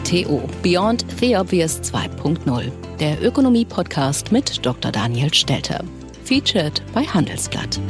BTO Beyond the Obvious 2.0, der Ökonomie-Podcast mit Dr. Daniel Stelter. Featured bei Handelsblatt.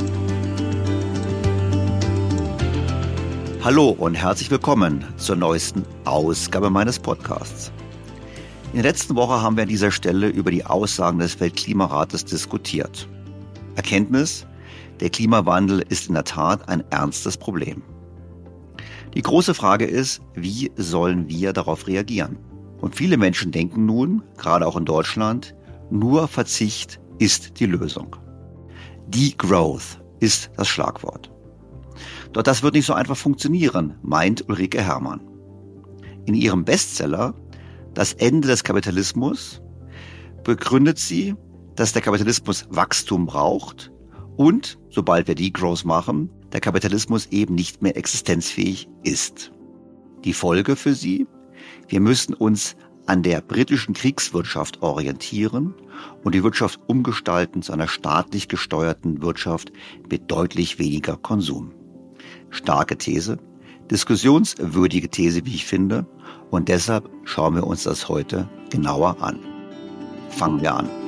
Hallo und herzlich willkommen zur neuesten Ausgabe meines Podcasts. In der letzten Woche haben wir an dieser Stelle über die Aussagen des Weltklimarates diskutiert. Erkenntnis: Der Klimawandel ist in der Tat ein ernstes Problem. Die große Frage ist, wie sollen wir darauf reagieren? Und viele Menschen denken nun, gerade auch in Deutschland, nur Verzicht ist die Lösung. Degrowth ist das Schlagwort. Doch das wird nicht so einfach funktionieren, meint Ulrike Herrmann. In ihrem Bestseller Das Ende des Kapitalismus begründet sie, dass der Kapitalismus Wachstum braucht und, sobald wir Degrowth machen, der Kapitalismus eben nicht mehr existenzfähig ist. Die Folge für sie: Wir müssen uns an der britischen Kriegswirtschaft orientieren und die Wirtschaft umgestalten zu einer staatlich gesteuerten Wirtschaft mit deutlich weniger Konsum. Starke These, diskussionswürdige These, wie ich finde, und deshalb schauen wir uns das heute genauer an. Fangen wir an.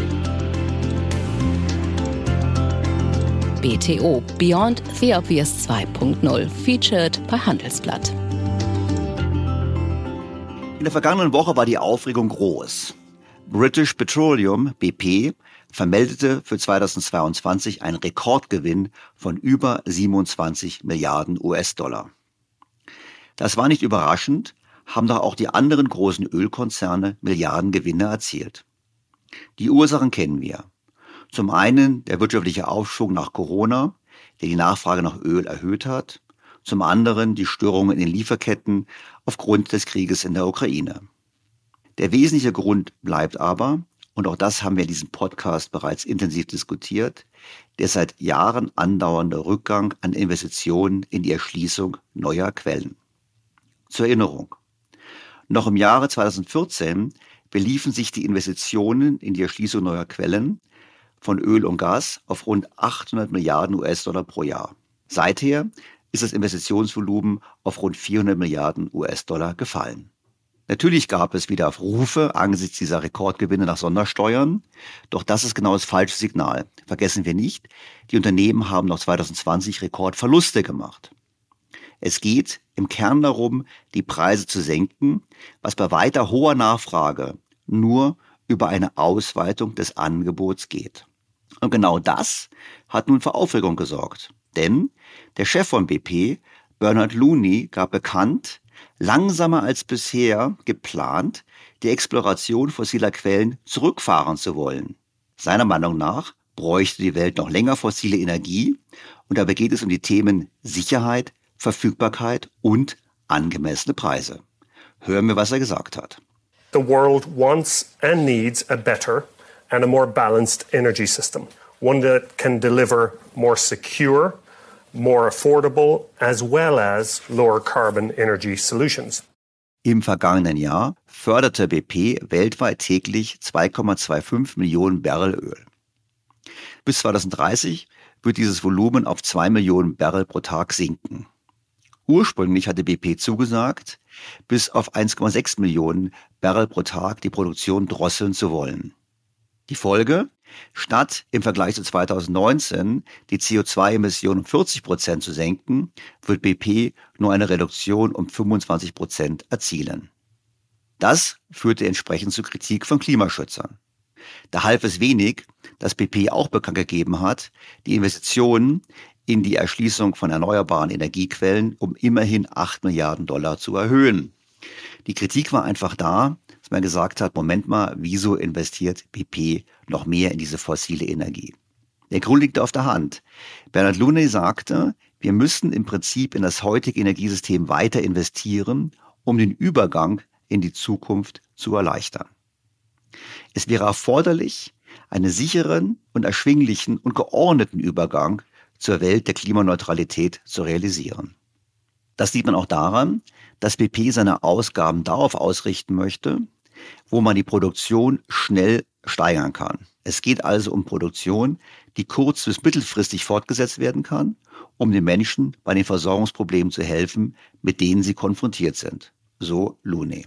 BTO Beyond the Obvious 2.0, featured bei Handelsblatt. In der vergangenen Woche war die Aufregung groß. British Petroleum, BP, vermeldete für 2022 einen Rekordgewinn von über 27 Milliarden US-Dollar. Das war nicht überraschend, haben doch auch die anderen großen Ölkonzerne Milliardengewinne erzielt. Die Ursachen kennen wir. Zum einen der wirtschaftliche Aufschwung nach Corona, der die Nachfrage nach Öl erhöht hat. Zum anderen die Störungen in den Lieferketten aufgrund des Krieges in der Ukraine. Der wesentliche Grund bleibt aber, und auch das haben wir in diesem Podcast bereits intensiv diskutiert, der seit Jahren andauernde Rückgang an Investitionen in die Erschließung neuer Quellen. Zur Erinnerung: Noch im Jahre 2014 beliefen sich die Investitionen in die Erschließung neuer Quellen von Öl und Gas auf rund 800 Milliarden US-Dollar pro Jahr. Seither ist das Investitionsvolumen auf rund 400 Milliarden US-Dollar gefallen. Natürlich gab es wieder Rufe angesichts dieser Rekordgewinne nach Sondersteuern, doch das ist genau das falsche Signal. Vergessen wir nicht, die Unternehmen haben noch 2020 Rekordverluste gemacht. Es geht im Kern darum, die Preise zu senken, was bei weiter hoher Nachfrage nur über eine Ausweitung des Angebots geht. Und genau das hat nun für Aufregung gesorgt. Denn der Chef von BP, Bernard Looney, gab bekannt, langsamer als bisher geplant, die Exploration fossiler Quellen zurückfahren zu wollen. Seiner Meinung nach bräuchte die Welt noch länger fossile Energie, und dabei geht es um die Themen Sicherheit, Verfügbarkeit und angemessene Preise. Hören wir, was er gesagt hat. The world wants and needs a better and a more balanced energy system, one that can deliver more secure, more affordable, as well as lower carbon energy solutions. Im vergangenen Jahr förderte BP weltweit täglich 2,25 Millionen Barrel Öl. Bis 2030 wird dieses Volumen auf 2 Millionen Barrel pro Tag sinken. Ursprünglich hatte BP zugesagt, bis auf 1,6 Millionen Barrel pro Tag die Produktion drosseln zu wollen. Die Folge: Statt im Vergleich zu 2019 die CO2-Emissionen um 40% zu senken, wird BP nur eine Reduktion um 25% erzielen. Das führte entsprechend zu Kritik von Klimaschützern. Da half es wenig, dass BP auch bekannt gegeben hat, die Investitionen in die Erschließung von erneuerbaren Energiequellen um immerhin 8 Milliarden Dollar zu erhöhen. Die Kritik war einfach da, dass man gesagt hat, Moment mal, wieso investiert BP noch mehr in diese fossile Energie? Der Grund liegt auf der Hand. Bernard Looney sagte, wir müssen im Prinzip in das heutige Energiesystem weiter investieren, um den Übergang in die Zukunft zu erleichtern. Es wäre erforderlich, einen sicheren und erschwinglichen und geordneten Übergang zur Welt der Klimaneutralität zu realisieren. Das sieht man auch daran, dass BP seine Ausgaben darauf ausrichten möchte, wo man die Produktion schnell steigern kann. Es geht also um Produktion, die kurz- bis mittelfristig fortgesetzt werden kann, um den Menschen bei den Versorgungsproblemen zu helfen, mit denen sie konfrontiert sind. so Looney.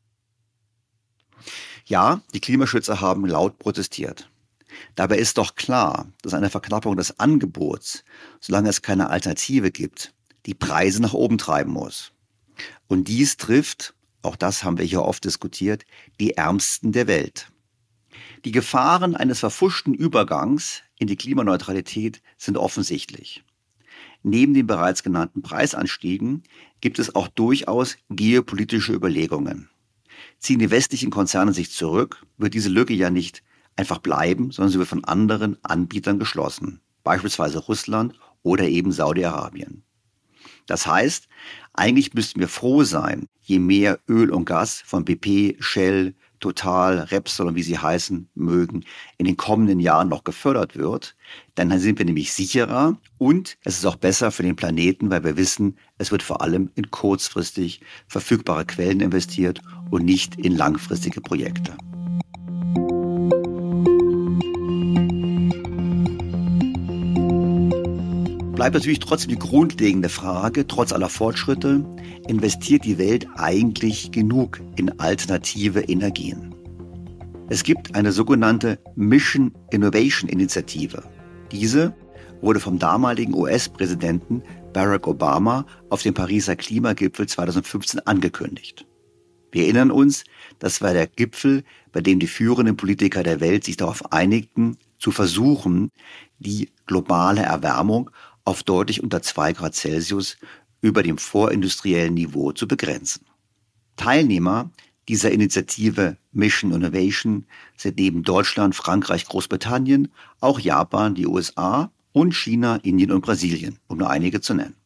Ja, die Klimaschützer haben laut protestiert. Dabei ist doch klar, dass eine Verknappung des Angebots, solange es keine Alternative gibt, die Preise nach oben treiben muss. Und dies trifft, auch das haben wir hier oft diskutiert, die Ärmsten der Welt. Die Gefahren eines verpfuschten Übergangs in die Klimaneutralität sind offensichtlich. Neben den bereits genannten Preisanstiegen gibt es auch durchaus geopolitische Überlegungen. Ziehen die westlichen Konzerne sich zurück, wird diese Lücke ja nicht einfach bleiben, sondern sie wird von anderen Anbietern geschlossen, beispielsweise Russland oder eben Saudi-Arabien. Das heißt, eigentlich müssten wir froh sein, je mehr Öl und Gas von BP, Shell, Total, Repsol und wie sie heißen mögen, in den kommenden Jahren noch gefördert wird, denn dann sind wir nämlich sicherer und es ist auch besser für den Planeten, weil wir wissen, es wird vor allem in kurzfristig verfügbare Quellen investiert und nicht in langfristige Projekte. Bleibt natürlich trotzdem die grundlegende Frage, trotz aller Fortschritte, investiert die Welt eigentlich genug in alternative Energien? Es gibt eine sogenannte Mission Innovation Initiative. Diese wurde vom damaligen US-Präsidenten Barack Obama auf dem Pariser Klimagipfel 2015 angekündigt. Wir erinnern uns, das war der Gipfel, bei dem die führenden Politiker der Welt sich darauf einigten, zu versuchen, die globale Erwärmung auf deutlich unter 2 Grad Celsius über dem vorindustriellen Niveau zu begrenzen. Teilnehmer dieser Initiative Mission Innovation sind neben Deutschland, Frankreich, Großbritannien auch Japan, die USA und China, Indien und Brasilien, um nur einige zu nennen.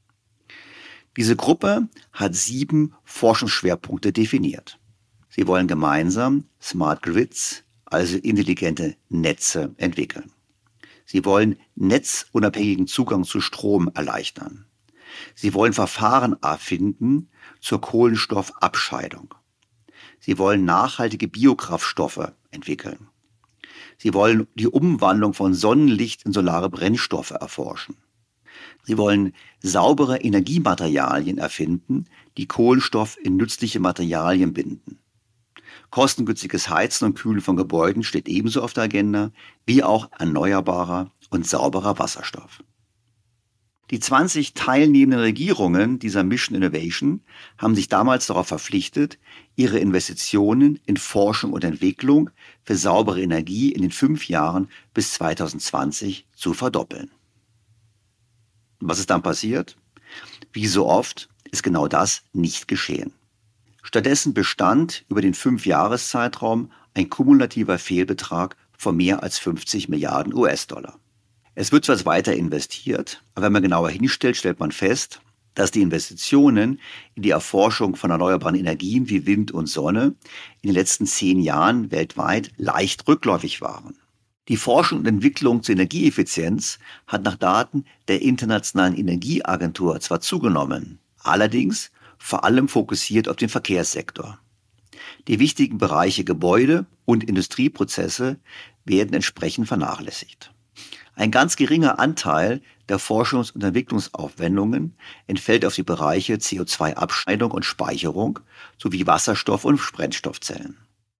Diese Gruppe hat 7 Forschungsschwerpunkte definiert. Sie wollen gemeinsam Smart Grids, also intelligente Netze, entwickeln. Sie wollen netzunabhängigen Zugang zu Strom erleichtern. Sie wollen Verfahren erfinden zur Kohlenstoffabscheidung. Sie wollen nachhaltige Biokraftstoffe entwickeln. Sie wollen die Umwandlung von Sonnenlicht in solare Brennstoffe erforschen. Sie wollen saubere Energiematerialien erfinden, die Kohlenstoff in nützliche Materialien binden. Kostengünstiges Heizen und Kühlen von Gebäuden steht ebenso auf der Agenda, wie auch erneuerbarer und sauberer Wasserstoff. Die 20 teilnehmenden Regierungen dieser Mission Innovation haben sich damals darauf verpflichtet, ihre Investitionen in Forschung und Entwicklung für saubere Energie in den 5 Jahren bis 2020 zu verdoppeln. Was ist dann passiert? Wie so oft ist genau das nicht geschehen. Stattdessen bestand über den 5-Jahres-Zeitraum ein kumulativer Fehlbetrag von mehr als 50 Milliarden US-Dollar. Es wird zwar weiter investiert, aber wenn man genauer hinstellt, stellt man fest, dass die Investitionen in die Erforschung von erneuerbaren Energien wie Wind und Sonne in den letzten 10 Jahren weltweit leicht rückläufig waren. Die Forschung und Entwicklung zur Energieeffizienz hat nach Daten der Internationalen Energieagentur zwar zugenommen, allerdings vor allem fokussiert auf den Verkehrssektor. Die wichtigen Bereiche Gebäude und Industrieprozesse werden entsprechend vernachlässigt. Ein ganz geringer Anteil der Forschungs- und Entwicklungsaufwendungen entfällt auf die Bereiche CO2-Abscheidung und Speicherung sowie Wasserstoff- und Brennstoffzellen.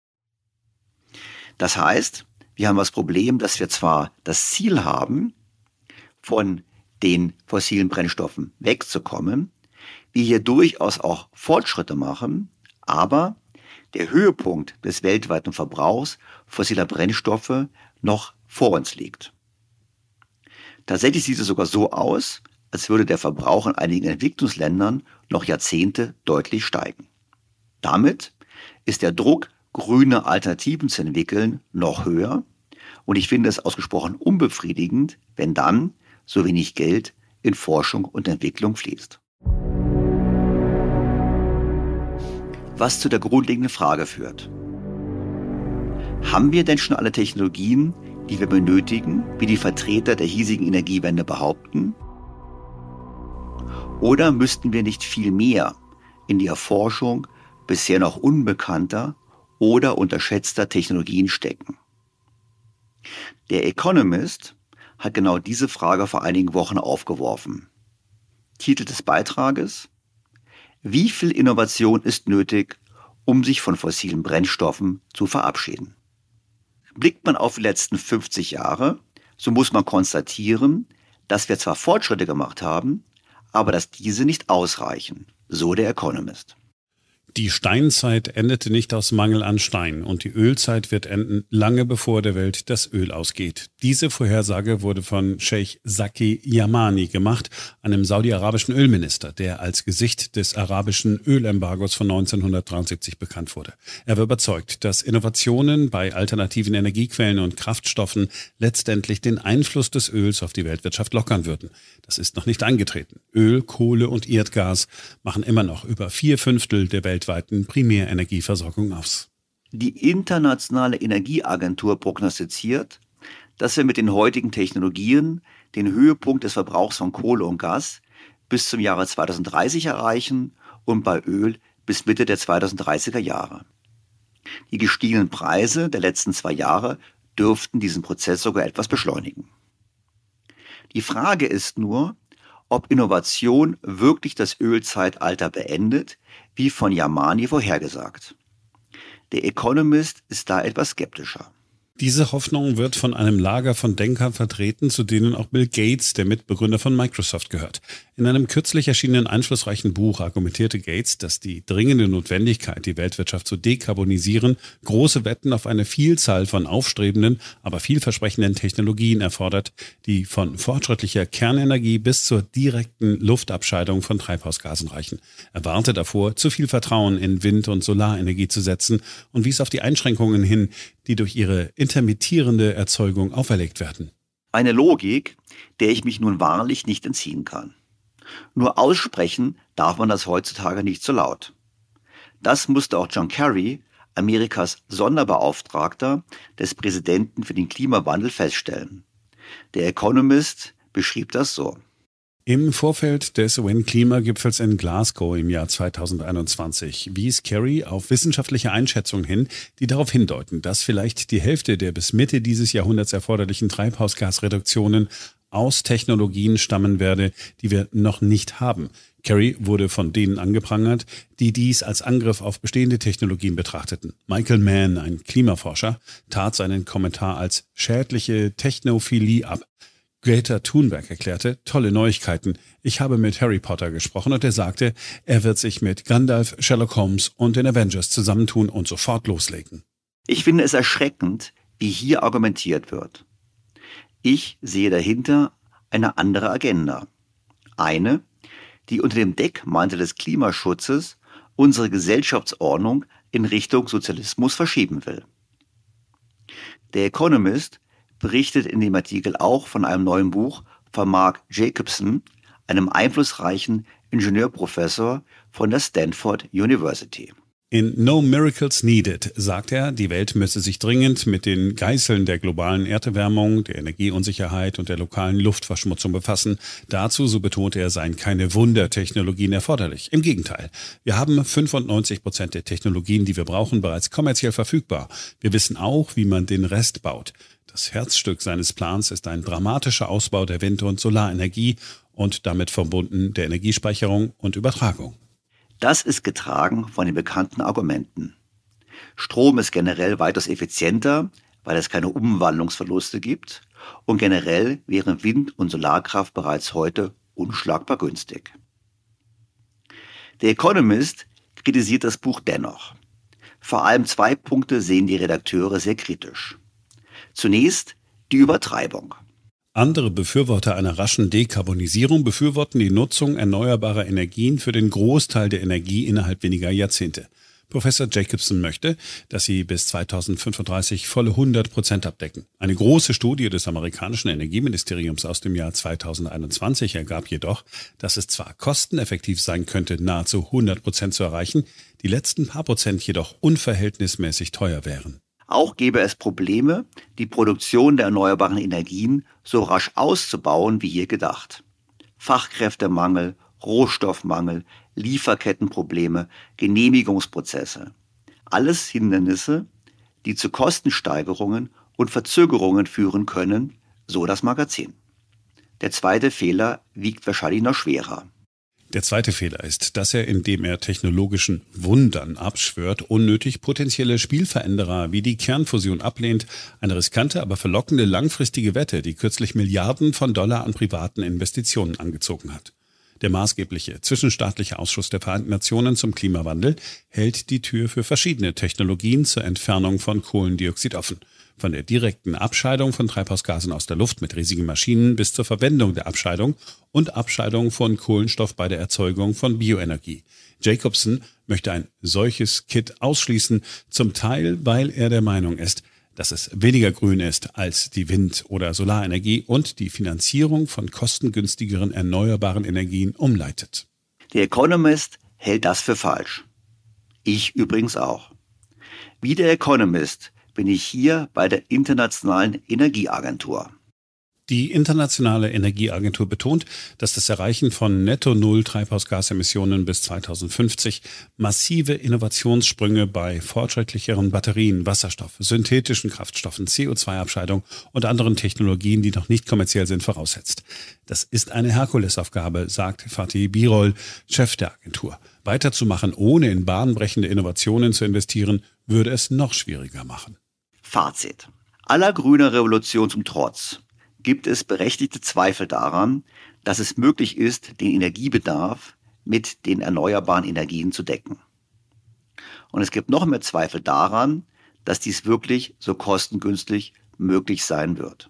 Das heißt, wir haben das Problem, dass wir zwar das Ziel haben, von den fossilen Brennstoffen wegzukommen, wir hier durchaus auch Fortschritte machen, aber der Höhepunkt des weltweiten Verbrauchs fossiler Brennstoffe noch vor uns liegt. Tatsächlich sieht es sogar so aus, als würde der Verbrauch in einigen Entwicklungsländern noch Jahrzehnte deutlich steigen. Damit ist der Druck, grüne Alternativen zu entwickeln, noch höher und ich finde es ausgesprochen unbefriedigend, wenn dann so wenig Geld in Forschung und Entwicklung fließt. Was zu der grundlegenden Frage führt. Haben wir denn schon alle Technologien, die wir benötigen, wie die Vertreter der hiesigen Energiewende behaupten? Oder müssten wir nicht viel mehr in die Erforschung bisher noch unbekannter oder unterschätzter Technologien stecken? Der Economist hat genau diese Frage vor einigen Wochen aufgeworfen. Titel des Beitrages: Wie viel Innovation ist nötig, um sich von fossilen Brennstoffen zu verabschieden? Blickt man auf die letzten 50 Jahre, so muss man konstatieren, dass wir zwar Fortschritte gemacht haben, aber dass diese nicht ausreichen, so der Economist. Die Steinzeit endete nicht aus Mangel an Stein und die Ölzeit wird enden, lange bevor der Welt das Öl ausgeht. Diese Vorhersage wurde von Sheikh Zaki Yamani gemacht, einem saudi-arabischen Ölminister, der als Gesicht des arabischen Ölembargos von 1973 bekannt wurde. Er war überzeugt, dass Innovationen bei alternativen Energiequellen und Kraftstoffen letztendlich den Einfluss des Öls auf die Weltwirtschaft lockern würden. Das ist noch nicht eingetreten. Öl, Kohle und Erdgas machen immer noch über 4/5 der weltweiten Primärenergieversorgung aus. Die Internationale Energieagentur prognostiziert, dass wir mit den heutigen Technologien den Höhepunkt des Verbrauchs von Kohle und Gas bis zum Jahre 2030 erreichen und bei Öl bis Mitte der 2030er Jahre. Die gestiegenen Preise der letzten 2 Jahre dürften diesen Prozess sogar etwas beschleunigen. Die Frage ist nur, ob Innovation wirklich das Ölzeitalter beendet, wie von Yamani vorhergesagt. Der Economist ist da etwas skeptischer. Diese Hoffnung wird von einem Lager von Denkern vertreten, zu denen auch Bill Gates, der Mitbegründer von Microsoft, gehört. In einem kürzlich erschienenen einflussreichen Buch argumentierte Gates, dass die dringende Notwendigkeit, die Weltwirtschaft zu dekarbonisieren, große Wetten auf eine Vielzahl von aufstrebenden, aber vielversprechenden Technologien erfordert, die von fortschrittlicher Kernenergie bis zur direkten Luftabscheidung von Treibhausgasen reichen. Er warnte davor, zu viel Vertrauen in Wind- und Solarenergie zu setzen und wies auf die Einschränkungen hin, die durch ihre intermittierende Erzeugung auferlegt werden. Eine Logik, der ich mich nun wahrlich nicht entziehen kann. Nur aussprechen darf man das heutzutage nicht so laut. Das musste auch John Kerry, Amerikas Sonderbeauftragter des Präsidenten für den Klimawandel, feststellen. Der Economist beschrieb das so. Im Vorfeld des UN-Klimagipfels in Glasgow im Jahr 2021 wies Kerry auf wissenschaftliche Einschätzungen hin, die darauf hindeuten, dass vielleicht die Hälfte der bis Mitte dieses Jahrhunderts erforderlichen Treibhausgasreduktionen aus Technologien stammen werde, die wir noch nicht haben. Kerry wurde von denen angeprangert, die dies als Angriff auf bestehende Technologien betrachteten. Michael Mann, ein Klimaforscher, tat seinen Kommentar als schädliche Technophilie ab. Greta Thunberg erklärte, tolle Neuigkeiten. Ich habe mit Harry Potter gesprochen und er sagte, er wird sich mit Gandalf, Sherlock Holmes und den Avengers zusammentun und sofort loslegen. Ich finde es erschreckend, wie hier argumentiert wird. Ich sehe dahinter eine andere Agenda. Eine, die unter dem Deckmantel des Klimaschutzes unsere Gesellschaftsordnung in Richtung Sozialismus verschieben will. Der Economist berichtet in dem Artikel auch von einem neuen Buch von Mark Jacobson, einem einflussreichen Ingenieurprofessor von der Stanford University. In No Miracles Needed sagt er, die Welt müsse sich dringend mit den Geißeln der globalen Erderwärmung, der Energieunsicherheit und der lokalen Luftverschmutzung befassen. Dazu, so betonte er, seien keine Wundertechnologien erforderlich. Im Gegenteil, wir haben 95% der Technologien, die wir brauchen, bereits kommerziell verfügbar. Wir wissen auch, wie man den Rest baut. Das Herzstück seines Plans ist ein dramatischer Ausbau der Wind- und Solarenergie und damit verbunden der Energiespeicherung und Übertragung. Das ist getragen von den bekannten Argumenten. Strom ist generell weitaus effizienter, weil es keine Umwandlungsverluste gibt, und generell wären Wind- und Solarkraft bereits heute unschlagbar günstig. Der Economist kritisiert das Buch dennoch. Vor allem 2 Punkte sehen die Redakteure sehr kritisch. Zunächst die Übertreibung. Andere Befürworter einer raschen Dekarbonisierung befürworten die Nutzung erneuerbarer Energien für den Großteil der Energie innerhalb weniger Jahrzehnte. Professor Jacobson möchte, dass sie bis 2035 volle 100% abdecken. Eine große Studie des amerikanischen Energieministeriums aus dem Jahr 2021 ergab jedoch, dass es zwar kosteneffektiv sein könnte, nahezu 100% zu erreichen, die letzten paar Prozent jedoch unverhältnismäßig teuer wären. Auch gäbe es Probleme, die Produktion der erneuerbaren Energien so rasch auszubauen wie hier gedacht. Fachkräftemangel, Rohstoffmangel, Lieferkettenprobleme, Genehmigungsprozesse. Alles Hindernisse, die zu Kostensteigerungen und Verzögerungen führen können, so das Magazin. Der zweite Fehler wiegt wahrscheinlich noch schwerer. Der zweite Fehler ist, dass er, indem er technologischen Wundern abschwört, unnötig potenzielle Spielveränderer wie die Kernfusion ablehnt, eine riskante, aber verlockende langfristige Wette, die kürzlich Milliarden von Dollar an privaten Investitionen angezogen hat. Der maßgebliche zwischenstaatliche Ausschuss der Vereinten Nationen zum Klimawandel hält die Tür für verschiedene Technologien zur Entfernung von Kohlendioxid offen. Von der direkten Abscheidung von Treibhausgasen aus der Luft mit riesigen Maschinen bis zur Verwendung der Abscheidung und Abscheidung von Kohlenstoff bei der Erzeugung von Bioenergie. Jacobson möchte ein solches Kit ausschließen, zum Teil, weil er der Meinung ist, dass es weniger grün ist als die Wind- oder Solarenergie und die Finanzierung von kostengünstigeren erneuerbaren Energien umleitet. Der Economist hält das für falsch. Ich übrigens auch. Wie der Economist bin ich hier bei der Internationalen Energieagentur. Die Internationale Energieagentur betont, dass das Erreichen von Netto-Null-Treibhausgasemissionen bis 2050 massive Innovationssprünge bei fortschrittlicheren Batterien, Wasserstoff, synthetischen Kraftstoffen, CO2-Abscheidung und anderen Technologien, die noch nicht kommerziell sind, voraussetzt. Das ist eine Herkulesaufgabe, sagt Fatih Birol, Chef der Agentur. Weiterzumachen, ohne in bahnbrechende Innovationen zu investieren, würde es noch schwieriger machen. Fazit. Aller grüner Revolution zum Trotz gibt es berechtigte Zweifel daran, dass es möglich ist, den Energiebedarf mit den erneuerbaren Energien zu decken. Und es gibt noch mehr Zweifel daran, dass dies wirklich so kostengünstig möglich sein wird.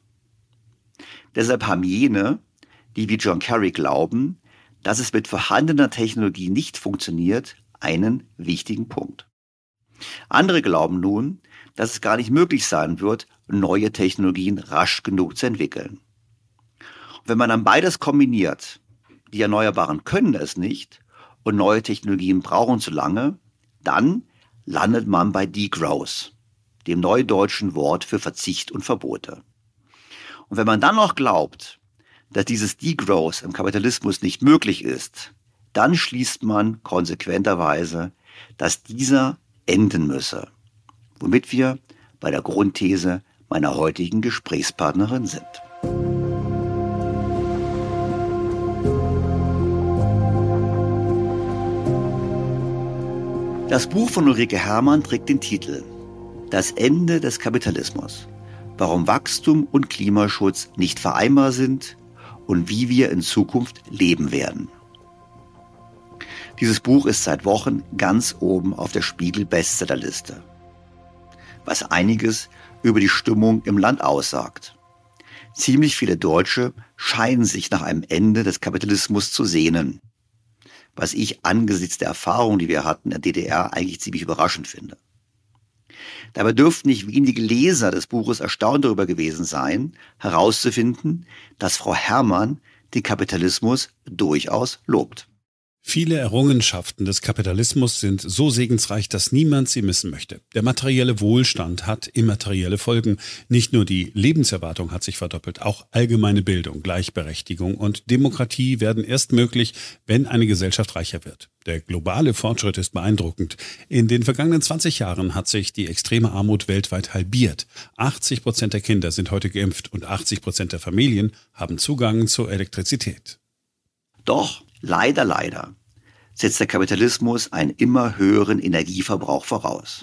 Deshalb haben jene, die wie John Kerry glauben, dass es mit vorhandener Technologie nicht funktioniert, einen wichtigen Punkt. Andere glauben nun, dass es gar nicht möglich sein wird, neue Technologien rasch genug zu entwickeln. Und wenn man dann beides kombiniert, die Erneuerbaren können es nicht und neue Technologien brauchen zu lange, dann landet man bei Degrowth, dem neudeutschen Wort für Verzicht und Verbote. Und wenn man dann noch glaubt, dass dieses Degrowth im Kapitalismus nicht möglich ist, dann schließt man konsequenterweise, dass dieser enden müsse. Womit wir bei der Grundthese meiner heutigen Gesprächspartnerin sind. Das Buch von Ulrike Herrmann trägt den Titel Das Ende des Kapitalismus. Warum Wachstum und Klimaschutz nicht vereinbar sind und wie wir in Zukunft leben werden. Dieses Buch ist seit Wochen ganz oben auf der Spiegel-Bestsellerliste, was einiges über die Stimmung im Land aussagt. Ziemlich viele Deutsche scheinen sich nach einem Ende des Kapitalismus zu sehnen, was ich angesichts der Erfahrungen, die wir hatten in der DDR, eigentlich ziemlich überraschend finde. Dabei dürften nicht wenige Leser des Buches erstaunt darüber gewesen sein, herauszufinden, dass Frau Herrmann den Kapitalismus durchaus lobt. Viele Errungenschaften des Kapitalismus sind so segensreich, dass niemand sie missen möchte. Der materielle Wohlstand hat immaterielle Folgen. Nicht nur die Lebenserwartung hat sich verdoppelt, auch allgemeine Bildung, Gleichberechtigung und Demokratie werden erst möglich, wenn eine Gesellschaft reicher wird. Der globale Fortschritt ist beeindruckend. In den vergangenen 20 Jahren hat sich die extreme Armut weltweit halbiert. 80% der Kinder sind heute geimpft und 80% der Familien haben Zugang zur Elektrizität. Doch leider setzt der Kapitalismus einen immer höheren Energieverbrauch voraus.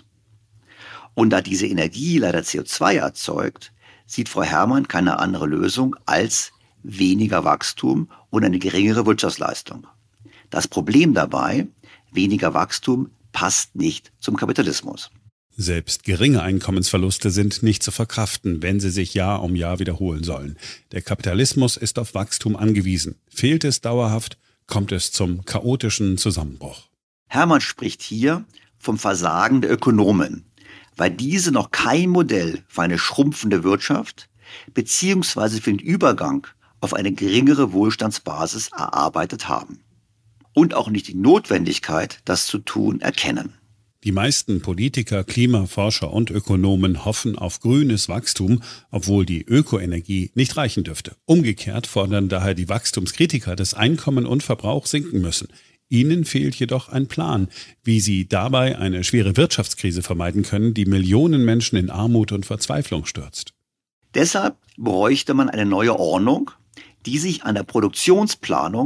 Und da diese Energie leider CO2 erzeugt, sieht Frau Herrmann keine andere Lösung als weniger Wachstum und eine geringere Wirtschaftsleistung. Das Problem dabei, weniger Wachstum passt nicht zum Kapitalismus. Selbst geringe Einkommensverluste sind nicht zu verkraften, wenn sie sich Jahr um Jahr wiederholen sollen. Der Kapitalismus ist auf Wachstum angewiesen. Fehlt es dauerhaft, kommt es zum chaotischen Zusammenbruch. Herrmann spricht hier vom Versagen der Ökonomen, weil diese noch kein Modell für eine schrumpfende Wirtschaft bzw. für den Übergang auf eine geringere Wohlstandsbasis erarbeitet haben und auch nicht die Notwendigkeit, das zu tun, erkennen. Die meisten Politiker, Klimaforscher und Ökonomen hoffen auf grünes Wachstum, obwohl die Ökoenergie nicht reichen dürfte. Umgekehrt fordern daher die Wachstumskritiker, dass Einkommen und Verbrauch sinken müssen. Ihnen fehlt jedoch ein Plan, wie sie dabei eine schwere Wirtschaftskrise vermeiden können, die Millionen Menschen in Armut und Verzweiflung stürzt. Deshalb bräuchte man eine neue Ordnung, die sich an der Produktionsplanung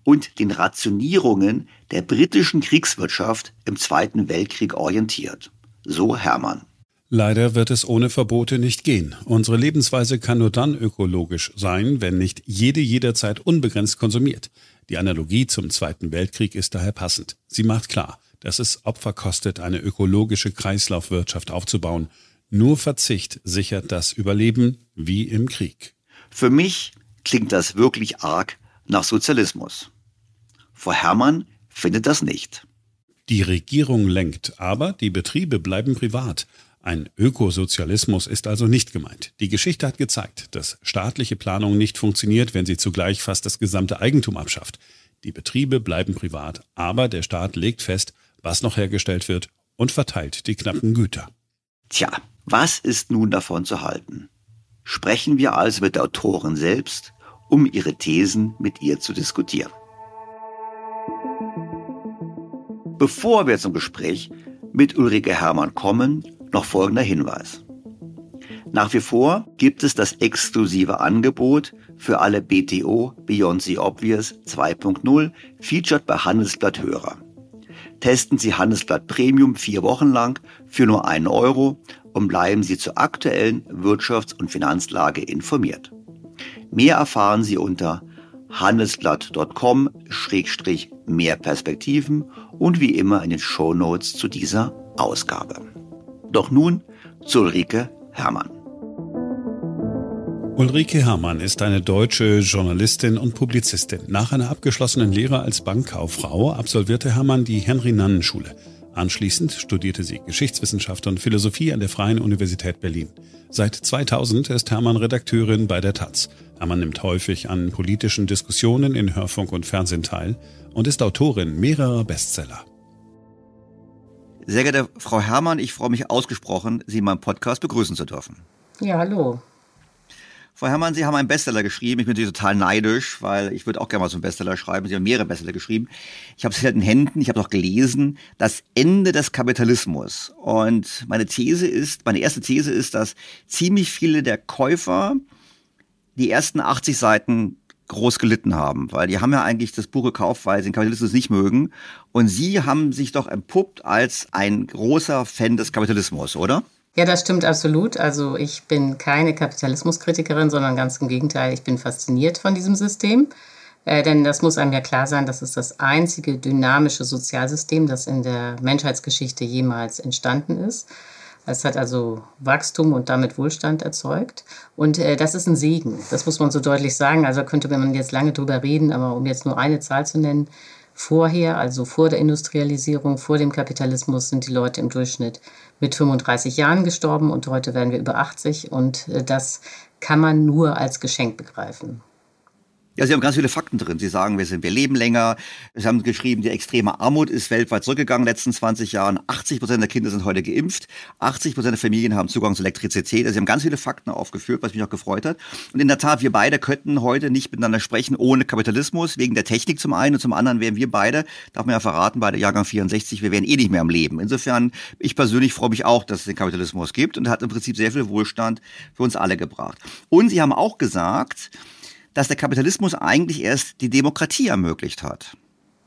und den Rationierungen der britischen Kriegswirtschaft im Zweiten Weltkrieg orientiert. So Hermann. Leider wird es ohne Verbote nicht gehen. Unsere Lebensweise kann nur dann ökologisch sein, wenn nicht jede jederzeit unbegrenzt konsumiert. Die Analogie zum Zweiten Weltkrieg ist daher passend. Sie macht klar, dass es Opfer kostet, eine ökologische Kreislaufwirtschaft aufzubauen. Nur Verzicht sichert das Überleben wie im Krieg. Für mich klingt das wirklich arg nach Sozialismus. Frau Hermann findet das nicht. Die Regierung lenkt, aber die Betriebe bleiben privat. Ein Ökosozialismus ist also nicht gemeint. Die Geschichte hat gezeigt, dass staatliche Planung nicht funktioniert, wenn sie zugleich fast das gesamte Eigentum abschafft. Die Betriebe bleiben privat, aber der Staat legt fest, was noch hergestellt wird und verteilt die knappen Güter. Tja, was ist nun davon zu halten? Sprechen wir also mit der Autorin selbst, um ihre Thesen mit ihr zu diskutieren. Bevor wir zum Gespräch mit Ulrike Hermann kommen, noch folgender Hinweis. Nach wie vor gibt es das exklusive Angebot für alle BTO Beyond the Obvious 2.0 featured bei Handelsblatt Hörer. Testen Sie Handelsblatt Premium 4 Wochen lang für nur 1 Euro und bleiben Sie zur aktuellen Wirtschafts- und Finanzlage informiert. Mehr erfahren Sie unter handelsblatt.com/mehr Perspektiven und wie immer in den Shownotes zu dieser Ausgabe. Doch nun zu Ulrike Hermann. Ulrike Hermann ist eine deutsche Journalistin und Publizistin. Nach einer abgeschlossenen Lehre als Bankkauffrau absolvierte Hermann die Henry-Nannen-Schule. Anschließend studierte sie Geschichtswissenschaft und Philosophie an der Freien Universität Berlin. Seit 2000 ist Hermann Redakteurin bei der taz. Hermann nimmt häufig an politischen Diskussionen in Hörfunk und Fernsehen teil und ist Autorin mehrerer Bestseller. Sehr geehrte Frau Hermann, ich freue mich ausgesprochen, Sie in meinem Podcast begrüßen zu dürfen. Ja, hallo. Frau Hermann, Sie haben einen Bestseller geschrieben. Ich bin natürlich total neidisch, weil ich würde auch gerne mal so einen Bestseller schreiben. Sie haben mehrere Bestseller geschrieben. Ich habe es halt in Händen, ich habe auch gelesen, Das Ende des Kapitalismus. Und meine erste These ist, dass ziemlich viele der Käufer die ersten 80 Seiten groß gelitten haben, weil die haben ja eigentlich das Buch gekauft, weil sie den Kapitalismus nicht mögen. Und Sie haben sich doch entpuppt als ein großer Fan des Kapitalismus, oder? Ja, das stimmt absolut. Also ich bin keine Kapitalismuskritikerin, sondern ganz im Gegenteil, ich bin fasziniert von diesem System. Denn das muss einem ja klar sein, das ist das einzige dynamische Sozialsystem, das in der Menschheitsgeschichte jemals entstanden ist. Es hat also Wachstum und damit Wohlstand erzeugt. Und das ist ein Segen, das muss man so deutlich sagen. Also könnte man jetzt lange drüber reden, aber um jetzt nur eine Zahl zu nennen, vorher, also vor der Industrialisierung, vor dem Kapitalismus, sind die Leute im Durchschnitt mit 35 Jahren gestorben und heute werden wir über 80 und das kann man nur als Geschenk begreifen. Ja, Sie haben ganz viele Fakten drin. Sie sagen, wir leben länger. Sie haben geschrieben, die extreme Armut ist weltweit zurückgegangen in den letzten 20 Jahren. 80% der Kinder sind heute geimpft. 80% der Familien haben Zugang zu Elektrizität. Also Sie haben ganz viele Fakten aufgeführt, was mich auch gefreut hat. Und in der Tat, wir beide könnten heute nicht miteinander sprechen ohne Kapitalismus, wegen der Technik zum einen und zum anderen wären wir beide, darf man ja verraten, beide Jahrgang 64, wir wären eh nicht mehr am Leben. Insofern, ich persönlich freue mich auch, dass es den Kapitalismus gibt und hat im Prinzip sehr viel Wohlstand für uns alle gebracht. Und Sie haben auch gesagt, dass der Kapitalismus eigentlich erst die Demokratie ermöglicht hat.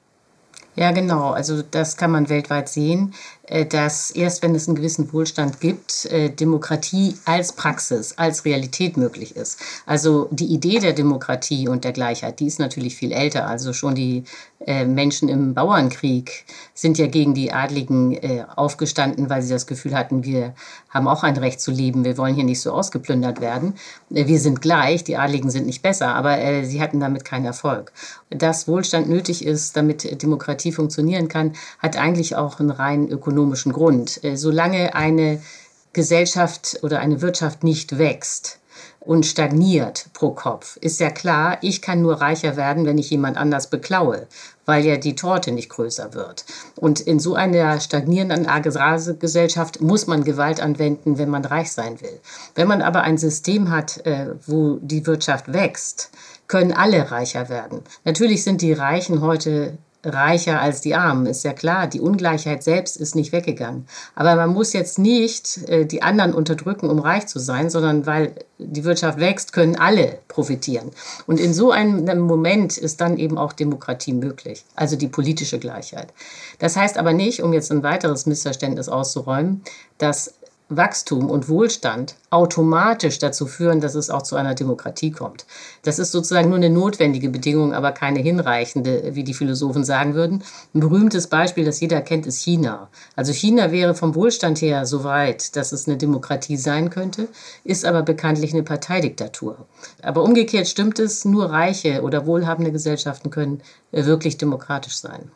Ja, genau. Also das kann man weltweit sehen, dass erst wenn es einen gewissen Wohlstand gibt, Demokratie als Praxis, als Realität möglich ist. Also die Idee der Demokratie und der Gleichheit, die ist natürlich viel älter. Also schon die Menschen im Bauernkrieg sind ja gegen die Adligen aufgestanden, weil sie das Gefühl hatten, wir haben auch ein Recht zu leben, wir wollen hier nicht so ausgeplündert werden. Wir sind gleich, die Adligen sind nicht besser, aber sie hatten damit keinen Erfolg. Dass Wohlstand nötig ist, damit Demokratie funktionieren kann, hat eigentlich auch einen rein ökonomischen Grund. Solange eine Gesellschaft oder eine Wirtschaft nicht wächst und stagniert pro Kopf, ist ja klar, ich kann nur reicher werden, wenn ich jemand anders beklaue, weil ja die Torte nicht größer wird. Und in so einer stagnierenden Agrargesellschaft muss man Gewalt anwenden, wenn man reich sein will. Wenn man aber ein System hat, wo die Wirtschaft wächst, können alle reicher werden. Natürlich sind die Reichen heute reicher als die Armen, ist ja klar. Die Ungleichheit selbst ist nicht weggegangen. Aber man muss jetzt nicht die anderen unterdrücken, um reich zu sein, sondern weil die Wirtschaft wächst, können alle profitieren. Und in so einem Moment ist dann eben auch Demokratie möglich, also die politische Gleichheit. Das heißt aber nicht, um jetzt ein weiteres Missverständnis auszuräumen, dass Wachstum und Wohlstand automatisch dazu führen, dass es auch zu einer Demokratie kommt. Das ist sozusagen nur eine notwendige Bedingung, aber keine hinreichende, wie die Philosophen sagen würden. Ein berühmtes Beispiel, das jeder kennt, ist China. Also China wäre vom Wohlstand her so weit, dass es eine Demokratie sein könnte, ist aber bekanntlich eine Parteidiktatur. Aber umgekehrt stimmt es, nur reiche oder wohlhabende Gesellschaften können wirklich demokratisch sein.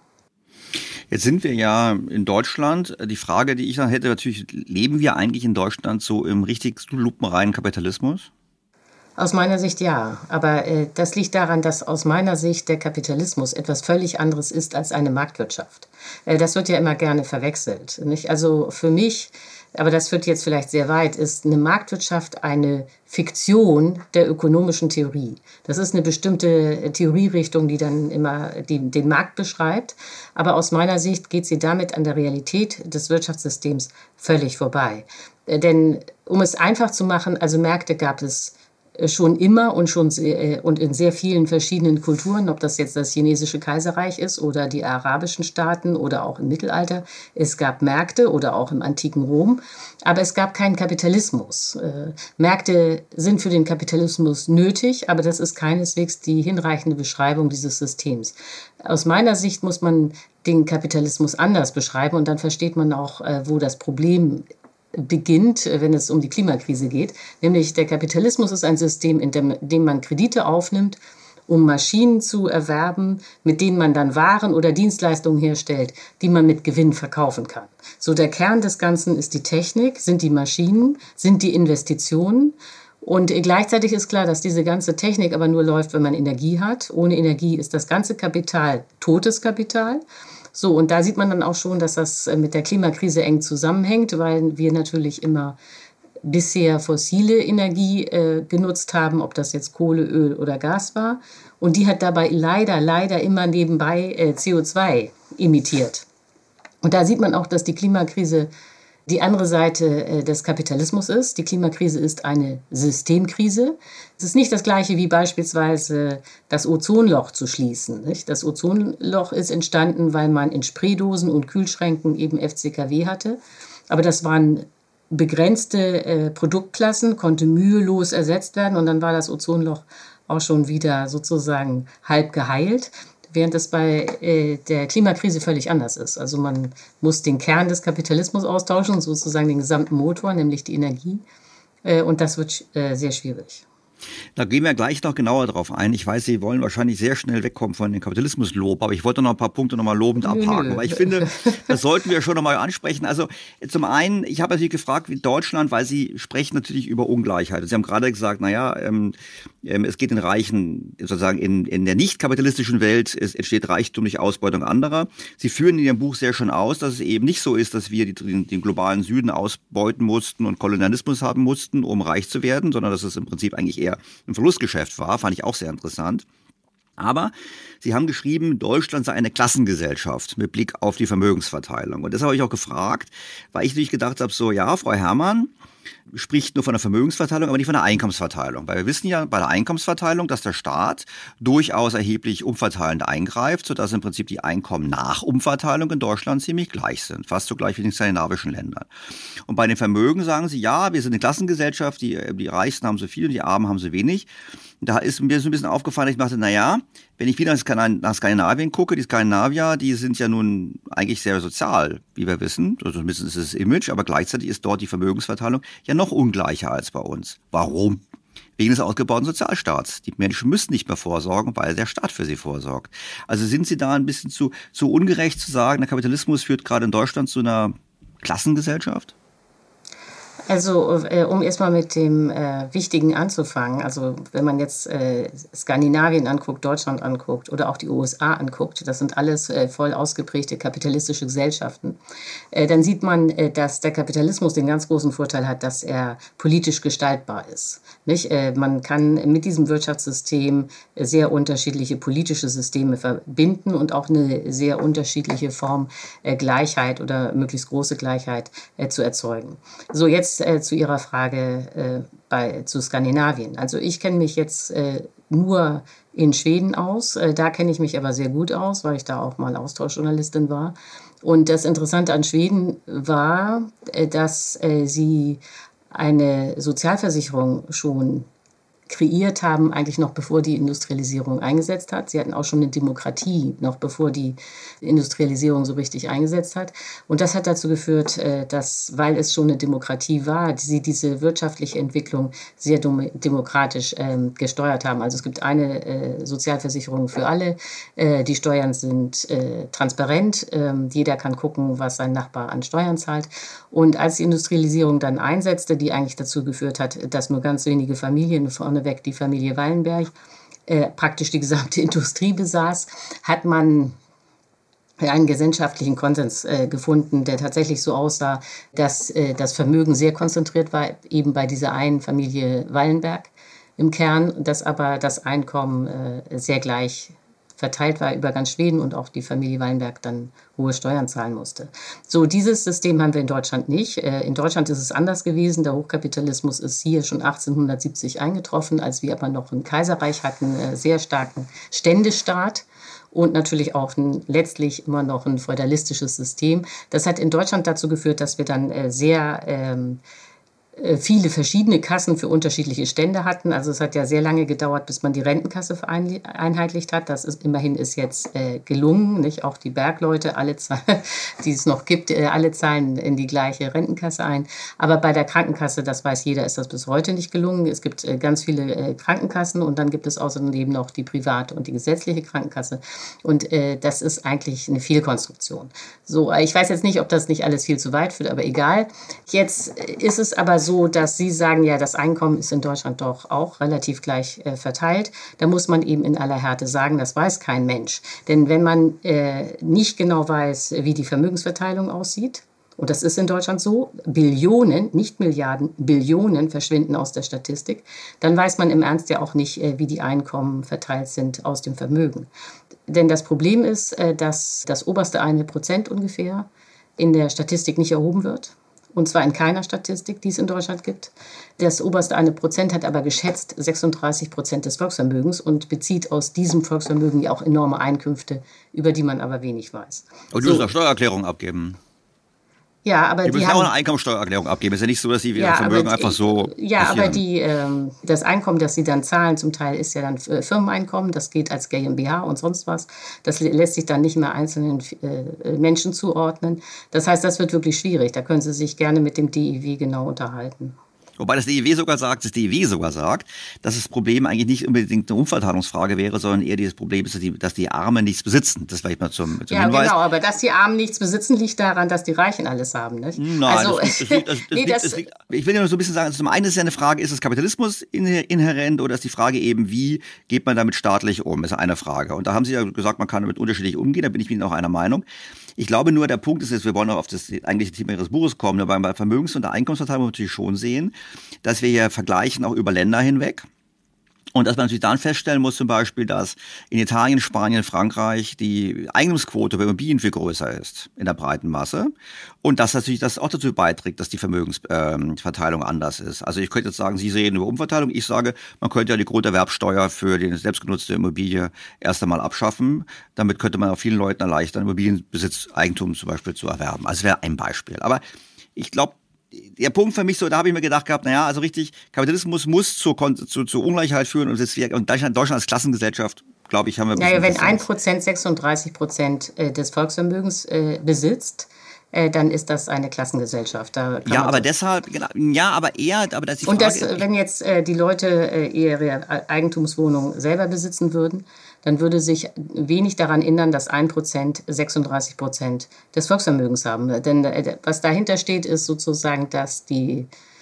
Jetzt sind wir ja in Deutschland. Die Frage, die ich dann hätte, natürlich, leben wir eigentlich in Deutschland so im richtig lupenreinen Kapitalismus? Aus meiner Sicht ja, aber das liegt daran, dass aus meiner Sicht der Kapitalismus etwas völlig anderes ist als eine Marktwirtschaft. Das wird ja immer gerne verwechselt, nicht? Also für mich, aber das führt jetzt vielleicht sehr weit, ist eine Marktwirtschaft eine Fiktion der ökonomischen Theorie. Das ist eine bestimmte Theorierichtung, die dann immer den Markt beschreibt. Aber aus meiner Sicht geht sie damit an der Realität des Wirtschaftssystems völlig vorbei. Denn um es einfach zu machen, also Märkte gab es schon immer und in sehr vielen verschiedenen Kulturen, ob das jetzt das chinesische Kaiserreich ist oder die arabischen Staaten oder auch im Mittelalter. Es gab Märkte oder auch im antiken Rom, aber es gab keinen Kapitalismus. Märkte sind für den Kapitalismus nötig, aber das ist keineswegs die hinreichende Beschreibung dieses Systems. Aus meiner Sicht muss man den Kapitalismus anders beschreiben und dann versteht man auch, wo das Problem beginnt, wenn es um die Klimakrise geht. Nämlich der Kapitalismus ist ein System, in dem man Kredite aufnimmt, um Maschinen zu erwerben, mit denen man dann Waren oder Dienstleistungen herstellt, die man mit Gewinn verkaufen kann. So der Kern des Ganzen ist die Technik, sind die Maschinen, sind die Investitionen. Und gleichzeitig ist klar, dass diese ganze Technik aber nur läuft, wenn man Energie hat. Ohne Energie ist das ganze Kapital totes Kapital. So, und da sieht man dann auch schon, dass das mit der Klimakrise eng zusammenhängt, weil wir natürlich immer bisher fossile Energie genutzt haben, ob das jetzt Kohle, Öl oder Gas war. Und die hat dabei leider immer nebenbei CO2 emittiert. Und da sieht man auch, dass die Klimakrise die andere Seite des Kapitalismus ist. Die Klimakrise ist eine Systemkrise. Es ist nicht das Gleiche wie beispielsweise das Ozonloch zu schließen. Nicht? Das Ozonloch ist entstanden, weil man in Spraydosen und Kühlschränken eben FCKW hatte. Aber das waren begrenzte Produktklassen, konnte mühelos ersetzt werden und dann war das Ozonloch auch schon wieder sozusagen halb geheilt. Während es bei der Klimakrise völlig anders ist. Also man muss den Kern des Kapitalismus austauschen, sozusagen den gesamten Motor, nämlich die Energie. Und das wird sehr schwierig. Da gehen wir gleich noch genauer drauf ein. Ich weiß, Sie wollen wahrscheinlich sehr schnell wegkommen von dem Kapitalismuslob, aber ich wollte noch ein paar Punkte nochmal lobend abhaken. Aber ich finde, das sollten wir schon nochmal ansprechen. Also zum einen, ich habe natürlich gefragt, wie Deutschland, weil Sie sprechen natürlich über Ungleichheit. Sie haben gerade gesagt, es geht den Reichen, sozusagen in der nicht kapitalistischen Welt, es entsteht Reichtum durch Ausbeutung anderer. Sie führen in Ihrem Buch sehr schön aus, dass es eben nicht so ist, dass wir den globalen Süden ausbeuten mussten und Kolonialismus haben mussten, um reich zu werden, sondern dass es im Prinzip eigentlich eher ein Verlustgeschäft war, fand ich auch sehr interessant. Aber Sie haben geschrieben, Deutschland sei eine Klassengesellschaft mit Blick auf die Vermögensverteilung. Und das habe ich auch gefragt, weil ich natürlich gedacht habe, so ja, Frau Herrmann spricht nur von der Vermögensverteilung, aber nicht von der Einkommensverteilung. Weil wir wissen ja bei der Einkommensverteilung, dass der Staat durchaus erheblich umverteilend eingreift, sodass im Prinzip die Einkommen nach Umverteilung in Deutschland ziemlich gleich sind. Fast so gleich wie in den skandinavischen Ländern. Und bei den Vermögen sagen sie, ja, wir sind eine Klassengesellschaft, die Reichsten haben so viel und die Armen haben so wenig. Da ist mir so ein bisschen aufgefallen, ich dachte, wenn ich wieder nach Skandinavien gucke, die Skandinavier, die sind ja nun eigentlich sehr sozial, wie wir wissen. Also zumindest ist es das Image, aber gleichzeitig ist dort die Vermögensverteilung ja noch ungleicher als bei uns. Warum? Wegen des ausgebauten Sozialstaats. Die Menschen müssen nicht mehr vorsorgen, weil der Staat für sie vorsorgt. Also sind Sie da ein bisschen zu ungerecht zu sagen, der Kapitalismus führt gerade in Deutschland zu einer Klassengesellschaft? Also um erstmal mit dem Wichtigen anzufangen, also wenn man jetzt Skandinavien anguckt, Deutschland anguckt oder auch die USA anguckt, das sind alles voll ausgeprägte kapitalistische Gesellschaften, dann sieht man, dass der Kapitalismus den ganz großen Vorteil hat, dass er politisch gestaltbar ist. Nicht? Man kann mit diesem Wirtschaftssystem sehr unterschiedliche politische Systeme verbinden und auch eine sehr unterschiedliche Form Gleichheit oder möglichst große Gleichheit zu erzeugen. So, jetzt zu Ihrer Frage zu Skandinavien. Also ich kenne mich jetzt nur in Schweden aus. Da kenne ich mich aber sehr gut aus, weil ich da auch mal Austauschjournalistin war. Und das Interessante an Schweden war, dass sie eine Sozialversicherung schon kreiert haben, eigentlich noch bevor die Industrialisierung eingesetzt hat. Sie hatten auch schon eine Demokratie, noch bevor die Industrialisierung so richtig eingesetzt hat. Und das hat dazu geführt, dass, weil es schon eine Demokratie war, sie diese wirtschaftliche Entwicklung sehr demokratisch gesteuert haben. Also es gibt eine Sozialversicherung für alle. Die Steuern sind transparent. Jeder kann gucken, was sein Nachbar an Steuern zahlt. Und als die Industrialisierung dann einsetzte, die eigentlich dazu geführt hat, dass nur ganz wenige Familien, vorneweg die Familie Wallenberg, praktisch die gesamte Industrie besaß, hat man einen gesellschaftlichen Konsens gefunden, der tatsächlich so aussah, dass das Vermögen sehr konzentriert war, eben bei dieser einen Familie Wallenberg im Kern, dass aber das Einkommen sehr gleich verteilt war über ganz Schweden und auch die Familie Wallenberg dann hohe Steuern zahlen musste. So, dieses System haben wir in Deutschland nicht. In Deutschland ist es anders gewesen. Der Hochkapitalismus ist hier schon 1870 eingetroffen, als wir aber noch ein Kaiserreich hatten, sehr starken Ständestaat. Und natürlich auch letztlich immer noch ein feudalistisches System. Das hat in Deutschland dazu geführt, dass wir dann sehr viele verschiedene Kassen für unterschiedliche Stände hatten. Also es hat ja sehr lange gedauert, bis man die Rentenkasse vereinheitlicht hat. Das ist immerhin jetzt gelungen. Nicht? Auch die Bergleute, alle die es noch gibt, alle zahlen in die gleiche Rentenkasse ein. Aber bei der Krankenkasse, das weiß jeder, ist das bis heute nicht gelungen. Es gibt ganz viele Krankenkassen und dann gibt es außerdem noch die private und die gesetzliche Krankenkasse. Und das ist eigentlich eine Fehlkonstruktion. So, ich weiß jetzt nicht, ob das nicht alles viel zu weit führt, aber egal. Jetzt ist es aber so, dass Sie sagen, ja, das Einkommen ist in Deutschland doch auch relativ gleich verteilt. Da muss man eben in aller Härte sagen, das weiß kein Mensch. Denn wenn man nicht genau weiß, wie die Vermögensverteilung aussieht, und das ist in Deutschland so, Billionen, nicht Milliarden, Billionen verschwinden aus der Statistik, dann weiß man im Ernst ja auch nicht, wie die Einkommen verteilt sind aus dem Vermögen. Denn das Problem ist, dass das oberste 1% ungefähr in der Statistik nicht erhoben wird. Und zwar in keiner Statistik, die es in Deutschland gibt. Das oberste 1% hat aber geschätzt 36% des Volksvermögens und bezieht aus diesem Volksvermögen ja auch enorme Einkünfte, über die man aber wenig weiß. Und du musst auch Steuererklärung abgeben. Ja, aber die müssen auch eine Einkommensteuererklärung abgeben. Es ist ja nicht so, dass sie ihr Vermögen einfach so. Ja, aber das Einkommen, das sie dann zahlen, zum Teil ist ja dann Firmeneinkommen, das geht als GmbH und sonst was. Das lässt sich dann nicht mehr einzelnen Menschen zuordnen. Das heißt, das wird wirklich schwierig. Da können Sie sich gerne mit dem DIW genau unterhalten. Wobei das DIW sogar sagt, dass das Problem eigentlich nicht unbedingt eine Umverteilungsfrage wäre, sondern eher dieses Problem ist, dass die Armen nichts besitzen. Das vielleicht mal zum Hinweis. Ja, genau, aber dass die Armen nichts besitzen, liegt daran, dass die Reichen alles haben, nicht? Nein, also, ich will ja nur so ein bisschen sagen, also zum einen ist ja eine Frage, ist das Kapitalismus inhärent oder ist die Frage eben, wie geht man damit staatlich um? Das ist eine Frage. Und da haben Sie ja gesagt, man kann damit unterschiedlich umgehen, da bin ich mit Ihnen auch einer Meinung. Ich glaube nur, der Punkt ist jetzt, wir wollen auch auf das eigentliche Thema Ihres Buches kommen, aber bei Vermögens- und der Einkommensverteilung muss man natürlich schon sehen, dass wir hier vergleichen auch über Länder hinweg. Und dass man natürlich dann feststellen muss zum Beispiel, dass in Italien, Spanien, Frankreich die Eigentumsquote bei Immobilien viel größer ist in der breiten Masse. Und dass natürlich das auch dazu beiträgt, dass die Vermögensverteilung anders ist. Also ich könnte jetzt sagen, Sie reden über Umverteilung. Ich sage, man könnte ja die Grunderwerbsteuer für die selbstgenutzte Immobilie erst einmal abschaffen. Damit könnte man auch vielen Leuten erleichtern, Immobilienbesitz, Eigentum zum Beispiel zu erwerben. Also das wäre ein Beispiel. Aber ich glaube, der Punkt für mich so, da habe ich mir gedacht gehabt, naja, also richtig, Kapitalismus muss zur Ungleichheit führen und Deutschland als Klassengesellschaft, glaube ich, haben wir... Naja, wenn 1% 36% des Vermögens besitzt, dann ist das eine Klassengesellschaft. Ja, aber deshalb, genau, aber dass die Frage... Und wenn jetzt die Leute ihre Eigentumswohnung selber besitzen würden, dann würde sich wenig daran ändern, dass 1% 36% des Volksvermögens haben. Denn was dahinter steht, ist sozusagen, dass die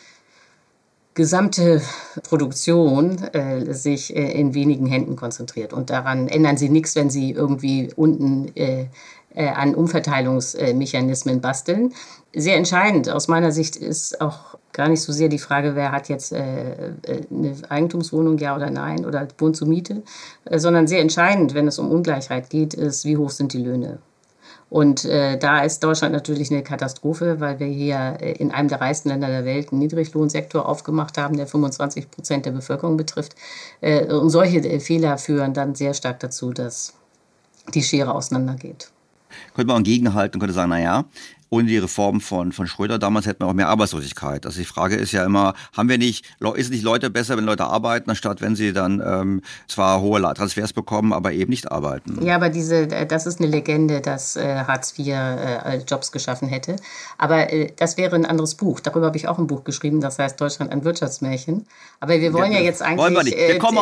gesamte Produktion sich in wenigen Händen konzentriert. Und daran ändern sie nichts, wenn sie irgendwie unten an Umverteilungsmechanismen basteln. Sehr entscheidend aus meiner Sicht ist auch gar nicht so sehr die Frage, wer hat jetzt eine Eigentumswohnung, ja oder nein, oder wohnt zur Miete, sondern sehr entscheidend, wenn es um Ungleichheit geht, ist, wie hoch sind die Löhne. Und da ist Deutschland natürlich eine Katastrophe, weil wir hier in einem der reichsten Länder der Welt einen Niedriglohnsektor aufgemacht haben, der 25% der Bevölkerung betrifft. Und solche Fehler führen dann sehr stark dazu, dass die Schere auseinandergeht. Könnte man auch gegenhalten und könnte sagen, naja, ohne die Reform von Schröder damals hätten wir auch mehr Arbeitslosigkeit. Also die Frage ist ja immer, ist nicht Leute besser, wenn Leute arbeiten, anstatt wenn sie dann zwar hohe Transfers bekommen, aber eben nicht arbeiten? Ja, aber das ist eine Legende, dass Hartz IV Jobs geschaffen hätte. Aber das wäre ein anderes Buch. Darüber habe ich auch ein Buch geschrieben, das heißt Deutschland ein Wirtschaftsmärchen. Aber wir wollen ja jetzt eigentlich... Wollen wir nicht.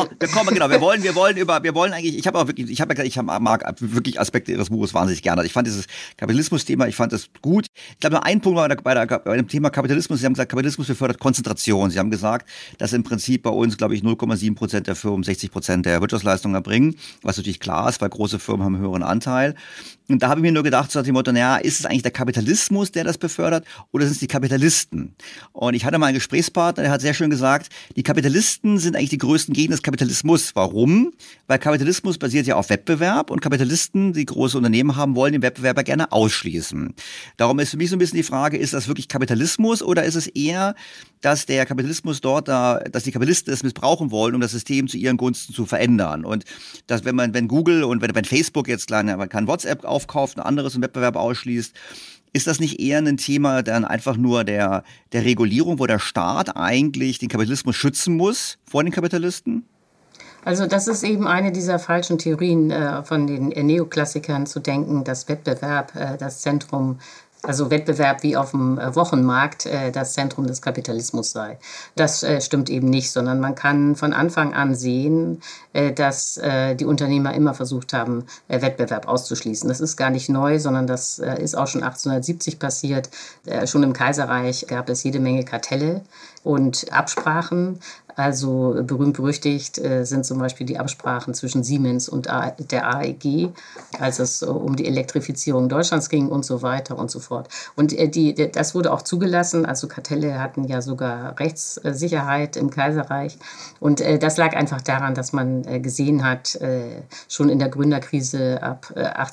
Wir wollen eigentlich, ich mag wirklich Aspekte Ihres Buches wahnsinnig gerne. Ich fand dieses Kapitalismus-Thema, ich fand das gut. Ich glaube, nur ein Punkt war bei dem Thema Kapitalismus. Sie haben gesagt, Kapitalismus befördert Konzentration. Sie haben gesagt, dass im Prinzip bei uns, glaube ich, 0,7% der Firmen 60% der Wirtschaftsleistung erbringen, was natürlich klar ist, weil große Firmen haben einen höheren Anteil. Und da habe ich mir nur gedacht, so nach dem Motto, naja, ist es eigentlich der Kapitalismus, der das befördert, oder sind es die Kapitalisten? Und ich hatte mal einen Gesprächspartner, der hat sehr schön gesagt, die Kapitalisten sind eigentlich die größten Gegner des Kapitalismus. Warum? Weil Kapitalismus basiert ja auf Wettbewerb und Kapitalisten, die große Unternehmen haben, wollen den Wettbewerber gerne ausschließen. Darum ist für mich so ein bisschen die Frage, ist das wirklich Kapitalismus oder ist es eher, dass der Kapitalismus dass die Kapitalisten es missbrauchen wollen, um das System zu ihren Gunsten zu verändern? Und dass wenn Google und wenn Facebook jetzt kann WhatsApp aufkauft, ein anderes im Wettbewerb ausschließt, ist das nicht eher ein Thema dann einfach nur der Regulierung, wo der Staat eigentlich den Kapitalismus schützen muss vor den Kapitalisten? Also das ist eben eine dieser falschen Theorien von den Neoklassikern zu denken, dass Wettbewerb das Zentrum, also Wettbewerb wie auf dem Wochenmarkt das Zentrum des Kapitalismus sei. Das stimmt eben nicht, sondern man kann von Anfang an sehen, dass die Unternehmer immer versucht haben, Wettbewerb auszuschließen. Das ist gar nicht neu, sondern das ist auch schon 1870 passiert. Schon im Kaiserreich gab es jede Menge Kartelle und Absprachen. Also berühmt-berüchtigt sind zum Beispiel die Absprachen zwischen Siemens und der AEG, als es um die Elektrifizierung Deutschlands ging und so weiter und so fort. Und das wurde auch zugelassen. Also Kartelle hatten ja sogar Rechtssicherheit im Kaiserreich. Und das lag einfach daran, dass man gesehen hat, schon in der Gründerkrise ab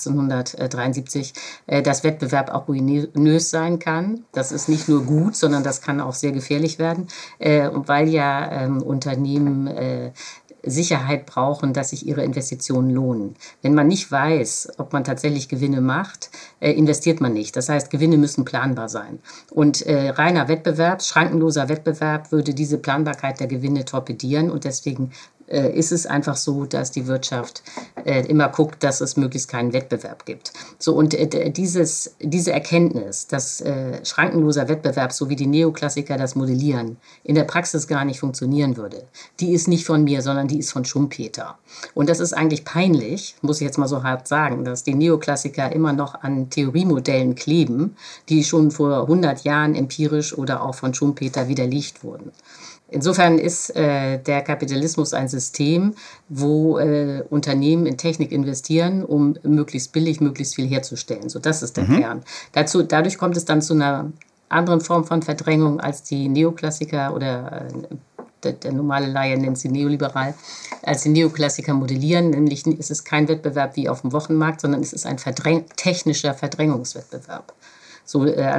1873, dass Wettbewerb auch ruinös sein kann. Das ist nicht nur gut, sondern das kann auch sehr gefährlich werden, weil ja Unternehmen Sicherheit brauchen, dass sich ihre Investitionen lohnen. Wenn man nicht weiß, ob man tatsächlich Gewinne macht, investiert man nicht. Das heißt, Gewinne müssen planbar sein. Und reiner Wettbewerb, schrankenloser Wettbewerb würde diese Planbarkeit der Gewinne torpedieren. Und deswegen ist es einfach so, dass die Wirtschaft immer guckt, dass es möglichst keinen Wettbewerb gibt. So, und diese Erkenntnis, dass schrankenloser Wettbewerb, so wie die Neoklassiker das modellieren, in der Praxis gar nicht funktionieren würde, die ist nicht von mir, sondern die ist von Schumpeter. Und das ist eigentlich peinlich, muss ich jetzt mal so hart sagen, dass die Neoklassiker immer noch an Theoriemodellen kleben, die schon vor 100 Jahren empirisch oder auch von Schumpeter widerlegt wurden. Insofern ist der Kapitalismus ein System, wo Unternehmen in Technik investieren, um möglichst billig, möglichst viel herzustellen. So, das ist der Kern. Dadurch kommt es dann zu einer anderen Form von Verdrängung, als die Neoklassiker oder der normale Laie nennt sie neoliberal, als die Neoklassiker modellieren. Nämlich ist es kein Wettbewerb wie auf dem Wochenmarkt, sondern es ist ein technischer Verdrängungswettbewerb. So,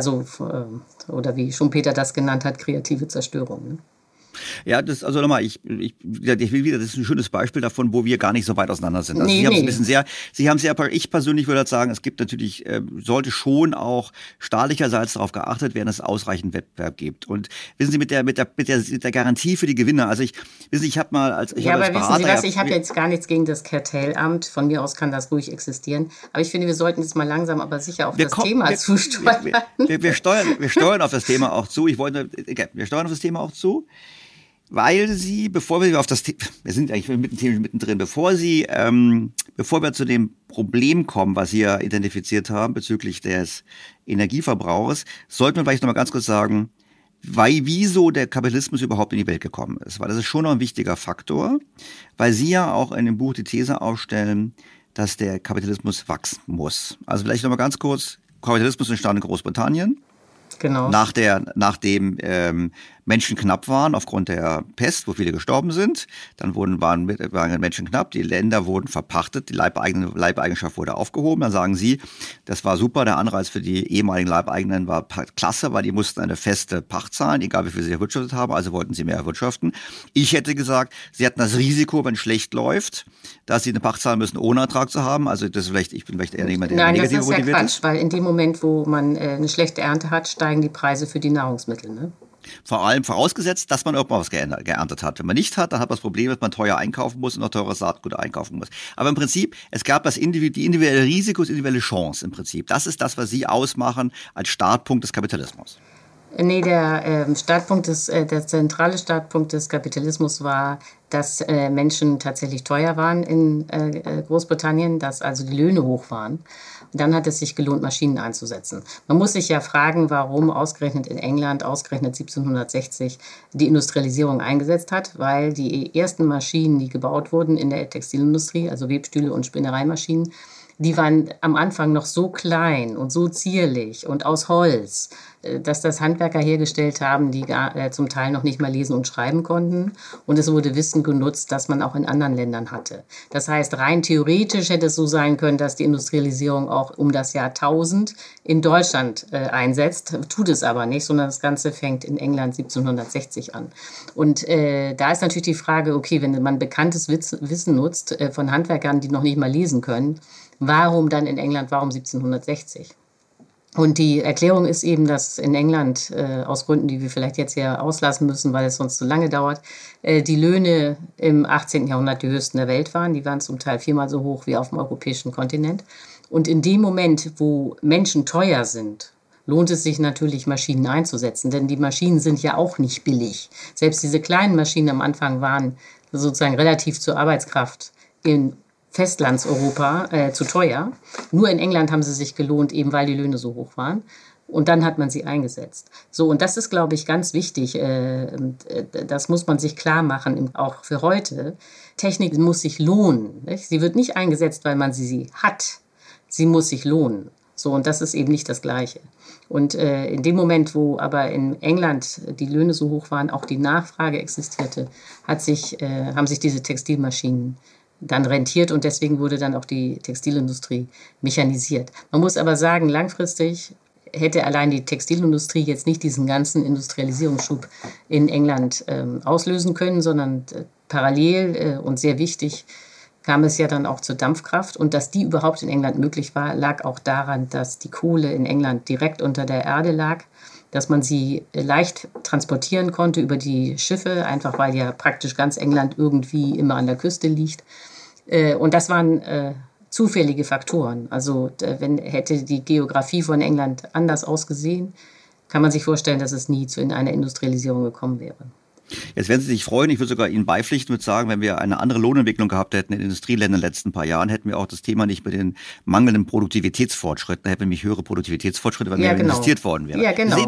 oder wie Schumpeter das genannt hat, kreative Zerstörung. Ne? Ja, das, also nochmal, ich will wieder, das ist ein schönes Beispiel davon, wo wir gar nicht so weit auseinander sind. Also ich persönlich würde sagen, es gibt natürlich, sollte schon auch staatlicherseits darauf geachtet werden, dass es ausreichend Wettbewerb gibt. Und wissen Sie, mit der Garantie für die Gewinner, also ich habe mal ich habe jetzt gar nichts gegen das Kartellamt, von mir aus kann das ruhig existieren, aber ich finde, wir sollten jetzt mal langsam aber sicher auf das Thema zusteuern. Wir steuern auf das Thema auch zu, weil Sie, bevor wir sind eigentlich mittendrin, bevor wir zu dem Problem kommen, was Sie ja identifiziert haben bezüglich des Energieverbrauchs, sollten wir vielleicht noch mal ganz kurz sagen, wieso der Kapitalismus überhaupt in die Welt gekommen ist. Weil das ist schon noch ein wichtiger Faktor, weil Sie ja auch in dem Buch die These aufstellen, dass der Kapitalismus wachsen muss. Also vielleicht nochmal ganz kurz, Kapitalismus entstand in Großbritannien. Genau. Nachdem Menschen knapp waren aufgrund der Pest, wo viele gestorben sind, dann waren Menschen knapp, die Länder wurden verpachtet, die Leibeigenschaft wurde aufgehoben. Dann sagen Sie, das war super, der Anreiz für die ehemaligen Leibeigenen war klasse, weil die mussten eine feste Pacht zahlen, egal wie viel sie erwirtschaftet haben, also wollten sie mehr erwirtschaften. Ich hätte gesagt, sie hatten das Risiko, wenn es schlecht läuft, dass sie eine Pacht zahlen müssen, ohne Ertrag zu haben. Also das ist ich bin vielleicht eher jemand, der negativ motiviert ist. Nein, das ist ja Quatsch, weil in dem Moment, wo man eine schlechte Ernte hat, steigen die Preise für die Nahrungsmittel, ne? Vor allem vorausgesetzt, dass man irgendwann was geerntet hat. Wenn man nicht hat, dann hat man das Problem, dass man teuer einkaufen muss und noch teures Saatgut einkaufen muss. Aber im Prinzip, es gab die individuelle Risiko, die individuelle Chance im Prinzip. Das ist das, was Sie ausmachen als Startpunkt des Kapitalismus. Nee, der zentrale Startpunkt des Kapitalismus war, dass Menschen tatsächlich teuer waren in Großbritannien, dass also die Löhne hoch waren. Und dann hat es sich gelohnt, Maschinen einzusetzen. Man muss sich ja fragen, warum ausgerechnet in England, ausgerechnet 1760, die Industrialisierung eingesetzt hat, weil die ersten Maschinen, die gebaut wurden in der Textilindustrie, also Webstühle und Spinnereimaschinen, die waren am Anfang noch so klein und so zierlich und aus Holz, dass das Handwerker hergestellt haben, die zum Teil noch nicht mal lesen und schreiben konnten. Und es wurde Wissen genutzt, das man auch in anderen Ländern hatte. Das heißt, rein theoretisch hätte es so sein können, dass die Industrialisierung auch um das Jahr 1000 in Deutschland einsetzt. Tut es aber nicht, sondern das Ganze fängt in England 1760 an. Und da ist natürlich die Frage, okay, wenn man bekanntes Wissen nutzt von Handwerkern, die noch nicht mal lesen können, warum dann in England, warum 1760? Und die Erklärung ist eben, dass in England, aus Gründen, die wir vielleicht jetzt hier auslassen müssen, weil es sonst zu lange dauert, die Löhne im 18. Jahrhundert die höchsten der Welt waren. Die waren zum Teil 4-mal so hoch wie auf dem europäischen Kontinent. Und in dem Moment, wo Menschen teuer sind, lohnt es sich natürlich, Maschinen einzusetzen. Denn die Maschinen sind ja auch nicht billig. Selbst diese kleinen Maschinen am Anfang waren sozusagen relativ zur Arbeitskraft in Festlandseuropa zu teuer. Nur in England haben sie sich gelohnt, eben weil die Löhne so hoch waren. Und dann hat man sie eingesetzt. So, und das ist, glaube ich, ganz wichtig. Das muss man sich klar machen, auch für heute. Technik muss sich lohnen. Nicht? Sie wird nicht eingesetzt, weil man sie hat. Sie muss sich lohnen. So, und das ist eben nicht das Gleiche. Und in dem Moment, wo aber in England die Löhne so hoch waren, auch die Nachfrage existierte, haben sich diese Textilmaschinen dann rentiert und deswegen wurde dann auch die Textilindustrie mechanisiert. Man muss aber sagen, langfristig hätte allein die Textilindustrie jetzt nicht diesen ganzen Industrialisierungsschub in England auslösen können, sondern parallel und sehr wichtig kam es ja dann auch zur Dampfkraft. Und dass die überhaupt in England möglich war, lag auch daran, dass die Kohle in England direkt unter der Erde lag, dass man sie leicht transportieren konnte über die Schiffe, einfach weil ja praktisch ganz England irgendwie immer an der Küste liegt. Und das waren zufällige Faktoren. Also hätte die Geografie von England anders ausgesehen, kann man sich vorstellen, dass es nie zu einer Industrialisierung gekommen wäre. Jetzt werden Sie sich freuen, ich würde sogar Ihnen beipflichten und sagen, wenn wir eine andere Lohnentwicklung gehabt hätten in den Industrieländern in den letzten paar Jahren, hätten wir auch das Thema nicht mit den mangelnden Produktivitätsfortschritten, da hätten wir nämlich höhere Produktivitätsfortschritte, weil mehr investiert worden wäre. Ja, genau.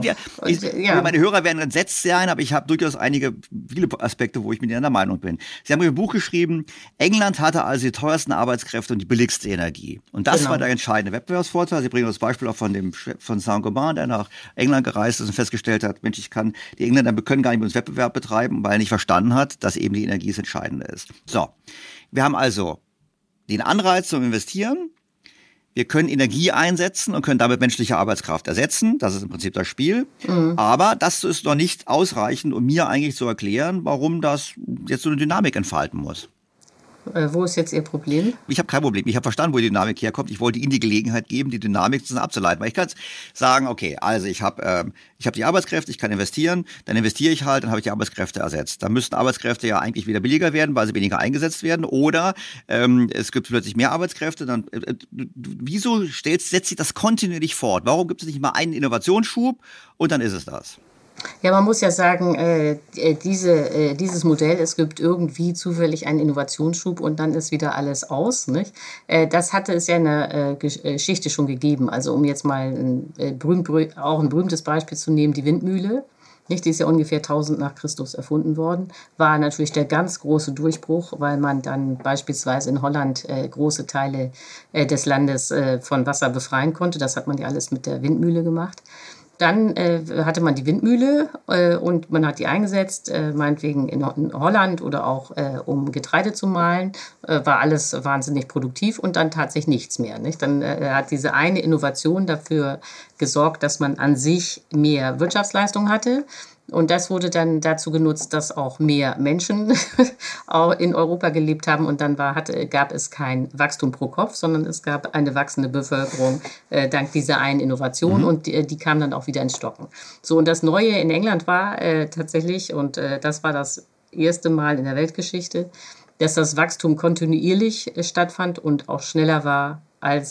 Meine Hörer werden entsetzt sein, aber ich habe durchaus viele Aspekte, wo ich mit Ihnen einer Meinung bin. Sie haben ein Buch geschrieben, England hatte also die teuersten Arbeitskräfte und die billigste Energie. Und das war der entscheidende Wettbewerbsvorteil. Sie bringen das Beispiel auch von Saint-Gobain, der nach England gereist ist und festgestellt hat, Mensch, die Engländer können gar nicht mit uns Wettbewerb betreiben, weil er nicht verstanden hat, dass eben die Energie das Entscheidende ist. So, wir haben also den Anreiz zum Investieren. Wir können Energie einsetzen und können damit menschliche Arbeitskraft ersetzen. Das ist im Prinzip das Spiel. Aber das ist noch nicht ausreichend, um mir eigentlich zu erklären, warum das jetzt so eine Dynamik entfalten muss. Wo ist jetzt Ihr Problem? Ich habe kein Problem. Ich habe verstanden, wo die Dynamik herkommt. Ich wollte Ihnen die Gelegenheit geben, die Dynamik abzuleiten. Weil ich kann sagen, okay, also ich habe die Arbeitskräfte, ich kann investieren, dann investiere ich halt, dann habe ich die Arbeitskräfte ersetzt. Dann müssten Arbeitskräfte ja eigentlich wieder billiger werden, weil sie weniger eingesetzt werden. Oder es gibt plötzlich mehr Arbeitskräfte. Dann wieso setzt sich das kontinuierlich fort? Warum gibt es nicht mal einen Innovationsschub und dann ist es das? Ja, man muss ja sagen, dieses Modell, es gibt irgendwie zufällig einen Innovationsschub und dann ist wieder alles aus. Nicht? Das hatte es ja in der Geschichte schon gegeben. Also um jetzt mal auch ein berühmtes Beispiel zu nehmen, die Windmühle. nicht, die ist ja ungefähr 1000 nach Christus erfunden worden, war natürlich der ganz große Durchbruch, weil man dann beispielsweise in Holland große Teile des Landes von Wasser befreien konnte. Das hat man ja alles mit der Windmühle gemacht. Dann hatte man die Windmühle und man hat die eingesetzt, meinetwegen in Holland oder auch um Getreide zu mahlen. War alles wahnsinnig produktiv und dann tat sich nichts mehr. Nicht? Dann hat diese eine Innovation dafür gesorgt, dass man an sich mehr Wirtschaftsleistung hatte. Und das wurde dann dazu genutzt, dass auch mehr Menschen in Europa gelebt haben. Und dann gab es kein Wachstum pro Kopf, sondern es gab eine wachsende Bevölkerung dank dieser einen Innovation. Und die kam dann auch wieder ins Stocken. So, und das Neue in England war tatsächlich, und das war das erste Mal in der Weltgeschichte, dass das Wachstum kontinuierlich stattfand und auch schneller war als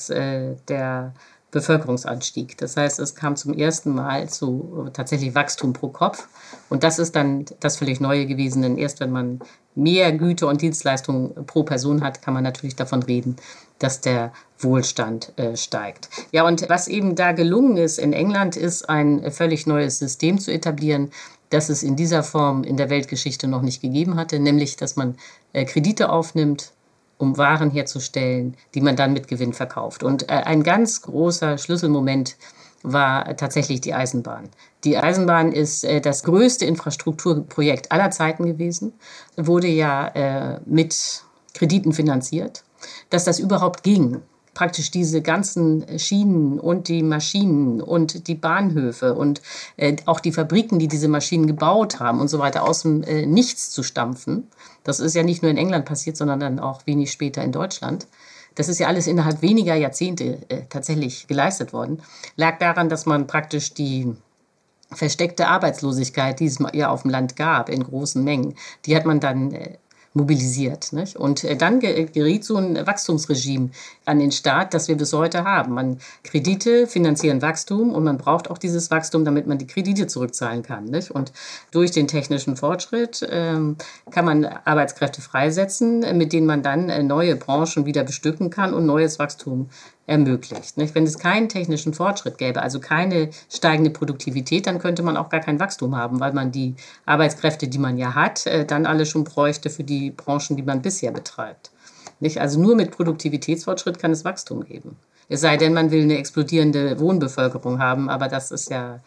der Bevölkerungsanstieg. Das heißt, es kam zum ersten Mal zu tatsächlich Wachstum pro Kopf. Und das ist dann das völlig Neue gewesen. Denn erst wenn man mehr Güter und Dienstleistungen pro Person hat, kann man natürlich davon reden, dass der Wohlstand steigt. Ja, und was eben da gelungen ist in England, ist ein völlig neues System zu etablieren, das es in dieser Form in der Weltgeschichte noch nicht gegeben hatte, nämlich, dass man Kredite aufnimmt, um Waren herzustellen, die man dann mit Gewinn verkauft. Und ein ganz großer Schlüsselmoment war tatsächlich die Eisenbahn. Die Eisenbahn ist das größte Infrastrukturprojekt aller Zeiten gewesen, wurde ja mit Krediten finanziert. Dass das überhaupt ging, praktisch diese ganzen Schienen und die Maschinen und die Bahnhöfe und auch die Fabriken, die diese Maschinen gebaut haben und so weiter, aus dem Nichts zu stampfen. Das ist ja nicht nur in England passiert, sondern dann auch wenig später in Deutschland. Das ist ja alles innerhalb weniger Jahrzehnte tatsächlich geleistet worden. Lag daran, dass man praktisch die versteckte Arbeitslosigkeit, die es ja auf dem Land gab, in großen Mengen, die hat man dann mobilisiert. Nicht? Und dann geriet so ein Wachstumsregime an den Start, das wir bis heute haben. Kredite finanzieren Wachstum und man braucht auch dieses Wachstum, damit man die Kredite zurückzahlen kann. Nicht? Und durch den technischen Fortschritt kann man Arbeitskräfte freisetzen, mit denen man dann neue Branchen wieder bestücken kann und neues Wachstum ermöglicht. Nicht? Wenn es keinen technischen Fortschritt gäbe, also keine steigende Produktivität, dann könnte man auch gar kein Wachstum haben, weil man die Arbeitskräfte, die man ja hat, dann alle schon bräuchte für die Branchen, die man bisher betreibt. Nicht? Also nur mit Produktivitätsfortschritt kann es Wachstum geben. Es sei denn, man will eine explodierende Wohnbevölkerung haben, aber das ist ja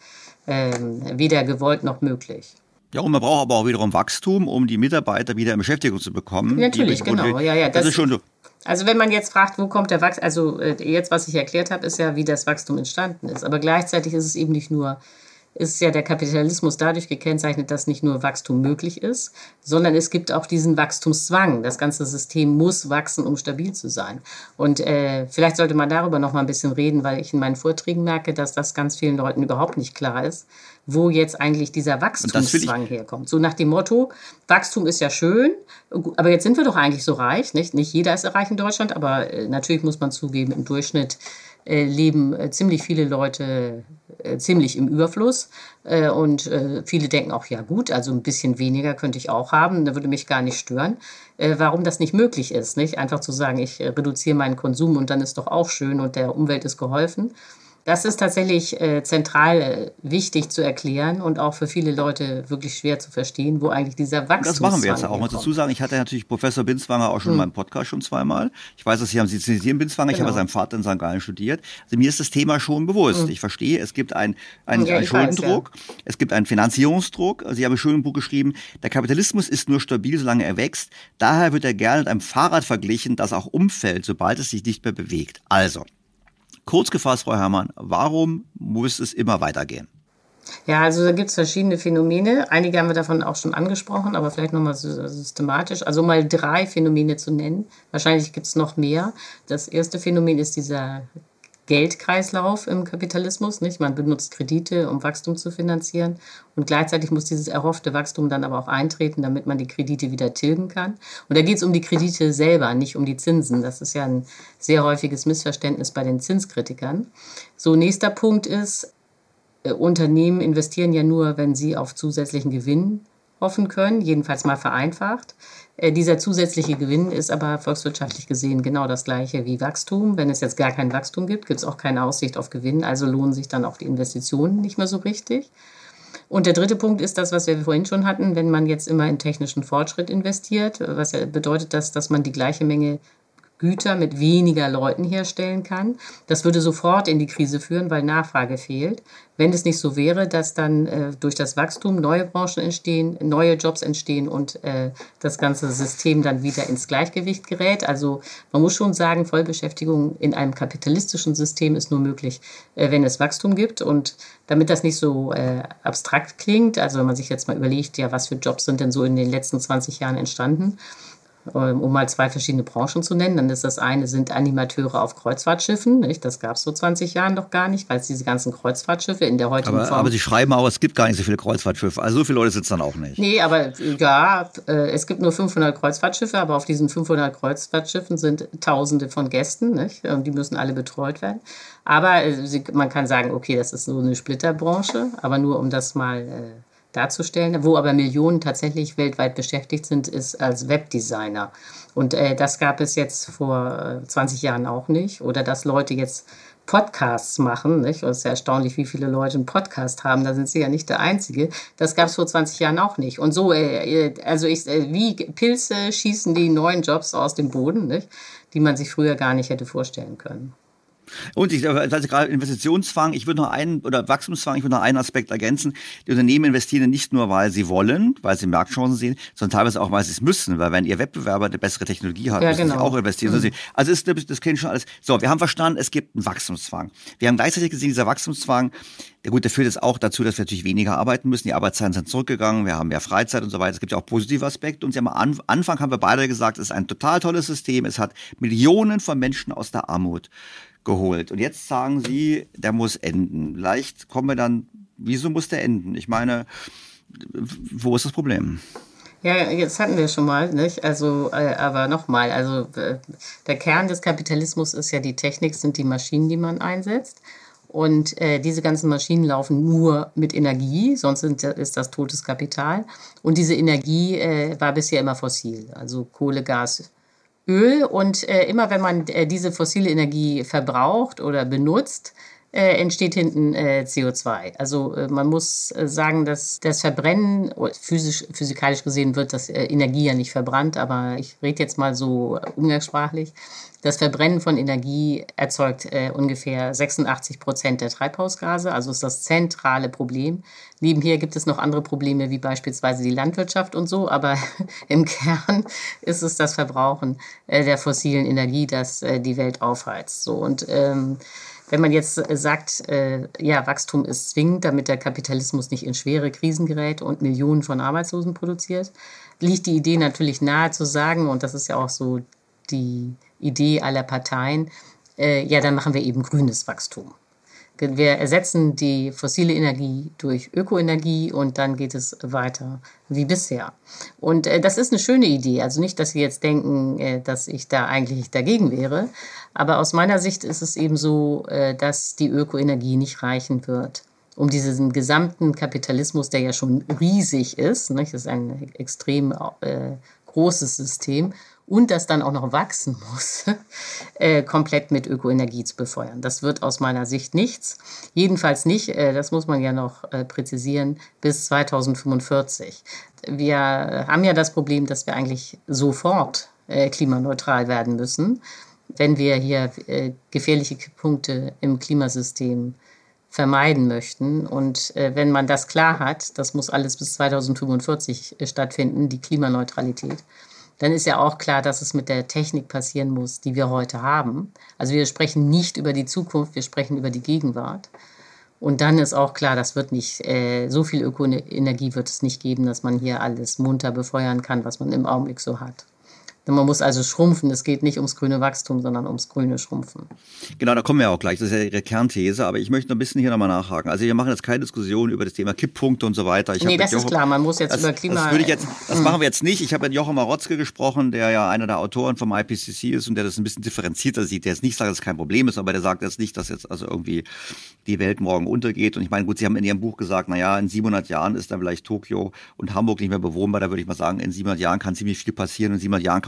weder gewollt noch möglich. Ja, und man braucht aber auch wiederum Wachstum, um die Mitarbeiter wieder in Beschäftigung zu bekommen. Natürlich, genau. Ja, das ist schon so. Also wenn man jetzt fragt, wo kommt der Wachstum, also jetzt, was ich erklärt habe, ist ja, wie das Wachstum entstanden ist. Aber gleichzeitig ist es eben nicht nur, ist ja der Kapitalismus dadurch gekennzeichnet, dass nicht nur Wachstum möglich ist, sondern es gibt auch diesen Wachstumszwang. Das ganze System muss wachsen, um stabil zu sein. Und vielleicht sollte man darüber noch mal ein bisschen reden, weil ich in meinen Vorträgen merke, dass das ganz vielen Leuten überhaupt nicht klar ist, wo jetzt eigentlich dieser Wachstumszwang herkommt. So nach dem Motto, Wachstum ist ja schön, aber jetzt sind wir doch eigentlich so reich. Nicht jeder ist reich in Deutschland, aber natürlich muss man zugeben, im Durchschnitt leben ziemlich viele Leute ziemlich im Überfluss und viele denken auch, ja gut, also ein bisschen weniger könnte ich auch haben, da würde mich gar nicht stören. Warum das nicht möglich ist, nicht? Einfach zu sagen, ich reduziere meinen Konsum und dann ist doch auch schön und der Umwelt ist geholfen. Das ist tatsächlich zentral wichtig zu erklären und auch für viele Leute wirklich schwer zu verstehen, wo eigentlich dieser Wachstumszwang Das machen wir jetzt auch mal dazu sagen. Ich hatte natürlich Professor Binswanger auch schon in meinem Podcast schon zweimal. Ich weiß, dass Sie zitieren Binswanger. Genau. Ich habe seinen Vater in St. Gallen studiert. Also mir ist das Thema schon bewusst. Ich verstehe, es gibt einen Schuldendruck, es gibt einen Finanzierungsdruck. Sie haben schon im Buch geschrieben, der Kapitalismus ist nur stabil, solange er wächst. Daher wird er gerne mit einem Fahrrad verglichen, das auch umfällt, sobald es sich nicht mehr bewegt. Also, kurz gefasst, Frau Herrmann, warum muss es immer weitergehen? Ja, also da gibt es verschiedene Phänomene. Einige haben wir davon auch schon angesprochen, aber vielleicht nochmal systematisch. Also mal 3 Phänomene zu nennen. Wahrscheinlich gibt es noch mehr. Das erste Phänomen ist dieser Geldkreislauf im Kapitalismus. Nicht? Man benutzt Kredite, um Wachstum zu finanzieren. Und gleichzeitig muss dieses erhoffte Wachstum dann aber auch eintreten, damit man die Kredite wieder tilgen kann. Und da geht es um die Kredite selber, nicht um die Zinsen. Das ist ja ein sehr häufiges Missverständnis bei den Zinskritikern. So, nächster Punkt ist, Unternehmen investieren ja nur, wenn sie auf zusätzlichen Gewinn hoffen können, jedenfalls mal vereinfacht. Dieser zusätzliche Gewinn ist aber volkswirtschaftlich gesehen genau das gleiche wie Wachstum. Wenn es jetzt gar kein Wachstum gibt, gibt es auch keine Aussicht auf Gewinn, also lohnen sich dann auch die Investitionen nicht mehr so richtig. Und der dritte Punkt ist das, was wir vorhin schon hatten, wenn man jetzt immer in technischen Fortschritt investiert, was ja bedeutet, dass man die gleiche Menge Güter mit weniger Leuten herstellen kann. Das würde sofort in die Krise führen, weil Nachfrage fehlt. Wenn es nicht so wäre, dass dann durch das Wachstum neue Branchen entstehen, neue Jobs entstehen und das ganze System dann wieder ins Gleichgewicht gerät. Also man muss schon sagen, Vollbeschäftigung in einem kapitalistischen System ist nur möglich, wenn es Wachstum gibt. Und damit das nicht so abstrakt klingt, also wenn man sich jetzt mal überlegt, ja, was für Jobs sind denn so in den letzten 20 Jahren entstanden, um mal 2 verschiedene Branchen zu nennen, dann ist das eine, sind Animateure auf Kreuzfahrtschiffen. Nicht? Das gab es vor 20 Jahren noch gar nicht, weil es diese ganzen Kreuzfahrtschiffe in der heutigen Form... Aber Sie schreiben auch, es gibt gar nicht so viele Kreuzfahrtschiffe. Also so viele Leute sitzen dann auch nicht. Nee, aber ja, es gibt nur 500 Kreuzfahrtschiffe, aber auf diesen 500 Kreuzfahrtschiffen sind Tausende von Gästen, nicht? Und die müssen alle betreut werden. Aber man kann sagen, okay, das ist so eine Splitterbranche, aber nur um das mal... darzustellen. Wo aber Millionen tatsächlich weltweit beschäftigt sind, ist als Webdesigner. Und das gab es jetzt vor 20 Jahren auch nicht. Oder dass Leute jetzt Podcasts machen. Nicht? Und es ist ja erstaunlich, wie viele Leute einen Podcast haben. Da sind sie ja nicht der Einzige. Das gab es vor 20 Jahren auch nicht. Und so, wie Pilze schießen die neuen Jobs aus dem Boden, nicht? Die man sich früher gar nicht hätte vorstellen können. Und also gerade Investitionszwang, Wachstumszwang, ich würde noch einen Aspekt ergänzen. Die Unternehmen investieren nicht nur, weil sie wollen, weil sie Marktchancen sehen, sondern teilweise auch, weil sie es müssen. Weil wenn ihr Wettbewerber eine bessere Technologie hat, müssen sie auch investieren. Mhm. Also das kennen schon alles. So, wir haben verstanden, es gibt einen Wachstumszwang. Wir haben gleichzeitig gesehen, dieser Wachstumszwang, der führt jetzt auch dazu, dass wir natürlich weniger arbeiten müssen. Die Arbeitszeiten sind zurückgegangen, wir haben mehr Freizeit und so weiter. Es gibt ja auch positive Aspekte. Und am Anfang haben wir beide gesagt, es ist ein total tolles System. Es hat Millionen von Menschen aus der Armut geholt. Und jetzt sagen Sie, der muss enden. Vielleicht kommen wir dann, wieso muss der enden? Ich meine, wo ist das Problem? Ja, jetzt hatten wir schon mal, nicht? Also, aber nochmal, also der Kern des Kapitalismus ist ja die Technik, sind die Maschinen, die man einsetzt. Und diese ganzen Maschinen laufen nur mit Energie, sonst ist das totes Kapital. Und diese Energie war bisher immer fossil, also Kohle, Gas, Öl. Und immer wenn man diese fossile Energie verbraucht oder benutzt, entsteht hinten CO2. Also man muss sagen, dass das Verbrennen, physikalisch gesehen wird das Energie ja nicht verbrannt, aber ich rede jetzt mal so umgangssprachlich. Das Verbrennen von Energie erzeugt ungefähr 86% der Treibhausgase, also ist das zentrale Problem. Nebenher gibt es noch andere Probleme, wie beispielsweise die Landwirtschaft und so, aber im Kern ist es das Verbrauchen der fossilen Energie, das die Welt aufheizt. So, und wenn man jetzt sagt, Wachstum ist zwingend, damit der Kapitalismus nicht in schwere Krisen gerät und Millionen von Arbeitslosen produziert, liegt die Idee natürlich nahe zu sagen, und das ist ja auch so die Idee aller Parteien, dann machen wir eben grünes Wachstum. Wir ersetzen die fossile Energie durch Ökoenergie und dann geht es weiter wie bisher. Und das ist eine schöne Idee. Also nicht, dass Sie jetzt denken, dass ich da eigentlich dagegen wäre. Aber aus meiner Sicht ist es eben so, dass die Ökoenergie nicht reichen wird, um diesen gesamten Kapitalismus, der ja schon riesig ist, nicht? Das ist ein extrem großes System, und das dann auch noch wachsen muss, komplett mit Ökoenergie zu befeuern. Das wird aus meiner Sicht nichts. Jedenfalls nicht, das muss man ja noch präzisieren, bis 2045. Wir haben ja das Problem, dass wir eigentlich sofort klimaneutral werden müssen, wenn wir hier gefährliche Punkte im Klimasystem vermeiden möchten. Und wenn man das klar hat, das muss alles bis 2045 stattfinden, die Klimaneutralität, dann ist ja auch klar, dass es mit der Technik passieren muss, die wir heute haben. Also wir sprechen nicht über die Zukunft, wir sprechen über die Gegenwart. Und dann ist auch klar, das wird nicht, so viel Ökoenergie wird es nicht geben, dass man hier alles munter befeuern kann, was man im Augenblick so hat. Man muss also schrumpfen. Es geht nicht ums grüne Wachstum, sondern ums grüne Schrumpfen. Genau, da kommen wir auch gleich. Das ist ja Ihre Kernthese. Aber ich möchte noch ein bisschen hier nochmal nachhaken. Also wir machen jetzt keine Diskussion über das Thema Kipppunkte und so weiter. Nee, das ist klar. Man muss jetzt über Klima... Das machen wir jetzt nicht. Ich habe mit Jochen Marotzke gesprochen, der ja einer der Autoren vom IPCC ist und der das ein bisschen differenzierter sieht. Der jetzt nicht sagt, dass es kein Problem ist, aber der sagt jetzt nicht, dass jetzt also irgendwie die Welt morgen untergeht. Und ich meine, gut, Sie haben in Ihrem Buch gesagt, naja, in 700 Jahren ist dann vielleicht Tokio und Hamburg nicht mehr bewohnbar. Da würde ich mal sagen, in 700 Jahren kann ziemlich viel passieren. In 700 Jahren kann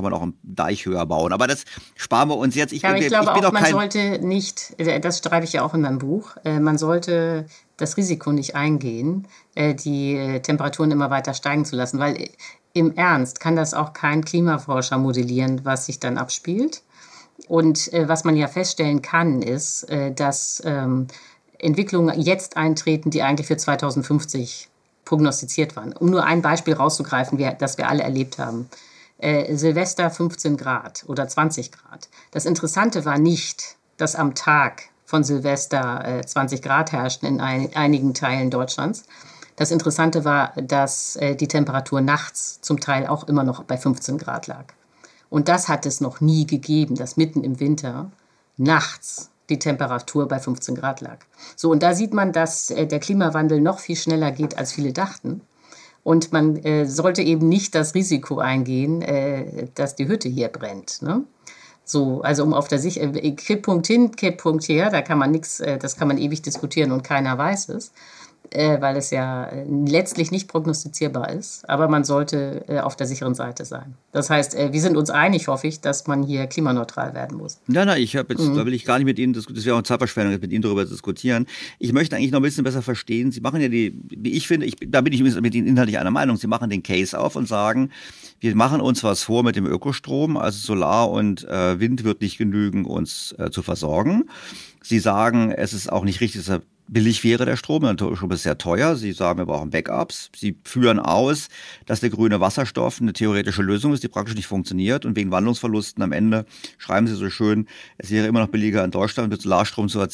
kann man auch einen Deich höher bauen. Aber das sparen wir uns jetzt. Ich glaube auch, man sollte nicht, das schreibe ich ja auch in meinem Buch, man sollte das Risiko nicht eingehen, die Temperaturen immer weiter steigen zu lassen, weil im Ernst kann das auch kein Klimaforscher modellieren, was sich dann abspielt. Und was man ja feststellen kann, ist, dass Entwicklungen jetzt eintreten, die eigentlich für 2050 prognostiziert waren. Um nur ein Beispiel rauszugreifen, das wir alle erlebt haben. Silvester 15 Grad oder 20 Grad. Das Interessante war nicht, dass am Tag von Silvester 20 Grad herrschten in einigen Teilen Deutschlands. Das Interessante war, dass die Temperatur nachts zum Teil auch immer noch bei 15 Grad lag. Und das hat es noch nie gegeben, dass mitten im Winter nachts die Temperatur bei 15 Grad lag. So, und da sieht man, dass der Klimawandel noch viel schneller geht, als viele dachten. Und man sollte eben nicht das Risiko eingehen, dass die Hütte hier brennt. Ne? So, also um auf der Sicht, Kipppunkt hin, Kipppunkt her, da kann man nichts, das kann man ewig diskutieren und keiner weiß es, weil es ja letztlich nicht prognostizierbar ist. Aber man sollte auf der sicheren Seite sein. Das heißt, wir sind uns einig, hoffe ich, dass man hier klimaneutral werden muss. Nein, ich habe jetzt, da will ich gar nicht mit Ihnen diskutieren, das wäre auch eine Zeitverschwendung, mit Ihnen darüber zu diskutieren. Ich möchte eigentlich noch ein bisschen besser verstehen, Sie machen ja wie ich finde, da bin ich übrigens mit Ihnen inhaltlich einer Meinung, Sie machen den Case auf und sagen, wir machen uns was vor mit dem Ökostrom, also Solar und Wind wird nicht genügen, uns zu versorgen. Sie sagen, es ist auch nicht richtig, dass er billig wäre, der Strom. Der Strom ist sehr teuer. Sie sagen, wir brauchen Backups. Sie führen aus, dass der grüne Wasserstoff eine theoretische Lösung ist, die praktisch nicht funktioniert. Und wegen Wandlungsverlusten am Ende schreiben Sie so schön, es wäre immer noch billiger in Deutschland mit Solarstrom zu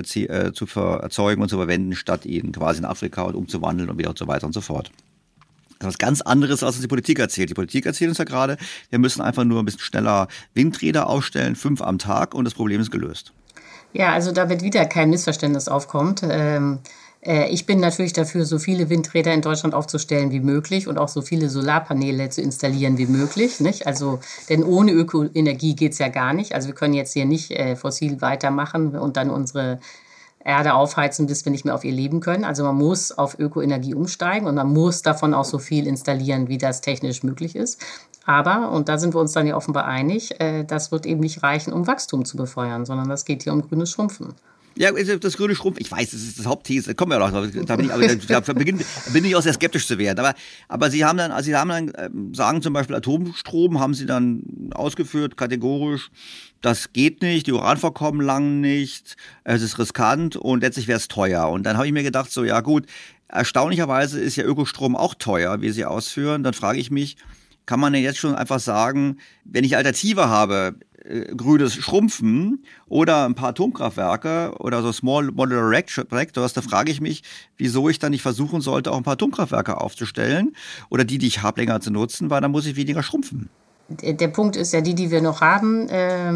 erzeugen und zu verwenden, statt ihn quasi in Afrika und umzuwandeln und wieder und so weiter und so fort. Das ist was ganz anderes, als die Politik erzählt. Die Politik erzählt uns ja gerade, wir müssen einfach nur ein bisschen schneller Windräder aufstellen, 5 am Tag, und das Problem ist gelöst. Ja, also damit wieder kein Missverständnis aufkommt. Ich bin natürlich dafür, so viele Windräder in Deutschland aufzustellen wie möglich und auch so viele Solarpaneele zu installieren wie möglich. Nicht? Also, denn ohne Ökoenergie geht's ja gar nicht. Also wir können jetzt hier nicht fossil weitermachen und dann unsere Erde aufheizen, bis wir nicht mehr auf ihr leben können. Also man muss auf Ökoenergie umsteigen und man muss davon auch so viel installieren, wie das technisch möglich ist. Aber, und da sind wir uns dann ja offenbar einig, das wird eben nicht reichen, um Wachstum zu befeuern, sondern das geht hier um grünes Schrumpfen. Ja, das grüne Schrumpfen, ich weiß, das ist das Hauptthese, kommen wir ja noch, da bin ich auch sehr skeptisch zu werden. Aber Sie haben dann, sagen zum Beispiel Atomstrom, haben Sie dann ausgeführt, kategorisch, das geht nicht, die Uranvorkommen langen nicht, es ist riskant und letztlich wäre es teuer. Und dann habe ich mir gedacht, so, ja gut, erstaunlicherweise ist ja Ökostrom auch teuer, wie Sie ausführen. Dann frage ich mich, kann man denn jetzt schon einfach sagen, wenn ich Alternative habe, grünes Schrumpfen oder ein paar Atomkraftwerke oder so Small Modular Reactors, da frage ich mich, wieso ich dann nicht versuchen sollte, auch ein paar Atomkraftwerke aufzustellen oder die ich habe, länger zu nutzen, weil dann muss ich weniger schrumpfen. Der Punkt ist ja, die wir noch haben,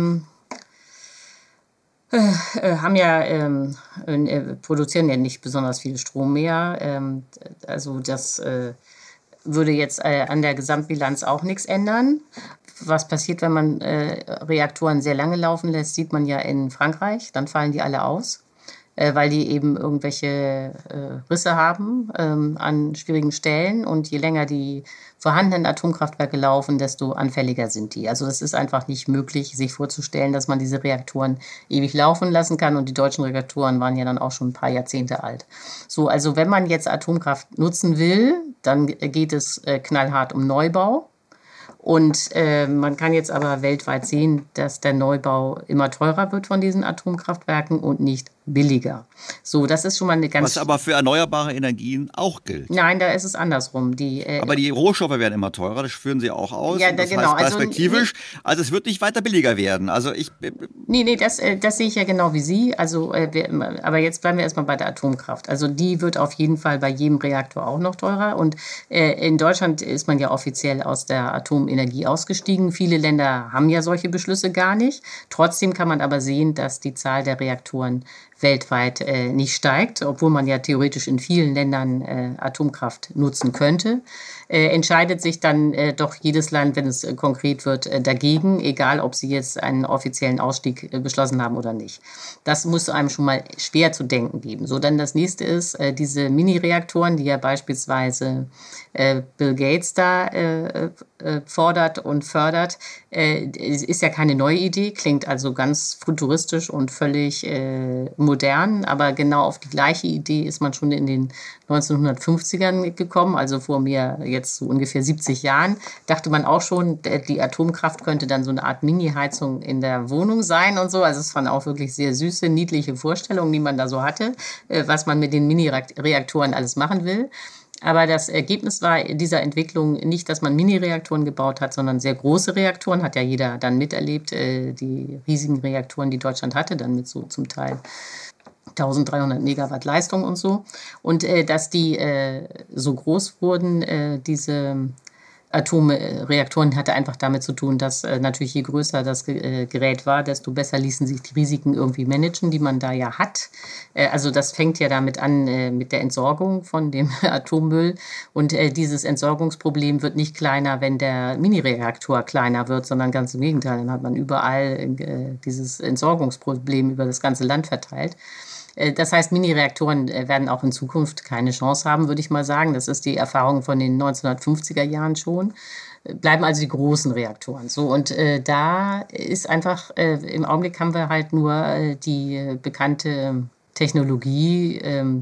produzieren ja nicht besonders viel Strom mehr. Also das würde jetzt an der Gesamtbilanz auch nichts ändern. Was passiert, wenn man Reaktoren sehr lange laufen lässt, sieht man ja in Frankreich. Dann fallen die alle aus, weil die eben irgendwelche Risse haben an schwierigen Stellen. Und je länger die vorhandenen Atomkraftwerke laufen, desto anfälliger sind die. Also es ist einfach nicht möglich, sich vorzustellen, dass man diese Reaktoren ewig laufen lassen kann. Und die deutschen Reaktoren waren ja dann auch schon ein paar Jahrzehnte alt. So, also wenn man jetzt Atomkraft nutzen will, dann geht es knallhart um Neubau. Und man kann jetzt aber weltweit sehen, dass der Neubau immer teurer wird von diesen Atomkraftwerken und nicht billiger. So, das ist schon mal eine ganz... Was aber für erneuerbare Energien auch gilt. Nein, da ist es andersrum. Aber die Rohstoffe werden immer teurer, das führen Sie auch aus. Ja, das genau. heißt perspektivisch, also es wird nicht weiter billiger werden. Also Nee, das sehe ich ja genau wie Sie. Also, aber jetzt bleiben wir erstmal bei der Atomkraft. Also die wird auf jeden Fall bei jedem Reaktor auch noch teurer. Und in Deutschland ist man ja offiziell aus der Atomenergie ausgestiegen. Viele Länder haben ja solche Beschlüsse gar nicht. Trotzdem kann man aber sehen, dass die Zahl der Reaktoren weltweit nicht steigt, obwohl man ja theoretisch in vielen Ländern Atomkraft nutzen könnte. entscheidet sich dann doch jedes Land, wenn es konkret wird, dagegen, egal ob sie jetzt einen offiziellen Ausstieg beschlossen haben oder nicht. Das muss einem schon mal schwer zu denken geben. So, dann das nächste ist, diese Mini-Reaktoren, die ja beispielsweise Bill Gates da fordert und fördert, ist ja keine neue Idee, klingt also ganz futuristisch und völlig modern, aber genau auf die gleiche Idee ist man schon in den 1950ern gekommen, also vor mir jetzt so ungefähr 70 Jahren, dachte man auch schon, die Atomkraft könnte dann so eine Art Mini-Heizung in der Wohnung sein und so. Also es waren auch wirklich sehr süße, niedliche Vorstellungen, die man da so hatte, was man mit den Mini-Reaktoren alles machen will. Aber das Ergebnis war dieser Entwicklung nicht, dass man Mini-Reaktoren gebaut hat, sondern sehr große Reaktoren, hat ja jeder dann miterlebt, die riesigen Reaktoren, die Deutschland hatte, dann mit so zum Teil 1300 Megawatt Leistung und so. Und dass die so groß wurden, diese Atomreaktoren, hatte einfach damit zu tun, dass natürlich je größer das Gerät war, desto besser ließen sich die Risiken irgendwie managen, die man da ja hat. Also das fängt ja damit an mit der Entsorgung von dem Atommüll. Und dieses Entsorgungsproblem wird nicht kleiner, wenn der Mini-Reaktor kleiner wird, sondern ganz im Gegenteil. Dann hat man überall dieses Entsorgungsproblem über das ganze Land verteilt. Das heißt, Mini-Reaktoren werden auch in Zukunft keine Chance haben, würde ich mal sagen. Das ist die Erfahrung von den 1950er Jahren schon. Bleiben also die großen Reaktoren. So, und da ist einfach, im Augenblick haben wir halt nur die bekannte Technologie,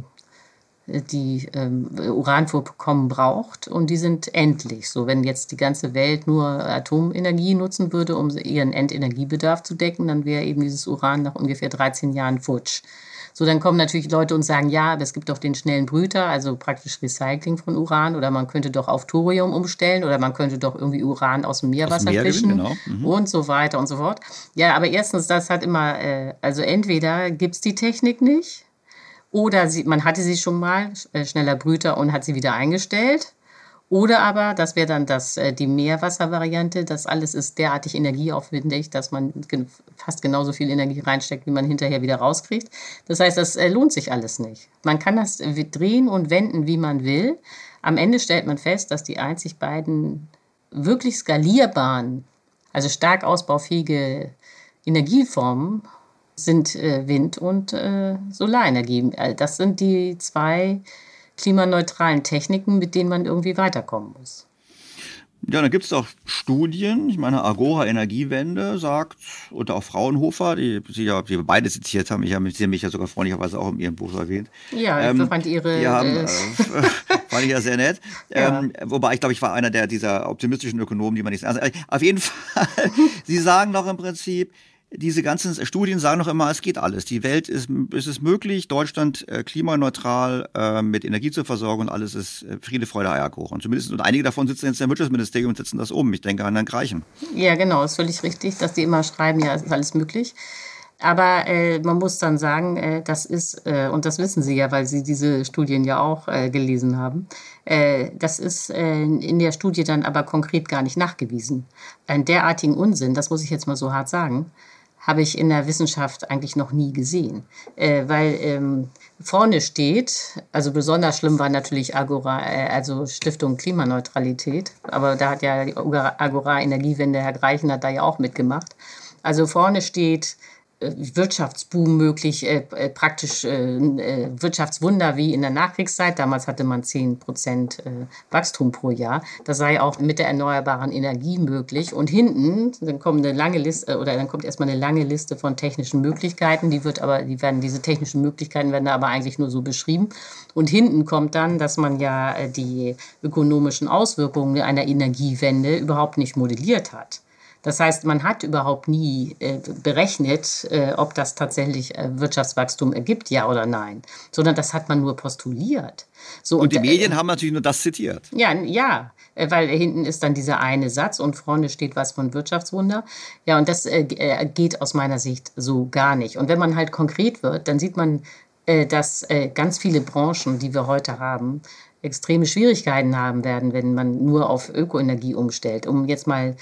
die Uranvorkommen braucht, und die sind endlich. So, wenn jetzt die ganze Welt nur Atomenergie nutzen würde, um ihren Endenergiebedarf zu decken, dann wäre eben dieses Uran nach ungefähr 13 Jahren futsch. So, dann kommen natürlich Leute und sagen, ja, aber es gibt doch den schnellen Brüter, also praktisch Recycling von Uran, oder man könnte doch auf Thorium umstellen, oder man könnte doch irgendwie Uran aus dem Meerwasser fischen, genau. Und so weiter und so fort. Ja, aber erstens, das hat immer, also entweder gibt es die Technik nicht, oder man hatte sie schon mal, schneller Brüter, und hat sie wieder eingestellt. Oder aber, das wäre dann die Meerwasservariante, das alles ist derartig energieaufwendig, dass man fast genauso viel Energie reinsteckt, wie man hinterher wieder rauskriegt. Das heißt, das lohnt sich alles nicht. Man kann das drehen und wenden, wie man will. Am Ende stellt man fest, dass die einzig beiden wirklich skalierbaren, also stark ausbaufähige Energieformen sind Wind- und Solarenergie. Das sind die zwei klimaneutralen Techniken, mit denen man irgendwie weiterkommen muss. Ja, da gibt es auch Studien. Ich meine, Agora Energiewende sagt, und auch Fraunhofer, die beide zitiert haben, Sie haben mich ja sogar freundlicherweise auch in Ihrem Buch erwähnt. Ja, ich fand Ihre... fand ich ja sehr nett. Ja. Wobei ich glaube, ich war einer dieser optimistischen Ökonomen, die man nicht... Also, auf jeden Fall, Sie sagen doch im Prinzip, diese ganzen Studien sagen noch immer, es geht alles. Die Welt es ist möglich, Deutschland klimaneutral mit Energie zu versorgen, und alles ist Friede, Freude, Eierkuchen. Und zumindest, und einige davon sitzen jetzt im Wirtschaftsministerium und setzen das um. Ich denke an Herrn Greichen. Ja, genau, ist völlig richtig, dass die immer schreiben, ja, es ist alles möglich. Aber man muss dann sagen, das ist, und das wissen Sie ja, weil Sie diese Studien ja auch gelesen haben, das ist in der Studie dann aber konkret gar nicht nachgewiesen. Einen derartigen Unsinn, das muss ich jetzt mal so hart sagen, habe ich in der Wissenschaft eigentlich noch nie gesehen. Weil vorne steht, also besonders schlimm war natürlich Agora, also Stiftung Klimaneutralität, aber da hat ja die Agora Energiewende, Herr Greichen hat da ja auch mitgemacht. Also vorne steht Wirtschaftsboom möglich, praktisch Wirtschaftswunder wie in der Nachkriegszeit. Damals hatte man 10% Wachstum pro Jahr. Das sei auch mit der erneuerbaren Energie möglich. Und hinten, dann kommt erstmal eine lange Liste von technischen Möglichkeiten. Diese technischen Möglichkeiten werden aber eigentlich nur so beschrieben. Und hinten kommt dann, dass man ja die ökonomischen Auswirkungen einer Energiewende überhaupt nicht modelliert hat. Das heißt, man hat überhaupt nie berechnet, ob das tatsächlich Wirtschaftswachstum ergibt, ja oder nein, sondern das hat man nur postuliert. So, und die Medien haben natürlich nur das zitiert. Ja, weil hinten ist dann dieser eine Satz und vorne steht was von Wirtschaftswunder. Ja, und das geht aus meiner Sicht so gar nicht. Und wenn man halt konkret wird, dann sieht man, dass ganz viele Branchen, die wir heute haben, extreme Schwierigkeiten haben werden, wenn man nur auf Ökoenergie umstellt. Um jetzt mal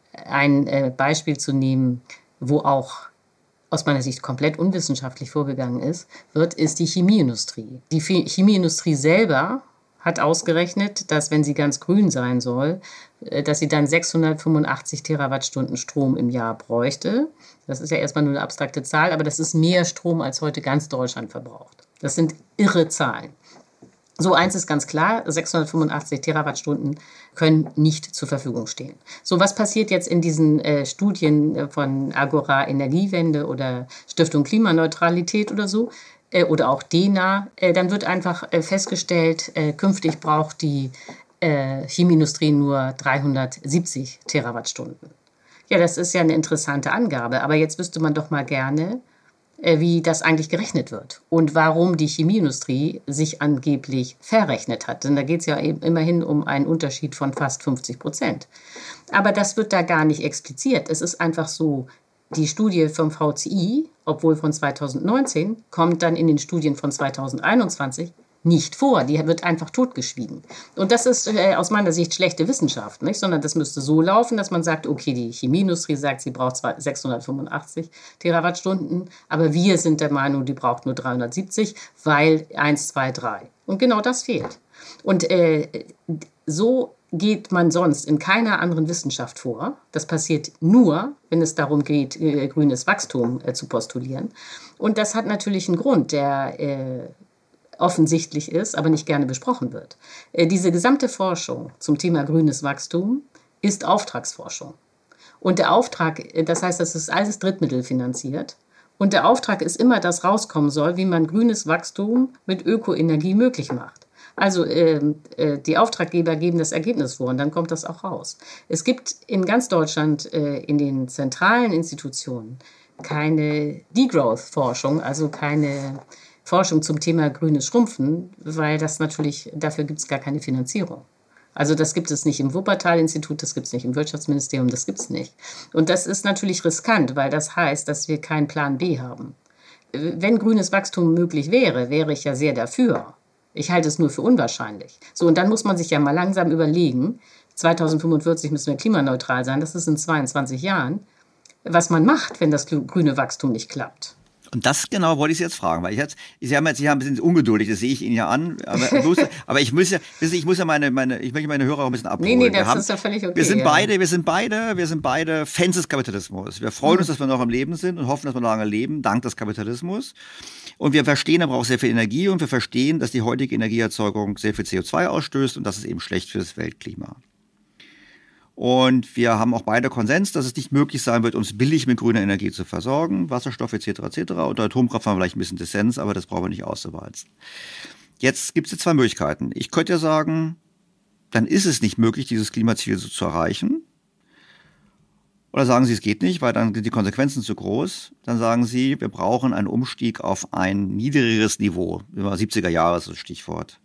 ein Beispiel zu nehmen, wo auch aus meiner Sicht komplett unwissenschaftlich vorgegangen ist die Chemieindustrie. Die Chemieindustrie selber hat ausgerechnet, dass wenn sie ganz grün sein soll, dass sie dann 685 Terawattstunden Strom im Jahr bräuchte. Das ist ja erstmal nur eine abstrakte Zahl, aber das ist mehr Strom, als heute ganz Deutschland verbraucht. Das sind irre Zahlen. So, eins ist ganz klar, 685 Terawattstunden können nicht zur Verfügung stehen. So, was passiert jetzt in diesen Studien von Agora Energiewende oder Stiftung Klimaneutralität oder so, oder auch DENA? Dann wird einfach festgestellt, künftig braucht die Chemieindustrie nur 370 Terawattstunden. Ja, das ist ja eine interessante Angabe, aber jetzt wüsste man doch mal gerne, wie das eigentlich gerechnet wird und warum die Chemieindustrie sich angeblich verrechnet hat. Denn da geht es ja immerhin um einen Unterschied von fast 50%. Aber das wird da gar nicht expliziert. Es ist einfach so, die Studie vom VCI, obwohl von 2019, kommt dann in den Studien von 2021 nicht vor. Die wird einfach totgeschwiegen. Und das ist aus meiner Sicht schlechte Wissenschaft, nicht? Sondern das müsste so laufen, dass man sagt, okay, die Chemieindustrie sagt, sie braucht 685 Terawattstunden, aber wir sind der Meinung, die braucht nur 370, weil 1, 2, 3. Und genau das fehlt. Und so geht man sonst in keiner anderen Wissenschaft vor. Das passiert nur, wenn es darum geht, grünes Wachstum zu postulieren. Und das hat natürlich einen Grund, der offensichtlich ist, aber nicht gerne besprochen wird. Diese gesamte Forschung zum Thema grünes Wachstum ist Auftragsforschung. Und der Auftrag, das heißt, das ist alles drittmittelfinanziert. Und der Auftrag ist immer, dass rauskommen soll, wie man grünes Wachstum mit Ökoenergie möglich macht. Also die Auftraggeber geben das Ergebnis vor und dann kommt das auch raus. Es gibt in ganz Deutschland in den zentralen Institutionen keine Degrowth-Forschung, also keine Forschung zum Thema grünes Schrumpfen, weil das natürlich, dafür gibt es gar keine Finanzierung. Also das gibt es nicht im Wuppertal-Institut, das gibt es nicht im Wirtschaftsministerium, das gibt es nicht. Und das ist natürlich riskant, weil das heißt, dass wir keinen Plan B haben. Wenn grünes Wachstum möglich wäre, wäre ich ja sehr dafür. Ich halte es nur für unwahrscheinlich. So, und dann muss man sich ja mal langsam überlegen, 2045 müssen wir klimaneutral sein, das ist in 22 Jahren, was man macht, wenn das grüne Wachstum nicht klappt. Und das genau wollte ich Sie jetzt fragen, weil Sie haben ein bisschen ungeduldig, das sehe ich Ihnen ja an, aber ich möchte meine Hörer auch ein bisschen abholen. Nee, das ist ja völlig okay. Wir sind beide Fans des Kapitalismus. Wir freuen uns, dass wir noch am Leben sind und hoffen, dass wir noch lange leben, dank des Kapitalismus. Und wir verstehen, er braucht sehr viel Energie und wir verstehen, dass die heutige Energieerzeugung sehr viel CO2 ausstößt und das ist eben schlecht für das Weltklima. Und wir haben auch beide Konsens, dass es nicht möglich sein wird, uns billig mit grüner Energie zu versorgen, Wasserstoff etc. etc. Und Atomkraft haben wir vielleicht ein bisschen Dissens, aber das brauchen wir nicht auszuwalzen. Jetzt gibt es 2 Möglichkeiten. Ich könnte ja sagen, dann ist es nicht möglich, dieses Klimaziel so zu erreichen. Oder sagen Sie, es geht nicht, weil dann sind die Konsequenzen zu groß. Dann sagen Sie, wir brauchen einen Umstieg auf ein niedrigeres Niveau. Über 70er Jahre ist das Stichwort.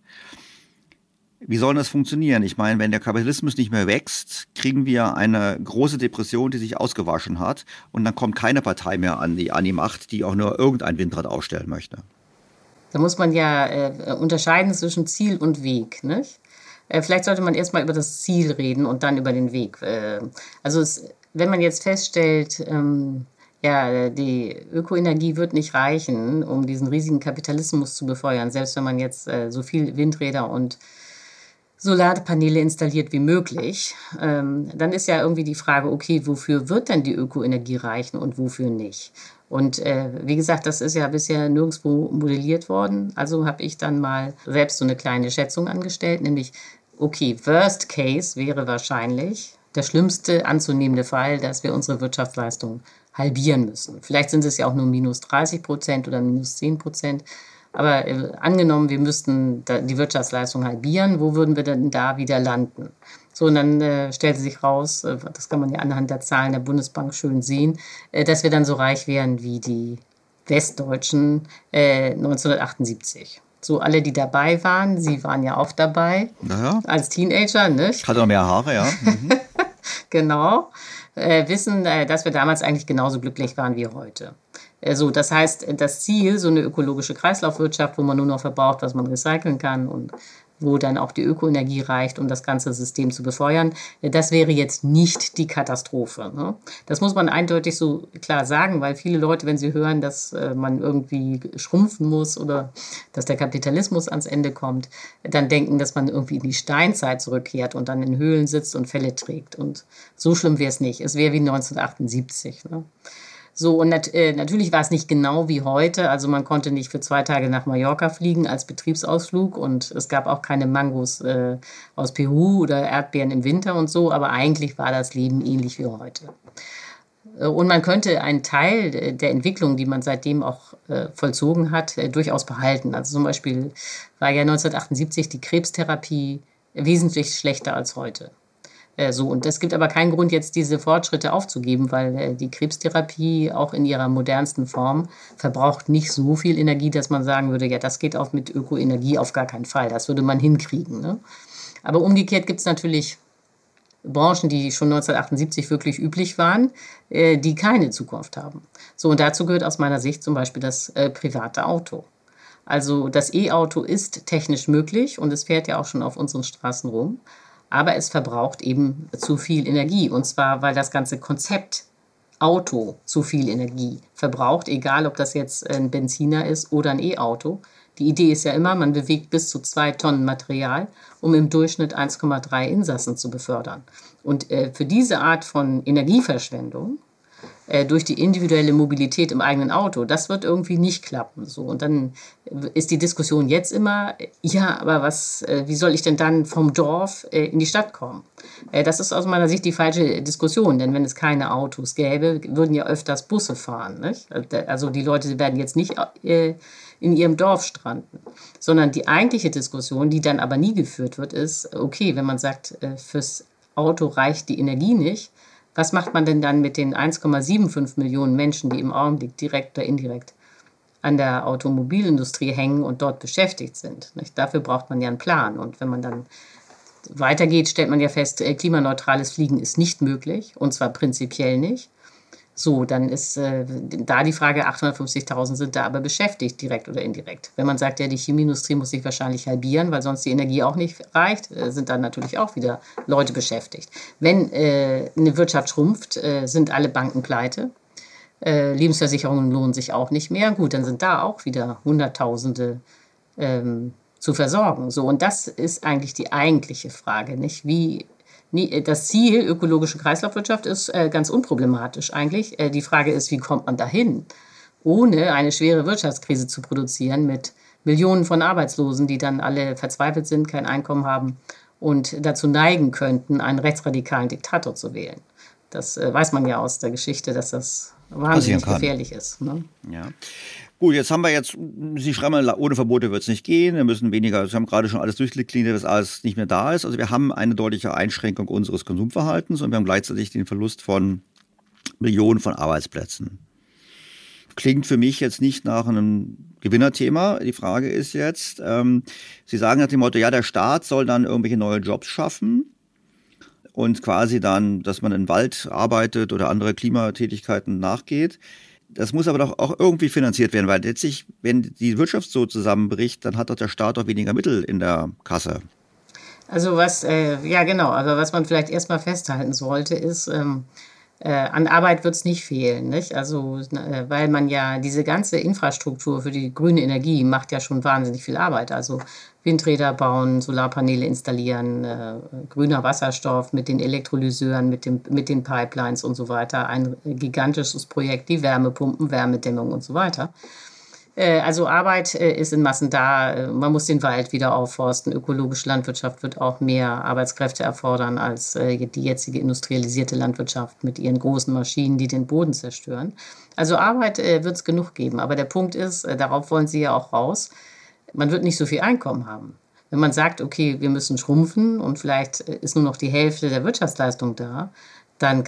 Wie soll das funktionieren? Ich meine, wenn der Kapitalismus nicht mehr wächst, kriegen wir eine große Depression, die sich ausgewaschen hat. Und dann kommt keine Partei mehr an die Macht, die auch nur irgendein Windrad aufstellen möchte. Da muss man ja unterscheiden zwischen Ziel und Weg, nicht? Vielleicht sollte man erst mal über das Ziel reden und dann über den Weg. Wenn man jetzt feststellt, die Ökoenergie wird nicht reichen, um diesen riesigen Kapitalismus zu befeuern, selbst wenn man jetzt so viel Windräder und Solarpaneele installiert wie möglich, dann ist ja irgendwie die Frage, okay, wofür wird denn die Ökoenergie reichen und wofür nicht? Und wie gesagt, das ist ja bisher nirgendwo modelliert worden. Also habe ich dann mal selbst so eine kleine Schätzung angestellt, nämlich, okay, Worst Case wäre wahrscheinlich der schlimmste anzunehmende Fall, dass wir unsere Wirtschaftsleistung halbieren müssen. Vielleicht sind es ja auch nur minus 30% oder minus 10%. Aber angenommen, wir müssten die Wirtschaftsleistung halbieren, wo würden wir denn da wieder landen? So, und dann stellte sich raus, das kann man ja anhand der Zahlen der Bundesbank schön sehen, dass wir dann so reich wären wie die Westdeutschen 1978. So, alle, die dabei waren, Sie waren ja auch dabei, als Teenager, nicht? Ich hatte noch mehr Haare, ja. Mhm. Genau, wissen, dass wir damals eigentlich genauso glücklich waren wie heute. So, das heißt, das Ziel, so eine ökologische Kreislaufwirtschaft, wo man nur noch verbraucht, was man recyceln kann und wo dann auch die Ökoenergie reicht, um das ganze System zu befeuern. Das wäre jetzt nicht die Katastrophe. Ne? Das muss man eindeutig so klar sagen, weil viele Leute, wenn sie hören, dass man irgendwie schrumpfen muss oder dass der Kapitalismus ans Ende kommt, dann denken, dass man irgendwie in die Steinzeit zurückkehrt und dann in Höhlen sitzt und Felle trägt. Und so schlimm wäre es nicht. Es wäre wie 1978. Ne? So, und natürlich war es nicht genau wie heute. Also man konnte nicht für 2 Tage nach Mallorca fliegen als Betriebsausflug und es gab auch keine Mangos aus Peru oder Erdbeeren im Winter und so. Aber eigentlich war das Leben ähnlich wie heute. Und man könnte einen Teil der Entwicklung, die man seitdem auch vollzogen hat, durchaus behalten. Also zum Beispiel war ja 1978 die Krebstherapie wesentlich schlechter als heute. Und es gibt aber keinen Grund, jetzt diese Fortschritte aufzugeben, weil die Krebstherapie auch in ihrer modernsten Form verbraucht nicht so viel Energie, dass man sagen würde, ja, das geht auch mit Ökoenergie auf gar keinen Fall. Das würde man hinkriegen. Ne? Aber umgekehrt gibt es natürlich Branchen, die schon 1978 wirklich üblich waren, die keine Zukunft haben. So, und dazu gehört aus meiner Sicht zum Beispiel das private Auto. Also das E-Auto ist technisch möglich und es fährt ja auch schon auf unseren Straßen rum. Aber es verbraucht eben zu viel Energie. Und zwar, weil das ganze Konzept Auto zu viel Energie verbraucht, egal ob das jetzt ein Benziner ist oder ein E-Auto. Die Idee ist ja immer, man bewegt bis zu 2 Tonnen Material, um im Durchschnitt 1,3 Insassen zu befördern. Und für diese Art von Energieverschwendung durch die individuelle Mobilität im eigenen Auto, das wird irgendwie nicht klappen. So. Und dann ist die Diskussion jetzt immer, ja, aber wie soll ich denn dann vom Dorf in die Stadt kommen? Das ist aus meiner Sicht die falsche Diskussion, denn wenn es keine Autos gäbe, würden ja öfters Busse fahren. Nicht? Also die Leute werden jetzt nicht in ihrem Dorf stranden, sondern die eigentliche Diskussion, die dann aber nie geführt wird, ist, okay, wenn man sagt, fürs Auto reicht die Energie nicht, was macht man denn dann mit den 1,75 Millionen Menschen, die im Augenblick direkt oder indirekt an der Automobilindustrie hängen und dort beschäftigt sind? Nicht? Dafür braucht man ja einen Plan. Und wenn man dann weitergeht, stellt man ja fest, klimaneutrales Fliegen ist nicht möglich, und zwar prinzipiell nicht. So, dann ist da die Frage, 850.000 sind da aber beschäftigt, direkt oder indirekt. Wenn man sagt, ja, die Chemieindustrie muss sich wahrscheinlich halbieren, weil sonst die Energie auch nicht reicht, sind dann natürlich auch wieder Leute beschäftigt. Wenn eine Wirtschaft schrumpft, sind alle Banken pleite. Lebensversicherungen lohnen sich auch nicht mehr. Gut, dann sind da auch wieder Hunderttausende zu versorgen. So, und das ist eigentlich die eigentliche Frage, nicht? Das Ziel, ökologische Kreislaufwirtschaft, ist ganz unproblematisch eigentlich. Die Frage ist, wie kommt man dahin, ohne eine schwere Wirtschaftskrise zu produzieren mit Millionen von Arbeitslosen, die dann alle verzweifelt sind, kein Einkommen haben und dazu neigen könnten, einen rechtsradikalen Diktator zu wählen. Das weiß man ja aus der Geschichte, dass das wahnsinnig gefährlich ist. Ne? Ja. Gut, Sie schreiben, ohne Verbote wird es nicht gehen. Wir müssen weniger, Sie haben gerade schon alles durchdekliniert, dass alles nicht mehr da ist. Also wir haben eine deutliche Einschränkung unseres Konsumverhaltens und wir haben gleichzeitig den Verlust von Millionen von Arbeitsplätzen. Klingt für mich jetzt nicht nach einem Gewinnerthema. Die Frage ist jetzt, Sie sagen nach dem Motto, ja, der Staat soll dann irgendwelche neue Jobs schaffen und quasi dann, dass man im Wald arbeitet oder andere Klimatätigkeiten nachgeht. Das muss aber doch auch irgendwie finanziert werden, weil letztlich, wenn die Wirtschaft so zusammenbricht, dann hat doch der Staat auch weniger Mittel in der Kasse. Also was man vielleicht erstmal festhalten sollte, ist, an Arbeit wird es nicht fehlen, nicht? Also, weil man ja diese ganze Infrastruktur für die grüne Energie macht ja schon wahnsinnig viel Arbeit. Also Windräder bauen, Solarpaneele installieren, grüner Wasserstoff mit den Elektrolyseuren, mit den Pipelines und so weiter. Ein gigantisches Projekt, die Wärmepumpen, Wärmedämmung und so weiter. Also Arbeit ist in Massen da. Man muss den Wald wieder aufforsten. Ökologische Landwirtschaft wird auch mehr Arbeitskräfte erfordern als die jetzige industrialisierte Landwirtschaft mit ihren großen Maschinen, die den Boden zerstören. Also Arbeit wird es genug geben. Aber der Punkt ist, darauf wollen Sie ja auch raus, man wird nicht so viel Einkommen haben. Wenn man sagt, okay, wir müssen schrumpfen und vielleicht ist nur noch die Hälfte der Wirtschaftsleistung da, dann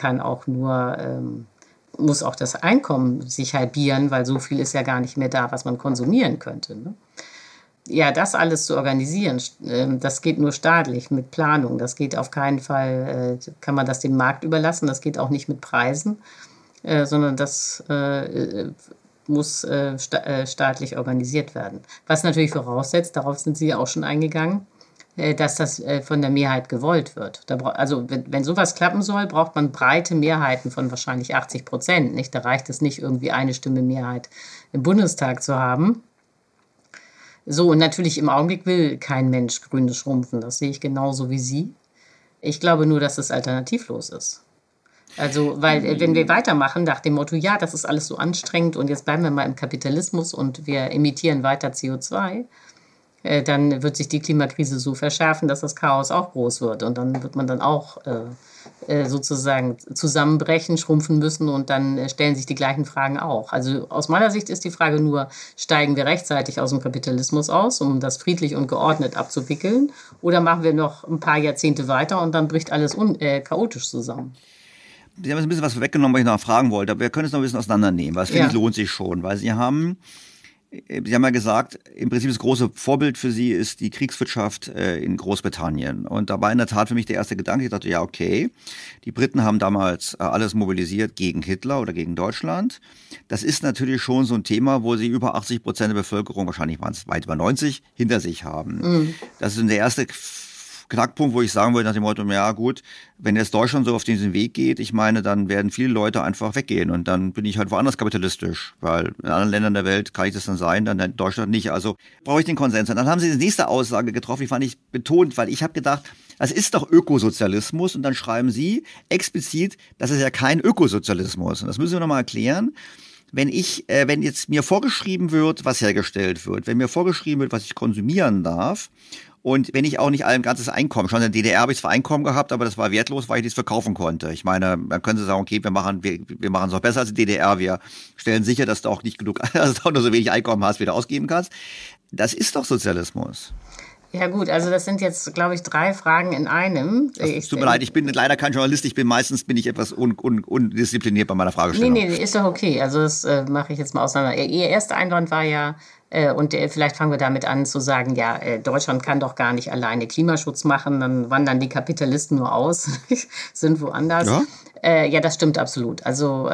muss auch das Einkommen sich halbieren, weil so viel ist ja gar nicht mehr da, was man konsumieren könnte. Ne? Ja, das alles zu organisieren, das geht nur staatlich mit Planung. Das geht auf keinen Fall, kann man das dem Markt überlassen. Das geht auch nicht mit Preisen, sondern das muss staatlich organisiert werden. Was natürlich voraussetzt, darauf sind Sie ja auch schon eingegangen, dass das von der Mehrheit gewollt wird. Also wenn sowas klappen soll, braucht man breite Mehrheiten von wahrscheinlich 80%. Nicht? Da reicht es nicht, irgendwie eine Stimme Mehrheit im Bundestag zu haben. So, und natürlich im Augenblick will kein Mensch Grüne schrumpfen. Das sehe ich genauso wie Sie. Ich glaube nur, dass es alternativlos ist. Also, weil wenn wir weitermachen nach dem Motto, ja, das ist alles so anstrengend und jetzt bleiben wir mal im Kapitalismus und wir emittieren weiter CO2, dann wird sich die Klimakrise so verschärfen, dass das Chaos auch groß wird. Und dann wird man dann auch sozusagen zusammenbrechen, schrumpfen müssen und dann stellen sich die gleichen Fragen auch. Also aus meiner Sicht ist die Frage nur, steigen wir rechtzeitig aus dem Kapitalismus aus, um das friedlich und geordnet abzuwickeln, oder machen wir noch ein paar Jahrzehnte weiter und dann bricht alles chaotisch zusammen. Sie haben jetzt ein bisschen was vorweggenommen, was ich noch fragen wollte, aber wir können es noch ein bisschen auseinandernehmen, weil es finde ich lohnt sich schon, weil Sie haben ja gesagt, im Prinzip das große Vorbild für Sie ist die Kriegswirtschaft in Großbritannien. Und da war in der Tat für mich der erste Gedanke, ich dachte, ja okay, die Briten haben damals alles mobilisiert gegen Hitler oder gegen Deutschland. Das ist natürlich schon so ein Thema, wo Sie über 80% der Bevölkerung, wahrscheinlich waren es weit über 90, hinter sich haben. Mhm. Das ist der erste Knackpunkt, wo ich sagen würde nach dem Motto, ja gut, wenn jetzt Deutschland so auf diesen Weg geht, ich meine, dann werden viele Leute einfach weggehen und dann bin ich halt woanders kapitalistisch, weil in anderen Ländern der Welt kann ich das dann sein, dann in Deutschland nicht. Also brauche ich den Konsens. Und dann haben Sie die nächste Aussage getroffen, die fand ich betont, weil ich habe gedacht, das ist doch Ökosozialismus und dann schreiben Sie explizit, das ist ja kein Ökosozialismus. Und das müssen wir nochmal erklären. Wenn jetzt mir vorgeschrieben wird, was hergestellt wird, wenn mir vorgeschrieben wird, was ich konsumieren darf, und wenn ich auch nicht ein ganzes Einkommen, schon in der DDR habe ich zwar Einkommen gehabt, aber das war wertlos, weil ich nichts verkaufen konnte. Ich meine, dann können Sie sagen, okay, wir machen es noch besser als die DDR, wir stellen sicher, dass du auch nicht genug, dass du auch nur so wenig Einkommen hast, wie du ausgeben kannst. Das ist doch Sozialismus. Ja gut, also das sind jetzt, glaube ich, 3 Fragen in einem. Es tut mir leid, ich bin leider kein Journalist, meistens bin ich etwas undiszipliniert bei meiner Fragestellung. Nee, ist doch okay, also das mache ich jetzt mal auseinander. Ihr erster Einwand war ja, und vielleicht fangen wir damit an zu sagen, ja, Deutschland kann doch gar nicht alleine Klimaschutz machen, dann wandern die Kapitalisten nur aus, sind woanders. Ja? Ja, das stimmt absolut. Also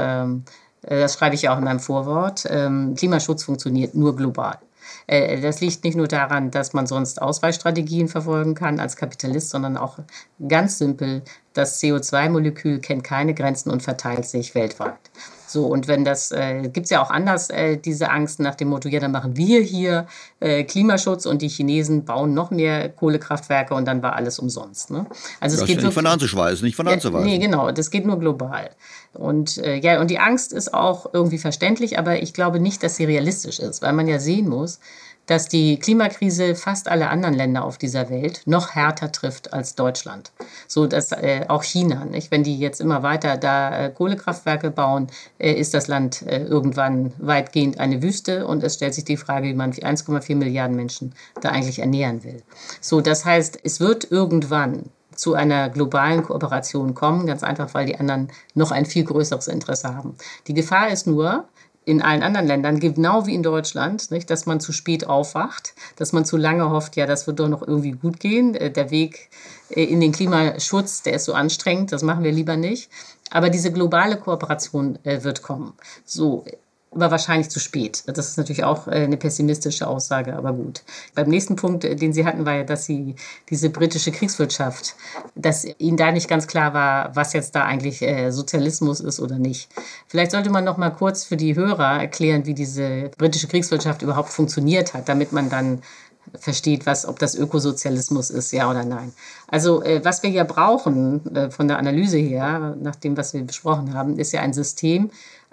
das schreibe ich ja auch in meinem Vorwort. Klimaschutz funktioniert nur global. Das liegt nicht nur daran, dass man sonst Ausweichstrategien verfolgen kann als Kapitalist, sondern auch ganz simpel, das CO2-Molekül kennt keine Grenzen und verteilt sich weltweit. So, und wenn das, gibt's ja auch anders, diese Angst nach dem Motto, ja, dann machen wir hier Klimaschutz und die Chinesen bauen noch mehr Kohlekraftwerke und dann war alles umsonst. Ne? Also das es geht ist nicht von der Hand zu schweißen, nicht von der Hand zu weisen. Nee, genau, das geht nur global. Und ja, und die Angst ist auch irgendwie verständlich, aber ich glaube nicht, dass sie realistisch ist, weil man ja sehen muss, dass die Klimakrise fast alle anderen Länder auf dieser Welt noch härter trifft als Deutschland. So dass auch China, nicht? Wenn die jetzt immer weiter da Kohlekraftwerke bauen, ist das Land irgendwann weitgehend eine Wüste und es stellt sich die Frage, wie man 1,4 Milliarden Menschen da eigentlich ernähren will. So, das heißt, es wird irgendwann zu einer globalen Kooperation kommen, ganz einfach, weil die anderen noch ein viel größeres Interesse haben. Die Gefahr ist nur, in allen anderen Ländern, genau wie in Deutschland, nicht, dass man zu spät aufwacht, dass man zu lange hofft, ja, das wird doch noch irgendwie gut gehen. Der Weg in den Klimaschutz, der ist so anstrengend, das machen wir lieber nicht. Aber diese globale Kooperation wird kommen. So, aber wahrscheinlich zu spät. Das ist natürlich auch eine pessimistische Aussage, aber gut. Beim nächsten Punkt, den Sie hatten, war ja, dass Sie diese britische Kriegswirtschaft, dass Ihnen da nicht ganz klar war, was jetzt da eigentlich Sozialismus ist oder nicht. Vielleicht sollte man noch mal kurz für die Hörer erklären, wie diese britische Kriegswirtschaft überhaupt funktioniert hat, damit man dann versteht, ob das Ökosozialismus ist, ja oder nein. Also was wir ja brauchen von der Analyse her, nach dem, was wir besprochen haben, ist ja ein System,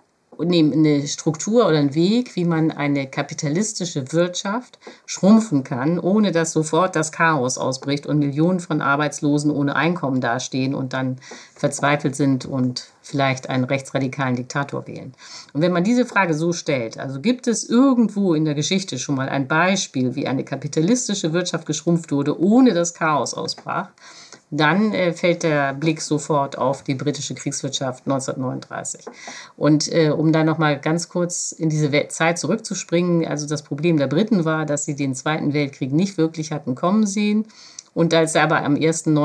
eine Struktur oder ein Weg, wie man eine kapitalistische Wirtschaft schrumpfen kann, ohne dass sofort das Chaos ausbricht und Millionen von Arbeitslosen ohne Einkommen dastehen und dann verzweifelt sind und vielleicht einen rechtsradikalen Diktator wählen. Und wenn man diese Frage so stellt, also gibt es irgendwo in der Geschichte schon mal ein Beispiel, wie eine kapitalistische Wirtschaft geschrumpft wurde, ohne dass Chaos ausbrach, dann fällt der Blick sofort auf die britische Kriegswirtschaft 1939. Und um da noch mal ganz kurz in diese Zeit zurückzuspringen, also das Problem der Briten war, dass sie den Zweiten Weltkrieg nicht wirklich hatten kommen sehen. Und als er aber am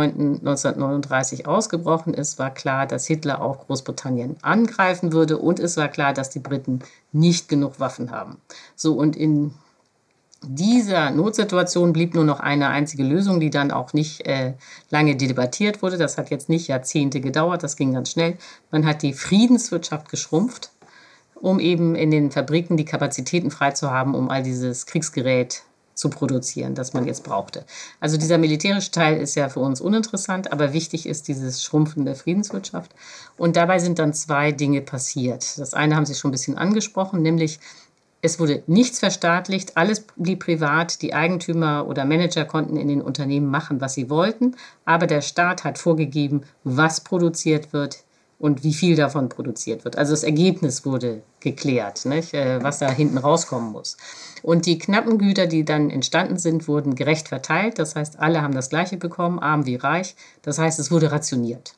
1.9.1939 ausgebrochen ist, war klar, dass Hitler auch Großbritannien angreifen würde. Und es war klar, dass die Briten nicht genug Waffen haben. So, und in dieser Notsituation blieb nur noch eine einzige Lösung, die dann auch nicht lange debattiert wurde. Das hat jetzt nicht Jahrzehnte gedauert, das ging ganz schnell. Man hat die Friedenswirtschaft geschrumpft, um eben in den Fabriken die Kapazitäten frei zu haben, um all dieses Kriegsgerät zu produzieren, das man jetzt brauchte. Also dieser militärische Teil ist ja für uns uninteressant, aber wichtig ist dieses Schrumpfen der Friedenswirtschaft. Und dabei sind dann 2 Dinge passiert. Das eine haben Sie schon ein bisschen angesprochen, nämlich es wurde nichts verstaatlicht, alles blieb privat. Die Eigentümer oder Manager konnten in den Unternehmen machen, was sie wollten. Aber der Staat hat vorgegeben, was produziert wird und wie viel davon produziert wird. Also das Ergebnis wurde geklärt, nicht? Was da hinten rauskommen muss. Und die knappen Güter, die dann entstanden sind, wurden gerecht verteilt. Das heißt, alle haben das Gleiche bekommen, arm wie reich. Das heißt, es wurde rationiert,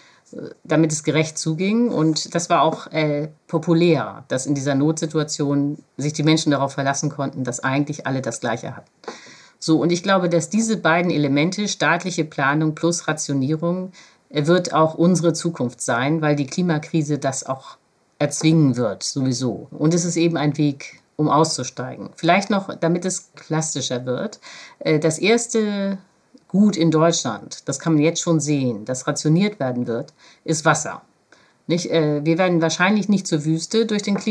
damit es gerecht zuging. Und das war auch populär, dass in dieser Notsituation sich die Menschen darauf verlassen konnten, dass eigentlich alle das Gleiche hatten. So, und ich glaube, dass diese beiden Elemente, staatliche Planung plus Rationierung, wird auch unsere Zukunft sein, weil die Klimakrise das auch erzwingen wird, sowieso. Und es ist eben ein Weg, um auszusteigen. Vielleicht noch, damit es plastischer wird. Das erste Gut in Deutschland, das kann man jetzt schon sehen, das rationiert werden wird, ist Wasser. Nicht? Wir werden wahrscheinlich nicht zur Wüste durch die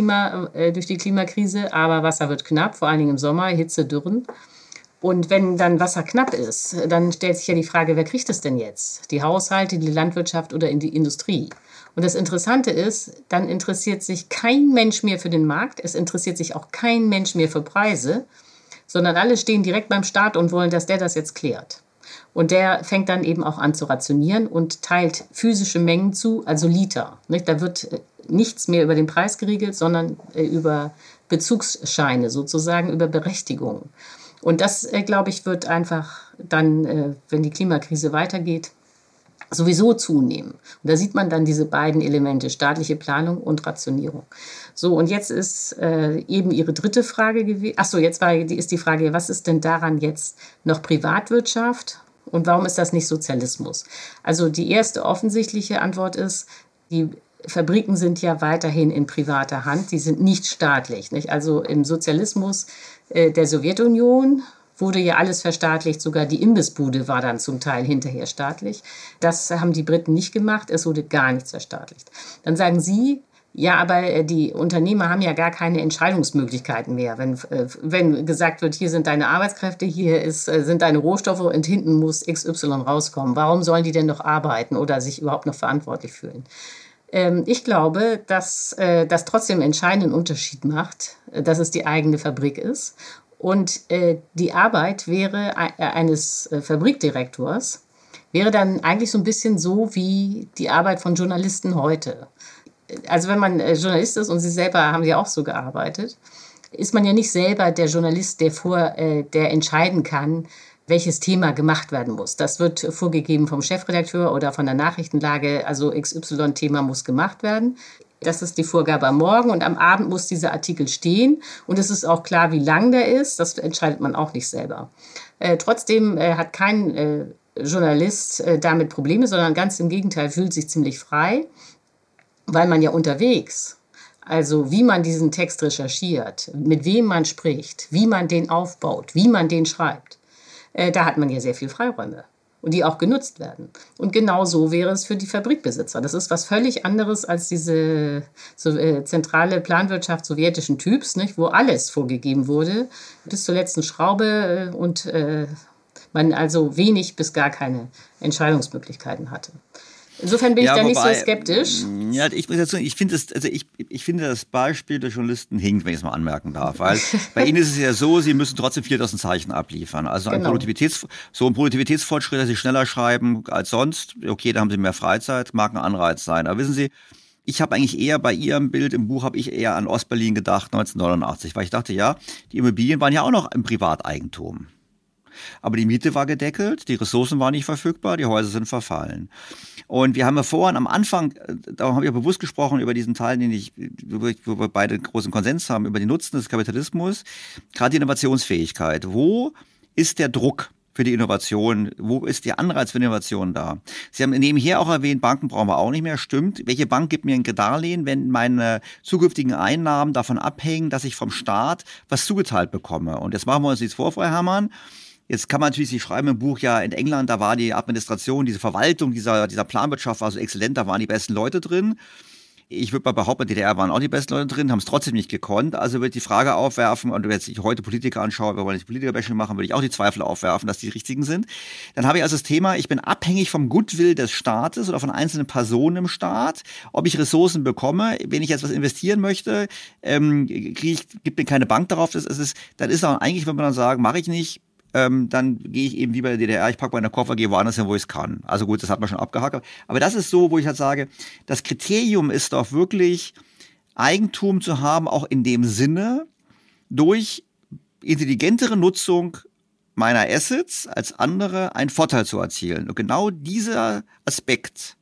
Klimakrise, aber Wasser wird knapp, vor allen Dingen im Sommer, Hitze, Dürren. Und wenn dann Wasser knapp ist, dann stellt sich ja die Frage, wer kriegt es denn jetzt? Die Haushalte, die Landwirtschaft oder in die Industrie? Und das Interessante ist, dann interessiert sich kein Mensch mehr für den Markt, es interessiert sich auch kein Mensch mehr für Preise, sondern alle stehen direkt beim Staat und wollen, dass der das jetzt klärt. Und der fängt dann eben auch an zu rationieren und teilt physische Mengen zu, also Liter. Nicht? Da wird nichts mehr über den Preis geregelt, sondern über Bezugsscheine sozusagen, über Berechtigungen. Und das, glaube ich, wird einfach dann, wenn die Klimakrise weitergeht, sowieso zunehmen. Und da sieht man dann diese beiden Elemente, staatliche Planung und Rationierung. So, und jetzt ist eben Ihre dritte Frage gewesen. Achso, ist die Frage, was ist denn daran jetzt noch Privatwirtschaft und warum ist das nicht Sozialismus? Also die erste offensichtliche Antwort ist, die Fabriken sind ja weiterhin in privater Hand, die sind nicht staatlich. Nicht? Also im Sozialismus der Sowjetunion wurde ja alles verstaatlicht, sogar die Imbissbude war dann zum Teil hinterher staatlich. Das haben die Briten nicht gemacht, es wurde gar nichts verstaatlicht. Dann sagen Sie, ja, aber die Unternehmer haben ja gar keine Entscheidungsmöglichkeiten mehr. Wenn gesagt wird, hier sind deine Arbeitskräfte, sind deine Rohstoffe und hinten muss XY rauskommen. Warum sollen die denn noch arbeiten oder sich überhaupt noch verantwortlich fühlen? Ich glaube, dass das trotzdem einen entscheidenden Unterschied macht, dass es die eigene Fabrik ist. Und die Arbeit eines Fabrikdirektors wäre dann eigentlich so ein bisschen so wie die Arbeit von Journalisten heute. Also wenn man Journalist ist und Sie selber haben ja auch so gearbeitet, ist man ja nicht selber der Journalist, der entscheiden kann, welches Thema gemacht werden muss. Das wird vorgegeben vom Chefredakteur oder von der Nachrichtenlage, also XY-Thema muss gemacht werden. Das ist die Vorgabe am Morgen und am Abend muss dieser Artikel stehen. Und es ist auch klar, wie lang der ist. Das entscheidet man auch nicht selber. Trotzdem hat kein Journalist damit Probleme, sondern ganz im Gegenteil, fühlt sich ziemlich frei, weil man ja unterwegs, also wie man diesen Text recherchiert, mit wem man spricht, wie man den aufbaut, wie man den schreibt, da hat man ja sehr viel Freiräume. Und die auch genutzt werden. Und genau so wäre es für die Fabrikbesitzer. Das ist was völlig anderes als diese zentrale Planwirtschaft sowjetischen Typs, nicht, wo alles vorgegeben wurde, bis zur letzten Schraube und man also wenig bis gar keine Entscheidungsmöglichkeiten hatte. Insofern bin ich da nicht so skeptisch. Ja, ich muss dazu, ich finde das Beispiel der Journalisten hinkt, wenn ich es mal anmerken darf. Weil bei Ihnen ist es ja so, Sie müssen trotzdem 4000 Zeichen abliefern. Also genau. Ein Produktivitätsfortschritt, dass Sie schneller schreiben als sonst. Okay, da haben Sie mehr Freizeit, mag ein Anreiz sein. Aber wissen Sie, ich habe eigentlich eher bei Ihrem Bild im Buch, habe ich eher an Ostberlin gedacht, 1989. Weil ich dachte, ja, die Immobilien waren ja auch noch im Privateigentum. Aber die Miete war gedeckelt, die Ressourcen waren nicht verfügbar, die Häuser sind verfallen. Und wir haben ja vorhin am Anfang, da haben wir bewusst gesprochen über diesen Teil, wo wir beide großen Konsens haben, über den Nutzen des Kapitalismus, gerade die Innovationsfähigkeit. Wo ist der Druck für die Innovation? Wo ist der Anreiz für Innovation da? Sie haben nebenher auch erwähnt, Banken brauchen wir auch nicht mehr. Stimmt. Welche Bank gibt mir ein Darlehen, wenn meine zukünftigen Einnahmen davon abhängen, dass ich vom Staat was zugeteilt bekomme? Und jetzt machen wir uns nichts vor, Frau Herrmann. Jetzt kann man natürlich, Sie schreiben im Buch ja, in England, da war die Administration, diese Verwaltung dieser Planwirtschaft war so exzellent, da waren die besten Leute drin. Ich würde mal behaupten, in der DDR waren auch die besten Leute drin, haben es trotzdem nicht gekonnt. Also würde ich die Frage aufwerfen, und wenn ich heute Politiker anschaue, wir wollen nicht Politiker-Bashing machen, würde ich auch die Zweifel aufwerfen, dass die richtigen sind. Dann habe ich also das Thema, ich bin abhängig vom Goodwill des Staates oder von einzelnen Personen im Staat, ob ich Ressourcen bekomme. Wenn ich jetzt was investieren möchte, gibt mir keine Bank darauf. Dann ist auch eigentlich, wenn man dann sagen, mache ich nicht, dann gehe ich eben wie bei der DDR, ich packe meine Koffer, gehe woanders hin, wo ich es kann. Also gut, das hat man schon abgehakt. Aber das ist so, wo ich halt sage, das Kriterium ist doch wirklich, Eigentum zu haben, auch in dem Sinne, durch intelligentere Nutzung meiner Assets als andere einen Vorteil zu erzielen. Und genau dieser Aspekt,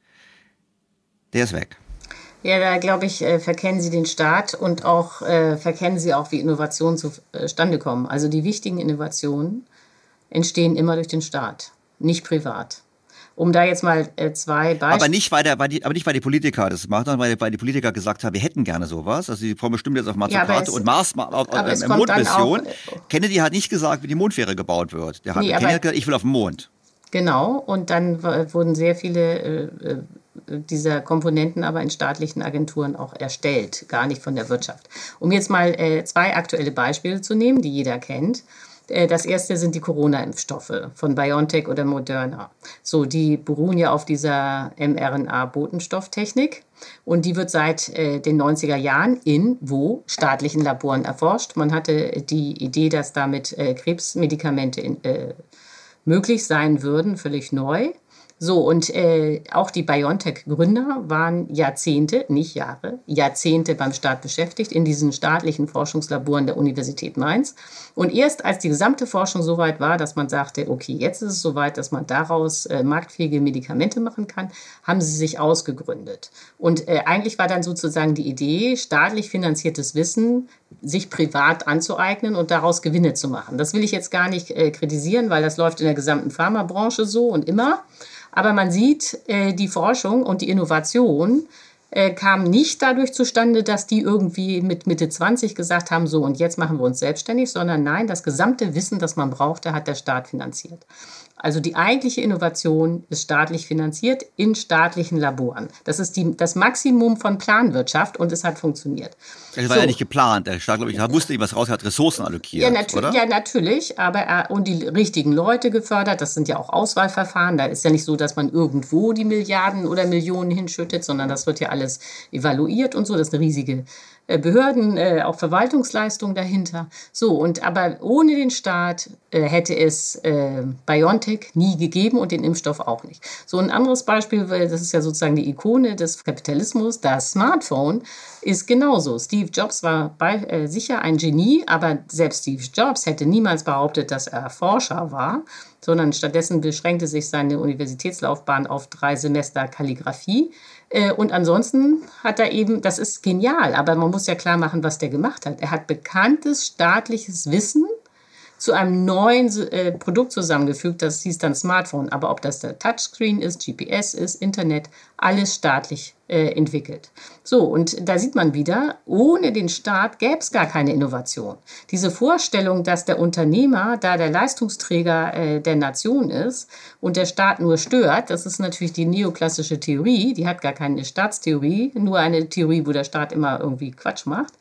der ist weg. Ja, da glaube ich, verkennen Sie den Staat und auch verkennen Sie auch, wie Innovationen zustande kommen. Also die wichtigen Innovationen entstehen immer durch den Staat, nicht privat. Um da jetzt mal zwei Beispiele. Aber nicht, weil die Politiker das machen, sondern weil die Politiker gesagt haben, wir hätten gerne sowas. Also die kommen bestimmt jetzt auf Mazzucato und Mars Mondmission. Kennedy hat nicht gesagt, wie die Mondfähre gebaut wird. Kennedy hat gesagt, ich will auf den Mond. Genau, und dann wurden sehr viele dieser Komponenten aber in staatlichen Agenturen auch erstellt, gar nicht von der Wirtschaft. Um jetzt mal zwei aktuelle Beispiele zu nehmen, die jeder kennt. Das erste sind die Corona-Impfstoffe von BioNTech oder Moderna. So, die beruhen ja auf dieser mRNA-Botenstofftechnik und die wird seit den 90er Jahren in staatlichen Laboren erforscht. Man hatte die Idee, dass damit Krebsmedikamente möglich sein würden, völlig neu. So, und auch die BioNTech-Gründer waren Jahrzehnte, nicht Jahre, Jahrzehnte beim Staat beschäftigt in diesen staatlichen Forschungslaboren der Universität Mainz. Und erst als die gesamte Forschung so weit war, dass man sagte, okay, jetzt ist es soweit, dass man daraus marktfähige Medikamente machen kann, haben sie sich ausgegründet. Und eigentlich war dann sozusagen die Idee, staatlich finanziertes Wissen sich privat anzueignen und daraus Gewinne zu machen. Das will ich jetzt gar nicht kritisieren, weil das läuft in der gesamten Pharmabranche so und immer. Aber man sieht, die Forschung und die Innovation kam nicht dadurch zustande, dass die irgendwie mit Mitte 20 gesagt haben, so und jetzt machen wir uns selbstständig, sondern nein, das gesamte Wissen, das man brauchte, hat der Staat finanziert. Also die eigentliche Innovation ist staatlich finanziert in staatlichen Laboren. Das ist das Maximum von Planwirtschaft und es hat funktioniert. Das war ja nicht geplant. Der Staat, glaube ich, wusste nicht, was raus hat, Ressourcen allokiert, oder? Ja, natürlich, aber und die richtigen Leute gefördert. Das sind ja auch Auswahlverfahren. Da ist ja nicht so, dass man irgendwo die Milliarden oder Millionen hinschüttet, sondern das wird ja alles evaluiert und so. Das ist eine riesige Behörden, auch Verwaltungsleistung dahinter. So, aber ohne den Staat hätte es BioNTech nie gegeben und den Impfstoff auch nicht. So ein anderes Beispiel, das ist ja sozusagen die Ikone des Kapitalismus, das Smartphone ist genauso. Steve Jobs war sicher ein Genie, aber selbst Steve Jobs hätte niemals behauptet, dass er Forscher war, sondern stattdessen beschränkte sich seine Universitätslaufbahn auf 3 Semester Kalligraphie. Und ansonsten hat er eben, das ist genial, aber man muss ja klar machen, was der gemacht hat. Er hat bekanntes staatliches Wissen zu einem neuen Produkt zusammengefügt, das hieß dann Smartphone. Aber ob das der Touchscreen ist, GPS ist, Internet, alles staatlich entwickelt. So, und da sieht man wieder, ohne den Staat gäbe es gar keine Innovation. Diese Vorstellung, dass der Unternehmer da der Leistungsträger der Nation ist und der Staat nur stört, das ist natürlich die neoklassische Theorie, die hat gar keine Staatstheorie, nur eine Theorie, wo der Staat immer irgendwie Quatsch macht.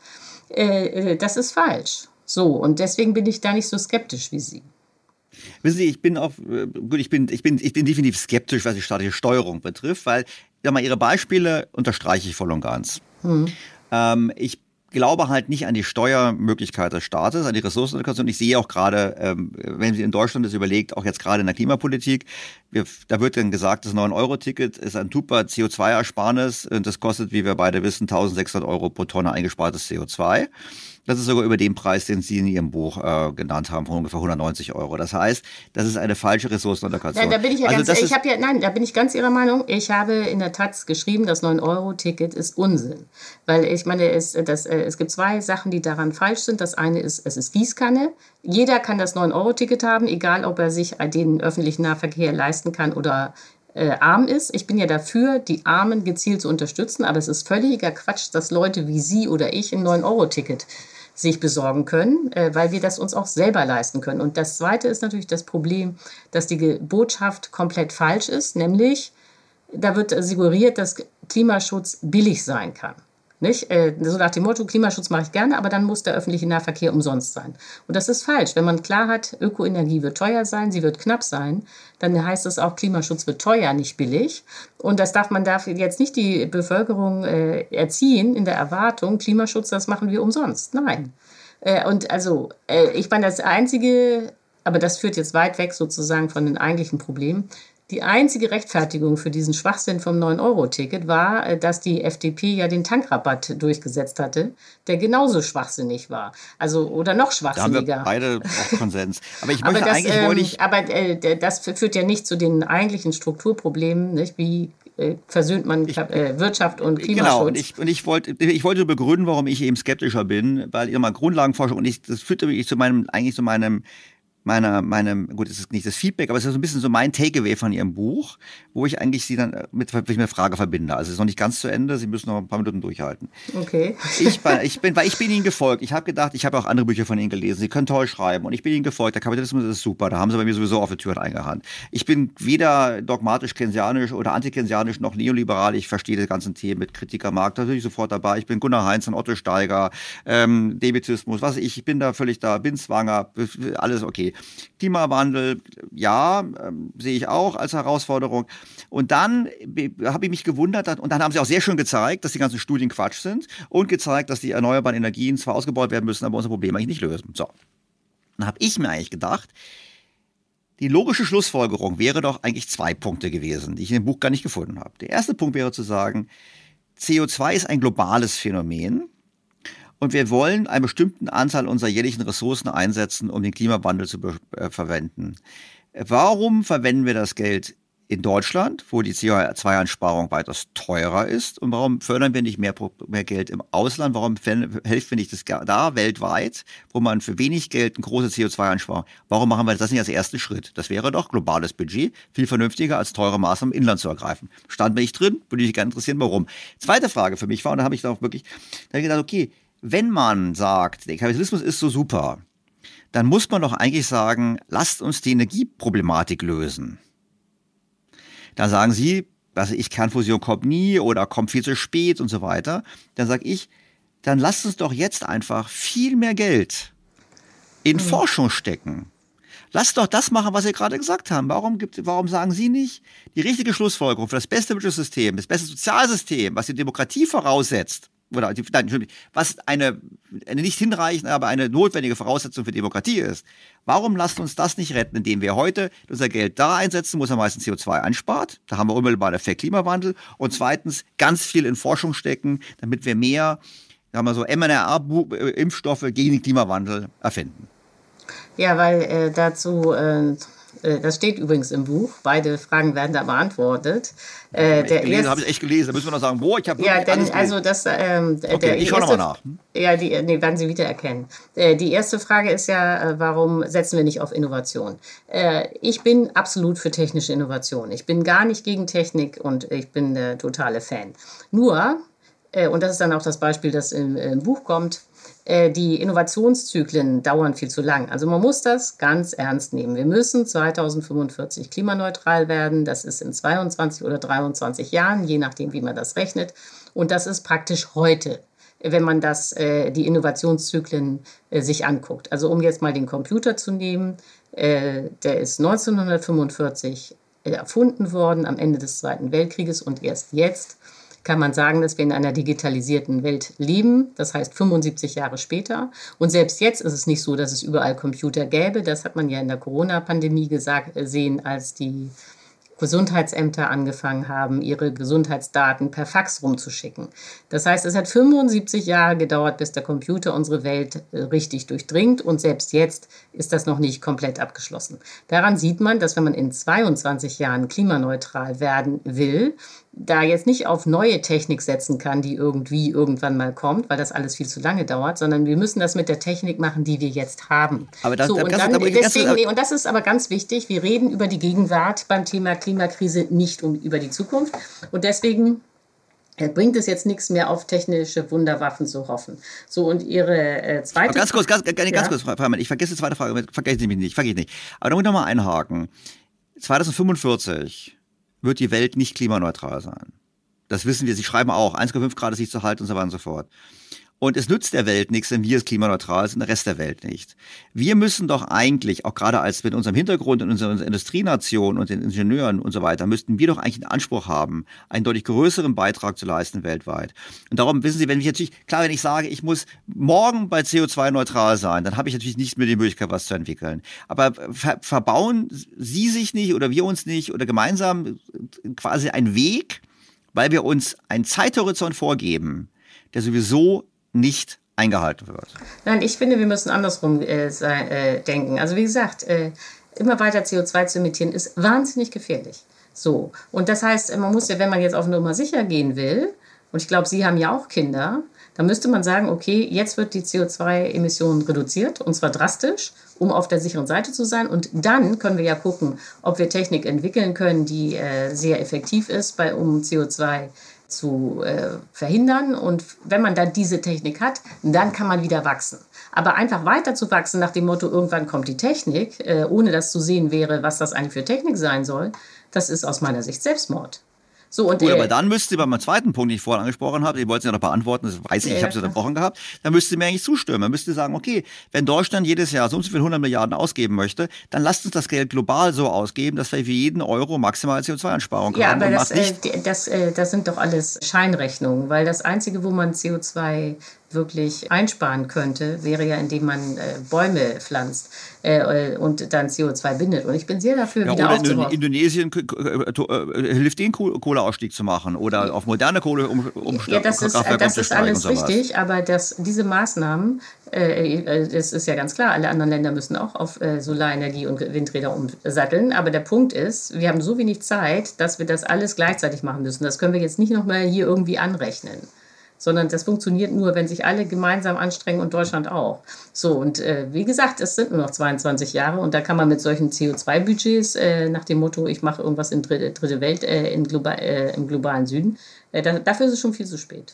Das ist falsch. So, und deswegen bin ich da nicht so skeptisch wie Sie. Wissen Sie, ich bin definitiv skeptisch, was die staatliche Steuerung betrifft, weil Ihre Beispiele unterstreiche ich voll und ganz. Ich glaube halt nicht an die Steuermöglichkeit des Staates, an die Ressourcenallokation. Ich sehe auch gerade, wenn Sie in Deutschland das überlegt, auch jetzt gerade in der Klimapolitik, da wird dann gesagt, das 9-Euro-Ticket ist ein super CO2-Ersparnis und das kostet, wie wir beide wissen, 1.600 € pro Tonne eingespartes CO2. Das ist sogar über den Preis, den Sie in Ihrem Buch genannt haben, von ungefähr 190 Euro. Das heißt, das ist eine falsche Ressourcenallokation. Nein, da bin ich da bin ich ganz Ihrer Meinung. Ich habe in der Taz geschrieben, das 9-Euro-Ticket ist Unsinn. Weil ich meine, es gibt zwei Sachen, die daran falsch sind. Das eine ist, es ist Gießkanne. Jeder kann das 9-Euro-Ticket haben, egal ob er sich den öffentlichen Nahverkehr leisten kann oder arm ist. Ich bin ja dafür, die Armen gezielt zu unterstützen, aber es ist völliger Quatsch, dass Leute wie Sie oder ich ein 9-Euro-Ticket sich besorgen können, weil wir das uns auch selber leisten können. Und das Zweite ist natürlich das Problem, dass die Botschaft komplett falsch ist, nämlich da wird suggeriert, dass Klimaschutz billig sein kann. Nicht? So nach dem Motto, Klimaschutz mache ich gerne, aber dann muss der öffentliche Nahverkehr umsonst sein. Und das ist falsch. Wenn man klar hat, Ökoenergie wird teuer sein, sie wird knapp sein, dann heißt es auch, Klimaschutz wird teuer, nicht billig. Und man darf jetzt nicht die Bevölkerung erziehen in der Erwartung, Klimaschutz, das machen wir umsonst. Nein. Ich meine, das Einzige, aber das führt jetzt weit weg sozusagen von den eigentlichen Problemen. Die einzige Rechtfertigung für diesen Schwachsinn vom 9-Euro-Ticket war, dass die FDP ja den Tankrabatt durchgesetzt hatte, der genauso schwachsinnig war. Also, oder noch schwachsinniger. Da haben wir beide auch Konsens. Aber das führt ja nicht zu den eigentlichen Strukturproblemen, nicht? Wie versöhnt man Wirtschaft und Klimaschutz. Genau, und ich wollte begründen, warum ich eben skeptischer bin, weil ihr mal Grundlagenforschung, das führte mich zu meinem gut, es ist nicht das Feedback, aber es ist so ein bisschen so mein Takeaway von Ihrem Buch, wo ich eigentlich Sie dann mit einer Frage verbinde. Also es ist noch nicht ganz zu Ende, Sie müssen noch ein paar Minuten durchhalten. Okay. Ich bin Ihnen gefolgt. Ich habe gedacht, ich habe auch andere Bücher von Ihnen gelesen. Sie können toll schreiben und ich bin Ihnen gefolgt. Der Kapitalismus ist super, da haben Sie bei mir sowieso auf die Tür eingerannt. Ich bin weder dogmatisch keynesianisch oder anti-keynesianisch noch neoliberal. Ich verstehe die ganzen Themen mit Kritikermarkt, da bin ich sofort dabei. Ich bin Gunnar Heinz und Otto Steiger, Debitismus, ich bin da völlig da, bin Zwanger, alles okay. Klimawandel, ja, sehe ich auch als Herausforderung. Und dann habe ich mich gewundert, und dann haben sie auch sehr schön gezeigt, dass die ganzen Studien Quatsch sind und gezeigt, dass die erneuerbaren Energien zwar ausgebaut werden müssen, aber unser Problem eigentlich nicht lösen. So. Dann habe ich mir eigentlich gedacht, die logische Schlussfolgerung wäre doch eigentlich 2 Punkte gewesen, die ich in dem Buch gar nicht gefunden habe. Der erste Punkt wäre zu sagen, CO2 ist ein globales Phänomen. Und wir wollen eine bestimmte Anzahl unserer jährlichen Ressourcen einsetzen, um den Klimawandel zu verwenden. Warum verwenden wir das Geld in Deutschland, wo die CO2-Einsparung weitaus teurer ist? Und warum fördern wir nicht mehr Geld im Ausland? Warum helfen wir nicht das da weltweit, wo man für wenig Geld eine große CO2-Einsparung? Warum machen wir das nicht als ersten Schritt? Das wäre doch globales Budget, viel vernünftiger als teure Maßnahmen im Inland zu ergreifen. Stand mir nicht drin, würde mich gerne interessieren, warum. Zweite Frage für mich war, und da habe ich gedacht, okay, wenn man sagt, der Kapitalismus ist so super, dann muss man doch eigentlich sagen, lasst uns die Energieproblematik lösen. Dann sagen Sie, Kernfusion kommt nie oder kommt viel zu spät und so weiter. Dann sage ich, dann lasst uns doch jetzt einfach viel mehr Geld in Forschung stecken. Lasst doch das machen, was Sie gerade gesagt haben. Warum sagen Sie nicht, die richtige Schlussfolgerung für das beste Wirtschaftssystem, das beste Sozialsystem, was die Demokratie voraussetzt, was eine nicht hinreichende, aber eine notwendige Voraussetzung für Demokratie ist. Warum lasst uns das nicht retten, indem wir heute unser Geld da einsetzen, wo es am meisten CO2 einspart? Da haben wir unmittelbar den Effekt Klimawandel. Und zweitens ganz viel in Forschung stecken, damit wir mehr, mRNA-Impfstoffe gegen den Klimawandel erfinden. Ja, weil das steht übrigens im Buch, beide Fragen werden da beantwortet. Habe ich echt gelesen, da müssen wir noch sagen, ich habe ja, denn also das ich schaue nochmal nach. Ja, werden Sie wiedererkennen. Die erste Frage ist ja, warum setzen wir nicht auf Innovation? Ich bin absolut für technische Innovation. Ich bin gar nicht gegen Technik und ich bin der totale Fan. Nur, und das ist dann auch das Beispiel, das im Buch kommt, die Innovationszyklen dauern viel zu lang. Also man muss das ganz ernst nehmen. Wir müssen 2045 klimaneutral werden. Das ist in 22 oder 23 Jahren, je nachdem, wie man das rechnet. Und das ist praktisch heute, wenn man die Innovationszyklen sich anguckt. Also um jetzt mal den Computer zu nehmen, der ist 1945 erfunden worden, am Ende des Zweiten Weltkrieges, und erst jetzt kann man sagen, dass wir in einer digitalisierten Welt leben, das heißt 75 Jahre später. Und selbst jetzt ist es nicht so, dass es überall Computer gäbe. Das hat man ja in der Corona-Pandemie gesehen, als die Gesundheitsämter angefangen haben, ihre Gesundheitsdaten per Fax rumzuschicken. Das heißt, es hat 75 Jahre gedauert, bis der Computer unsere Welt richtig durchdringt und selbst jetzt ist das noch nicht komplett abgeschlossen. Daran sieht man, dass wenn man in 22 Jahren klimaneutral werden will, da jetzt nicht auf neue Technik setzen kann, die irgendwann mal kommt, weil das alles viel zu lange dauert, sondern wir müssen das mit der Technik machen, die wir jetzt haben. Aber das, und das ist aber ganz wichtig, wir reden über die Gegenwart beim Thema Klimakrise, nicht über die Zukunft. Und deswegen bringt es jetzt nichts mehr, auf technische Wunderwaffen zu hoffen. So, und Ihre zweite Frage... Ganz kurz, Frau Herrmann, ich vergesse die zweite Frage, vergesse ich nicht. Aber da muss ich nochmal einhaken. 2045 wird die Welt nicht klimaneutral sein. Das wissen wir. Sie schreiben auch, 1,5 Grad ist nicht zu halten und so weiter und so fort. Und es nützt der Welt nichts, wenn wir es klimaneutral sind, der Rest der Welt nicht. Wir müssen doch eigentlich, auch gerade als mit unserem Hintergrund und unserer Industrienation und den Ingenieuren und so weiter, müssten wir doch eigentlich einen Anspruch haben, einen deutlich größeren Beitrag zu leisten weltweit. Und darum wissen Sie, wenn ich sage, ich muss morgen bei CO2 neutral sein, dann habe ich natürlich nicht mehr die Möglichkeit, was zu entwickeln. Aber verbauen Sie sich nicht oder wir uns nicht oder gemeinsam quasi einen Weg, weil wir uns einen Zeithorizont vorgeben, der sowieso nicht eingehalten wird. Nein, ich finde, wir müssen andersrum denken. Also wie gesagt, immer weiter CO2 zu emittieren, ist wahnsinnig gefährlich. So. Und das heißt, man muss ja, wenn man jetzt auf Nummer sicher gehen will, und ich glaube, Sie haben ja auch Kinder, dann müsste man sagen, okay, jetzt wird die CO2-Emission reduziert, und zwar drastisch, um auf der sicheren Seite zu sein. Und dann können wir ja gucken, ob wir Technik entwickeln können, die sehr effektiv ist, um CO2 zu verhindern. Und wenn man dann diese Technik hat, dann kann man wieder wachsen. Aber einfach weiter zu wachsen nach dem Motto, irgendwann kommt die Technik, ohne dass zu sehen wäre, was das eigentlich für Technik sein soll, das ist aus meiner Sicht Selbstmord. So, und gut, aber dann müsste bei meinem zweiten Punkt, den ich vorhin angesprochen habe, Sie wollten es ja noch beantworten, das weiß ich, ich habe es unterbrochen gehabt, dann müsste mir eigentlich zustimmen. Man müsste sagen, okay, wenn Deutschland jedes Jahr so und so viel 100 Milliarden ausgeben möchte, dann lasst uns das Geld global so ausgeben, dass wir für jeden Euro maximal CO2-Einsparung haben. Ja, aber das sind doch alles Scheinrechnungen, weil das Einzige, wo man CO2 wirklich einsparen könnte, wäre ja, indem man Bäume pflanzt und dann CO2 bindet. Und ich bin sehr dafür, wieder aufzubauen. Indonesien hilft den Kohleausstieg zu machen oder auf moderne Kohle umstellen. Ja, das ist alles richtig, aber diese Maßnahmen, das ist ja ganz klar, alle anderen Länder müssen auch auf Solarenergie und Windräder umsatteln. Aber der Punkt ist, wir haben so wenig Zeit, dass wir das alles gleichzeitig machen müssen. Das können wir jetzt nicht nochmal hier irgendwie anrechnen. Sondern das funktioniert nur, wenn sich alle gemeinsam anstrengen und Deutschland auch. So, und wie gesagt, es sind nur noch 22 Jahre und da kann man mit solchen CO2-Budgets nach dem Motto, ich mache irgendwas in dritte Welt im globalen Süden, dafür ist es schon viel zu spät.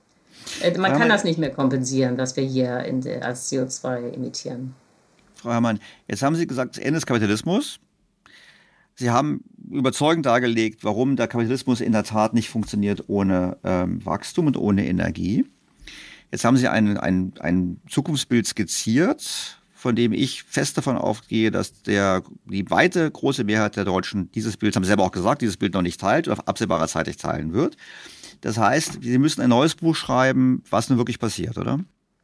Man kann das nicht mehr kompensieren, was wir hier als CO2 emittieren. Frau Herrmann, jetzt haben Sie gesagt, das Ende des Kapitalismus. Sie haben überzeugend dargelegt, warum der Kapitalismus in der Tat nicht funktioniert ohne Wachstum und ohne Energie. Jetzt haben Sie ein Zukunftsbild skizziert, von dem ich fest davon ausgehe, dass die weite große Mehrheit der Deutschen dieses Bild, haben Sie selber auch gesagt, dieses Bild noch nicht teilt oder auf absehbarer Zeit nicht teilen wird. Das heißt, Sie müssen ein neues Buch schreiben, was nun wirklich passiert, oder?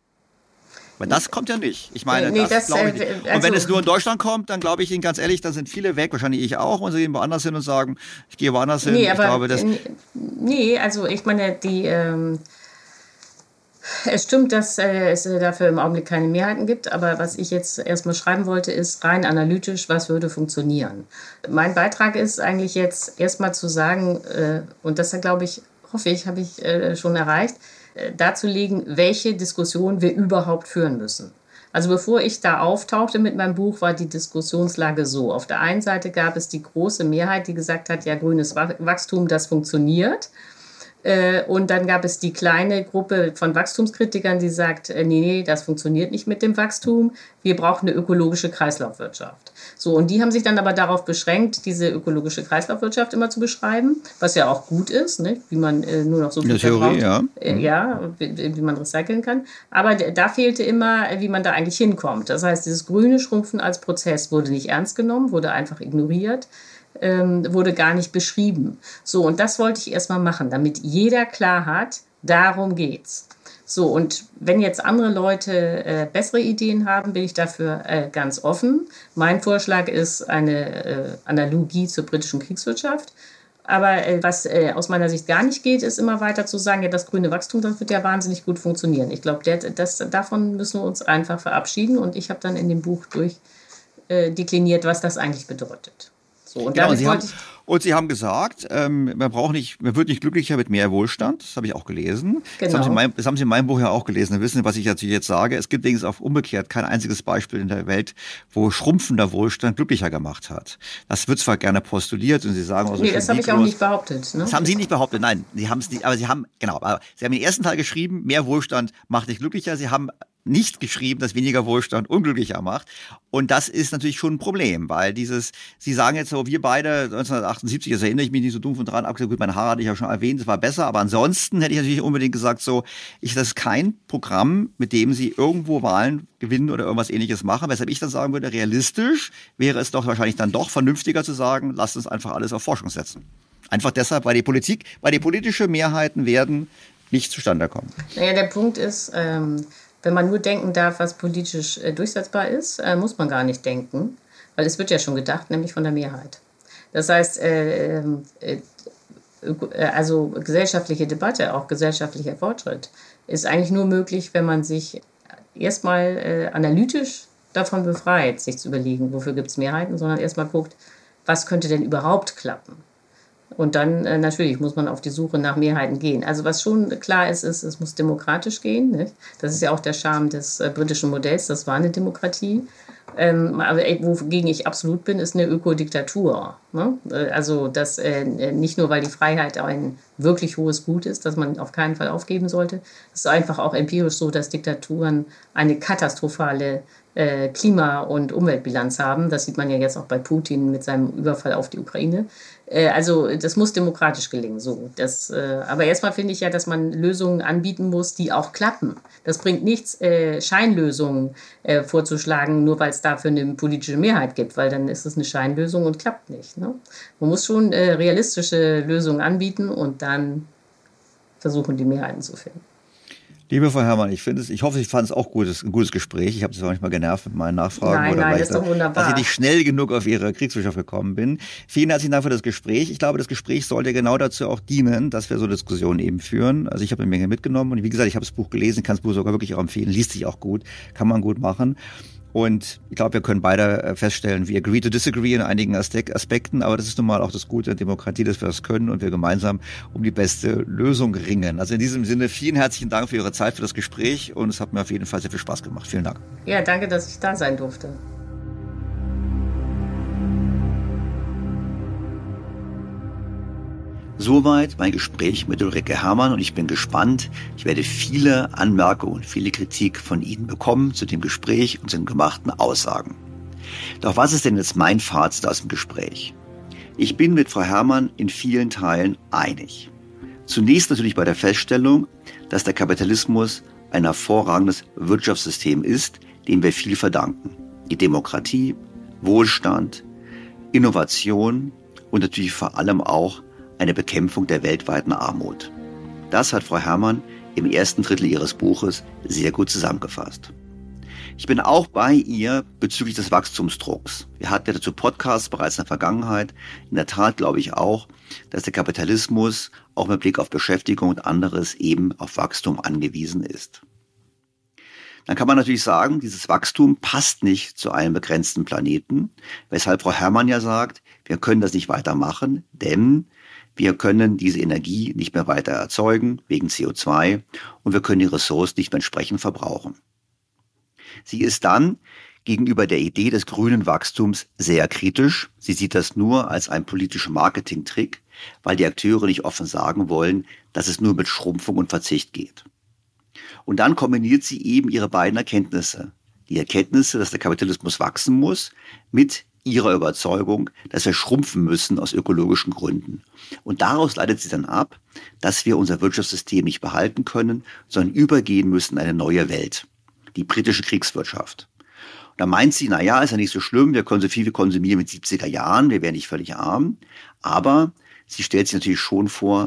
Weil das kommt ja nicht. Ich meine, das glaube ich nicht. Und wenn es nur in Deutschland kommt, dann glaube ich Ihnen ganz ehrlich, dann sind viele weg, wahrscheinlich ich auch, und sie gehen woanders hin und sagen, ich gehe woanders hin. Also ich meine, es stimmt, dass es dafür im Augenblick keine Mehrheiten gibt, aber was ich jetzt erstmal schreiben wollte, ist rein analytisch, was würde funktionieren. Mein Beitrag ist eigentlich jetzt erstmal zu sagen, und das glaube ich, hoffe ich, habe ich schon erreicht, darzulegen, welche Diskussion wir überhaupt führen müssen. Also bevor ich da auftauchte mit meinem Buch, war die Diskussionslage so. Auf der einen Seite gab es die große Mehrheit, die gesagt hat, ja, grünes Wachstum, das funktioniert. Und dann gab es die kleine Gruppe von Wachstumskritikern, die sagt, nee, das funktioniert nicht mit dem Wachstum. Wir brauchen eine ökologische Kreislaufwirtschaft. So, und die haben sich dann aber darauf beschränkt, diese ökologische Kreislaufwirtschaft immer zu beschreiben, was ja auch gut ist, ne? Wie man nur noch so viel Theorie, verbraucht. Wie man recyceln kann. Aber da fehlte immer, wie man da eigentlich hinkommt. Das heißt, dieses grüne Schrumpfen als Prozess wurde nicht ernst genommen, wurde einfach ignoriert. Wurde gar nicht beschrieben. So, und das wollte ich erstmal machen, damit jeder klar hat, darum geht's. So, und wenn jetzt andere Leute bessere Ideen haben, bin ich dafür ganz offen. Mein Vorschlag ist eine Analogie zur britischen Kriegswirtschaft. Aber was aus meiner Sicht gar nicht geht, ist immer weiter zu sagen, ja, das grüne Wachstum, das wird ja wahnsinnig gut funktionieren. Ich glaube, davon müssen wir uns einfach verabschieden. Und ich habe dann in dem Buch durchdekliniert, was das eigentlich bedeutet. So, und genau, damit Sie haben gesagt, man wird nicht glücklicher mit mehr Wohlstand. Das habe ich auch gelesen. Genau. Das haben Sie in meinem Buch ja auch gelesen. Sie wissen, was ich natürlich jetzt sage. Es gibt übrigens auch umgekehrt kein einziges Beispiel in der Welt, wo schrumpfender Wohlstand glücklicher gemacht hat. Das wird zwar gerne postuliert und Sie sagen auch so das habe ich auch nicht behauptet. Ne? Das haben Sie nicht behauptet, nein. Sie haben es nicht, aber Sie haben den ersten Teil geschrieben, mehr Wohlstand macht dich glücklicher. Sie haben nicht geschrieben, dass weniger Wohlstand unglücklicher macht. Und das ist natürlich schon ein Problem, weil Sie sagen jetzt so, wir beide 1978, das erinnere ich mich nicht so dumm von dran, gut, meine Haare hatte ich ja schon erwähnt, das war besser, aber ansonsten hätte ich natürlich unbedingt gesagt, so, das ist kein Programm, mit dem Sie irgendwo Wahlen gewinnen oder irgendwas Ähnliches machen, weshalb ich dann sagen würde, realistisch wäre es doch wahrscheinlich dann doch vernünftiger zu sagen, lasst uns einfach alles auf Forschung setzen. Einfach deshalb, weil die politische Mehrheiten werden nicht zustande kommen. Naja, der Punkt ist, wenn man nur denken darf, was politisch durchsetzbar ist, muss man gar nicht denken, weil es wird ja schon gedacht, nämlich von der Mehrheit. Das heißt, also gesellschaftliche Debatte, auch gesellschaftlicher Fortschritt, ist eigentlich nur möglich, wenn man sich erstmal analytisch davon befreit, sich zu überlegen, wofür gibt es Mehrheiten, sondern erstmal guckt, was könnte denn überhaupt klappen. Und dann natürlich muss man auf die Suche nach Mehrheiten gehen. Also was schon klar ist, es muss demokratisch gehen. Nicht? Das ist ja auch der Charme des britischen Modells. Das war eine Demokratie. Aber wogegen ich absolut bin, ist eine Ökodiktatur. Ne? Also das nicht nur, weil die Freiheit ein wirklich hohes Gut ist, das man auf keinen Fall aufgeben sollte. Es ist einfach auch empirisch so, dass Diktaturen eine katastrophale Klima- und Umweltbilanz haben. Das sieht man ja jetzt auch bei Putin mit seinem Überfall auf die Ukraine. Also das muss demokratisch gelingen. So. Aber erstmal finde ich ja, dass man Lösungen anbieten muss, die auch klappen. Das bringt nichts, Scheinlösungen vorzuschlagen, nur weil es dafür eine politische Mehrheit gibt, weil dann ist es eine Scheinlösung und klappt nicht. Ne? Man muss schon realistische Lösungen anbieten und dann versuchen, die Mehrheiten zu finden. Liebe Frau Herrmann, ich hoffe, Sie fanden es auch ein gutes Gespräch. Ich habe Sie auch manchmal genervt mit meinen Nachfragen. Nein, das ist doch wunderbar. Dass ich nicht schnell genug auf Ihre Kriegswirtschaft gekommen bin. Vielen herzlichen Dank für das Gespräch. Ich glaube, das Gespräch sollte genau dazu auch dienen, dass wir so Diskussionen eben führen. Also ich habe eine Menge mitgenommen und wie gesagt, ich habe das Buch gelesen, kann das Buch sogar wirklich auch empfehlen, liest sich auch gut, kann man gut machen. Und ich glaube, wir können beide feststellen, we agree to disagree in einigen Aspekten, aber das ist nun mal auch das Gute der Demokratie, dass wir das können und wir gemeinsam um die beste Lösung ringen. Also in diesem Sinne, vielen herzlichen Dank für Ihre Zeit, für das Gespräch und es hat mir auf jeden Fall sehr viel Spaß gemacht. Vielen Dank. Ja, danke, dass ich da sein durfte. Soweit mein Gespräch mit Ulrike Herrmann und ich bin gespannt. Ich werde viele Anmerkungen und viele Kritik von Ihnen bekommen zu dem Gespräch und zu den gemachten Aussagen. Doch was ist denn jetzt mein Fazit aus dem Gespräch? Ich bin mit Frau Herrmann in vielen Teilen einig. Zunächst natürlich bei der Feststellung, dass der Kapitalismus ein hervorragendes Wirtschaftssystem ist, dem wir viel verdanken. Die Demokratie, Wohlstand, Innovation und natürlich vor allem auch eine Bekämpfung der weltweiten Armut. Das hat Frau Herrmann im ersten Drittel ihres Buches sehr gut zusammengefasst. Ich bin auch bei ihr bezüglich des Wachstumsdrucks. Wir hatten ja dazu Podcasts bereits in der Vergangenheit. In der Tat glaube ich auch, dass der Kapitalismus auch mit Blick auf Beschäftigung und anderes eben auf Wachstum angewiesen ist. Dann kann man natürlich sagen, dieses Wachstum passt nicht zu einem begrenzten Planeten, weshalb Frau Herrmann ja sagt, wir können das nicht weitermachen, denn wir können diese Energie nicht mehr weiter erzeugen, wegen CO2, und wir können die Ressourcen nicht mehr entsprechend verbrauchen. Sie ist dann gegenüber der Idee des grünen Wachstums sehr kritisch. Sie sieht das nur als einen politischen Marketingtrick, weil die Akteure nicht offen sagen wollen, dass es nur mit Schrumpfung und Verzicht geht. Und dann kombiniert sie eben ihre beiden Erkenntnisse. Die Erkenntnisse, dass der Kapitalismus wachsen muss, mit ihrer Überzeugung, dass wir schrumpfen müssen aus ökologischen Gründen. Und daraus leitet sie dann ab, dass wir unser Wirtschaftssystem nicht behalten können, sondern übergehen müssen in eine neue Welt, die britische Kriegswirtschaft. Und da meint sie, naja, ist ja nicht so schlimm, wir können so viel wie konsumieren mit 70er Jahren, wir wären nicht völlig arm. Aber sie stellt sich natürlich schon vor,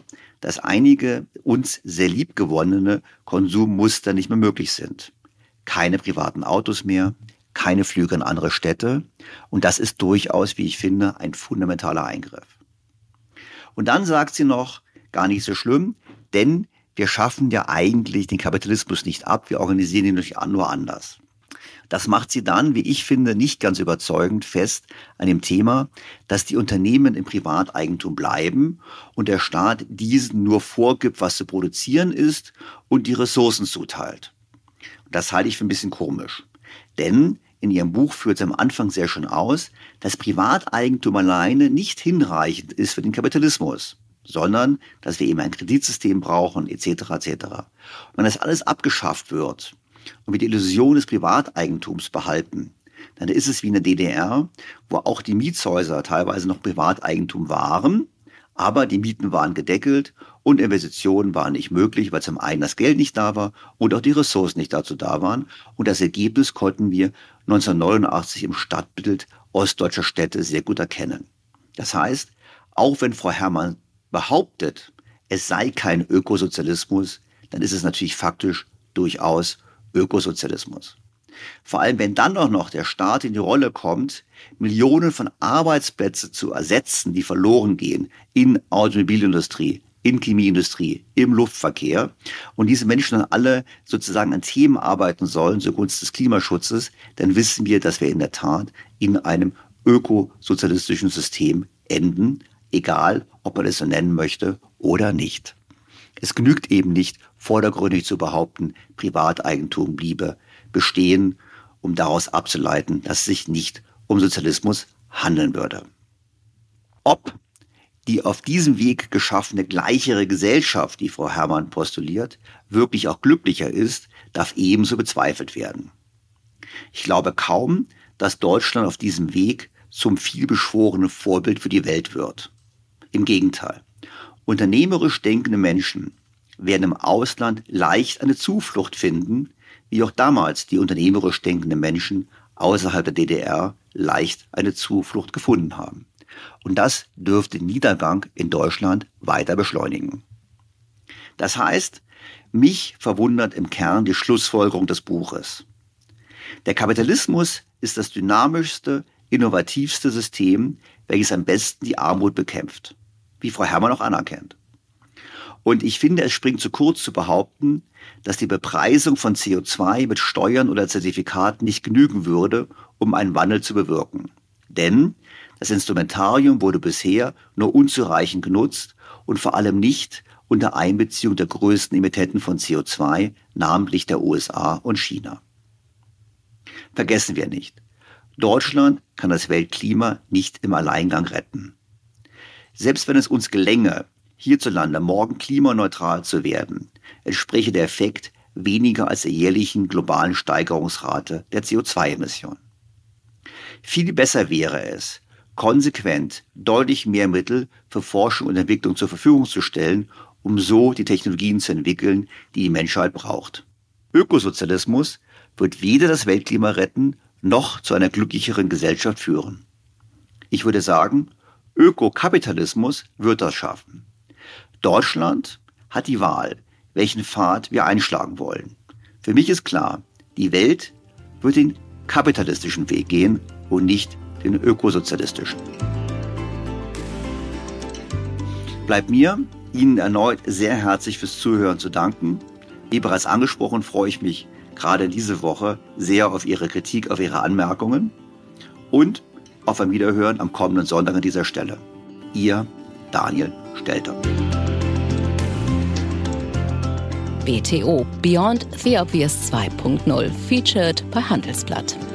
dass einige uns sehr liebgewonnene Konsummuster nicht mehr möglich sind. Keine privaten Autos mehr, keine Flüge in andere Städte. Und das ist durchaus, wie ich finde, ein fundamentaler Eingriff. Und dann sagt sie noch, gar nicht so schlimm, denn wir schaffen ja eigentlich den Kapitalismus nicht ab, wir organisieren ihn nur anders. Das macht sie dann, wie ich finde, nicht ganz überzeugend fest an dem Thema, dass die Unternehmen im Privateigentum bleiben und der Staat diesen nur vorgibt, was zu produzieren ist und die Ressourcen zuteilt. Das halte ich für ein bisschen komisch. Denn in ihrem Buch führt sie am Anfang sehr schön aus, dass Privateigentum alleine nicht hinreichend ist für den Kapitalismus, sondern dass wir eben ein Kreditsystem brauchen, etc. etc. Und wenn das alles abgeschafft wird und wir die Illusion des Privateigentums behalten, dann ist es wie in der DDR, wo auch die Mietshäuser teilweise noch Privateigentum waren, aber die Mieten waren gedeckelt und Investitionen waren nicht möglich, weil zum einen das Geld nicht da war und auch die Ressourcen nicht dazu da waren. Und das Ergebnis konnten wir 1989 im Stadtbild ostdeutscher Städte sehr gut erkennen. Das heißt, auch wenn Frau Herrmann behauptet, es sei kein Ökosozialismus, dann ist es natürlich faktisch durchaus Ökosozialismus. Vor allem, wenn dann auch noch der Staat in die Rolle kommt, Millionen von Arbeitsplätzen zu ersetzen, die verloren gehen in Automobilindustrie, in Chemieindustrie, im Luftverkehr und diese Menschen dann alle sozusagen an Themen arbeiten sollen zugunsten des Klimaschutzes, dann wissen wir, dass wir in der Tat in einem ökosozialistischen System enden, egal ob man es so nennen möchte oder nicht. Es genügt eben nicht, vordergründig zu behaupten, Privateigentum bliebe bestehen, um daraus abzuleiten, dass es sich nicht um Sozialismus handeln würde. Ob die auf diesem Weg geschaffene gleichere Gesellschaft, die Frau Herrmann postuliert, wirklich auch glücklicher ist, darf ebenso bezweifelt werden. Ich glaube kaum, dass Deutschland auf diesem Weg zum vielbeschworenen Vorbild für die Welt wird. Im Gegenteil. Unternehmerisch denkende Menschen werden im Ausland leicht eine Zuflucht finden, wie auch damals die unternehmerisch denkenden Menschen außerhalb der DDR leicht eine Zuflucht gefunden haben. Und das dürfte den Niedergang in Deutschland weiter beschleunigen. Das heißt, mich verwundert im Kern die Schlussfolgerung des Buches. Der Kapitalismus ist das dynamischste, innovativste System, welches am besten die Armut bekämpft, wie Frau Herrmann auch anerkennt. Und ich finde, es springt zu kurz zu behaupten, dass die Bepreisung von CO2 mit Steuern oder Zertifikaten nicht genügen würde, um einen Wandel zu bewirken. Denn das Instrumentarium wurde bisher nur unzureichend genutzt und vor allem nicht unter Einbeziehung der größten Emittenten von CO2, namentlich der USA und China. Vergessen wir nicht, Deutschland kann das Weltklima nicht im Alleingang retten. Selbst wenn es uns gelänge, hierzulande morgen klimaneutral zu werden, entspräche der Effekt weniger als der jährlichen globalen Steigerungsrate der CO2-Emissionen. Viel besser wäre es, konsequent deutlich mehr Mittel für Forschung und Entwicklung zur Verfügung zu stellen, um so die Technologien zu entwickeln, die die Menschheit braucht. Ökosozialismus wird weder das Weltklima retten, noch zu einer glücklicheren Gesellschaft führen. Ich würde sagen, Ökokapitalismus wird das schaffen. Deutschland hat die Wahl, welchen Pfad wir einschlagen wollen. Für mich ist klar, die Welt wird den kapitalistischen Weg gehen und nicht den ökosozialistischen. Bleibt mir, Ihnen erneut sehr herzlich fürs Zuhören zu danken. Wie bereits angesprochen, freue ich mich gerade diese Woche sehr auf Ihre Kritik, auf Ihre Anmerkungen und auf ein Wiederhören am kommenden Sonntag an dieser Stelle. Ihr Daniel Stelter. BTO Beyond the Obvious 2.0 featured bei Handelsblatt.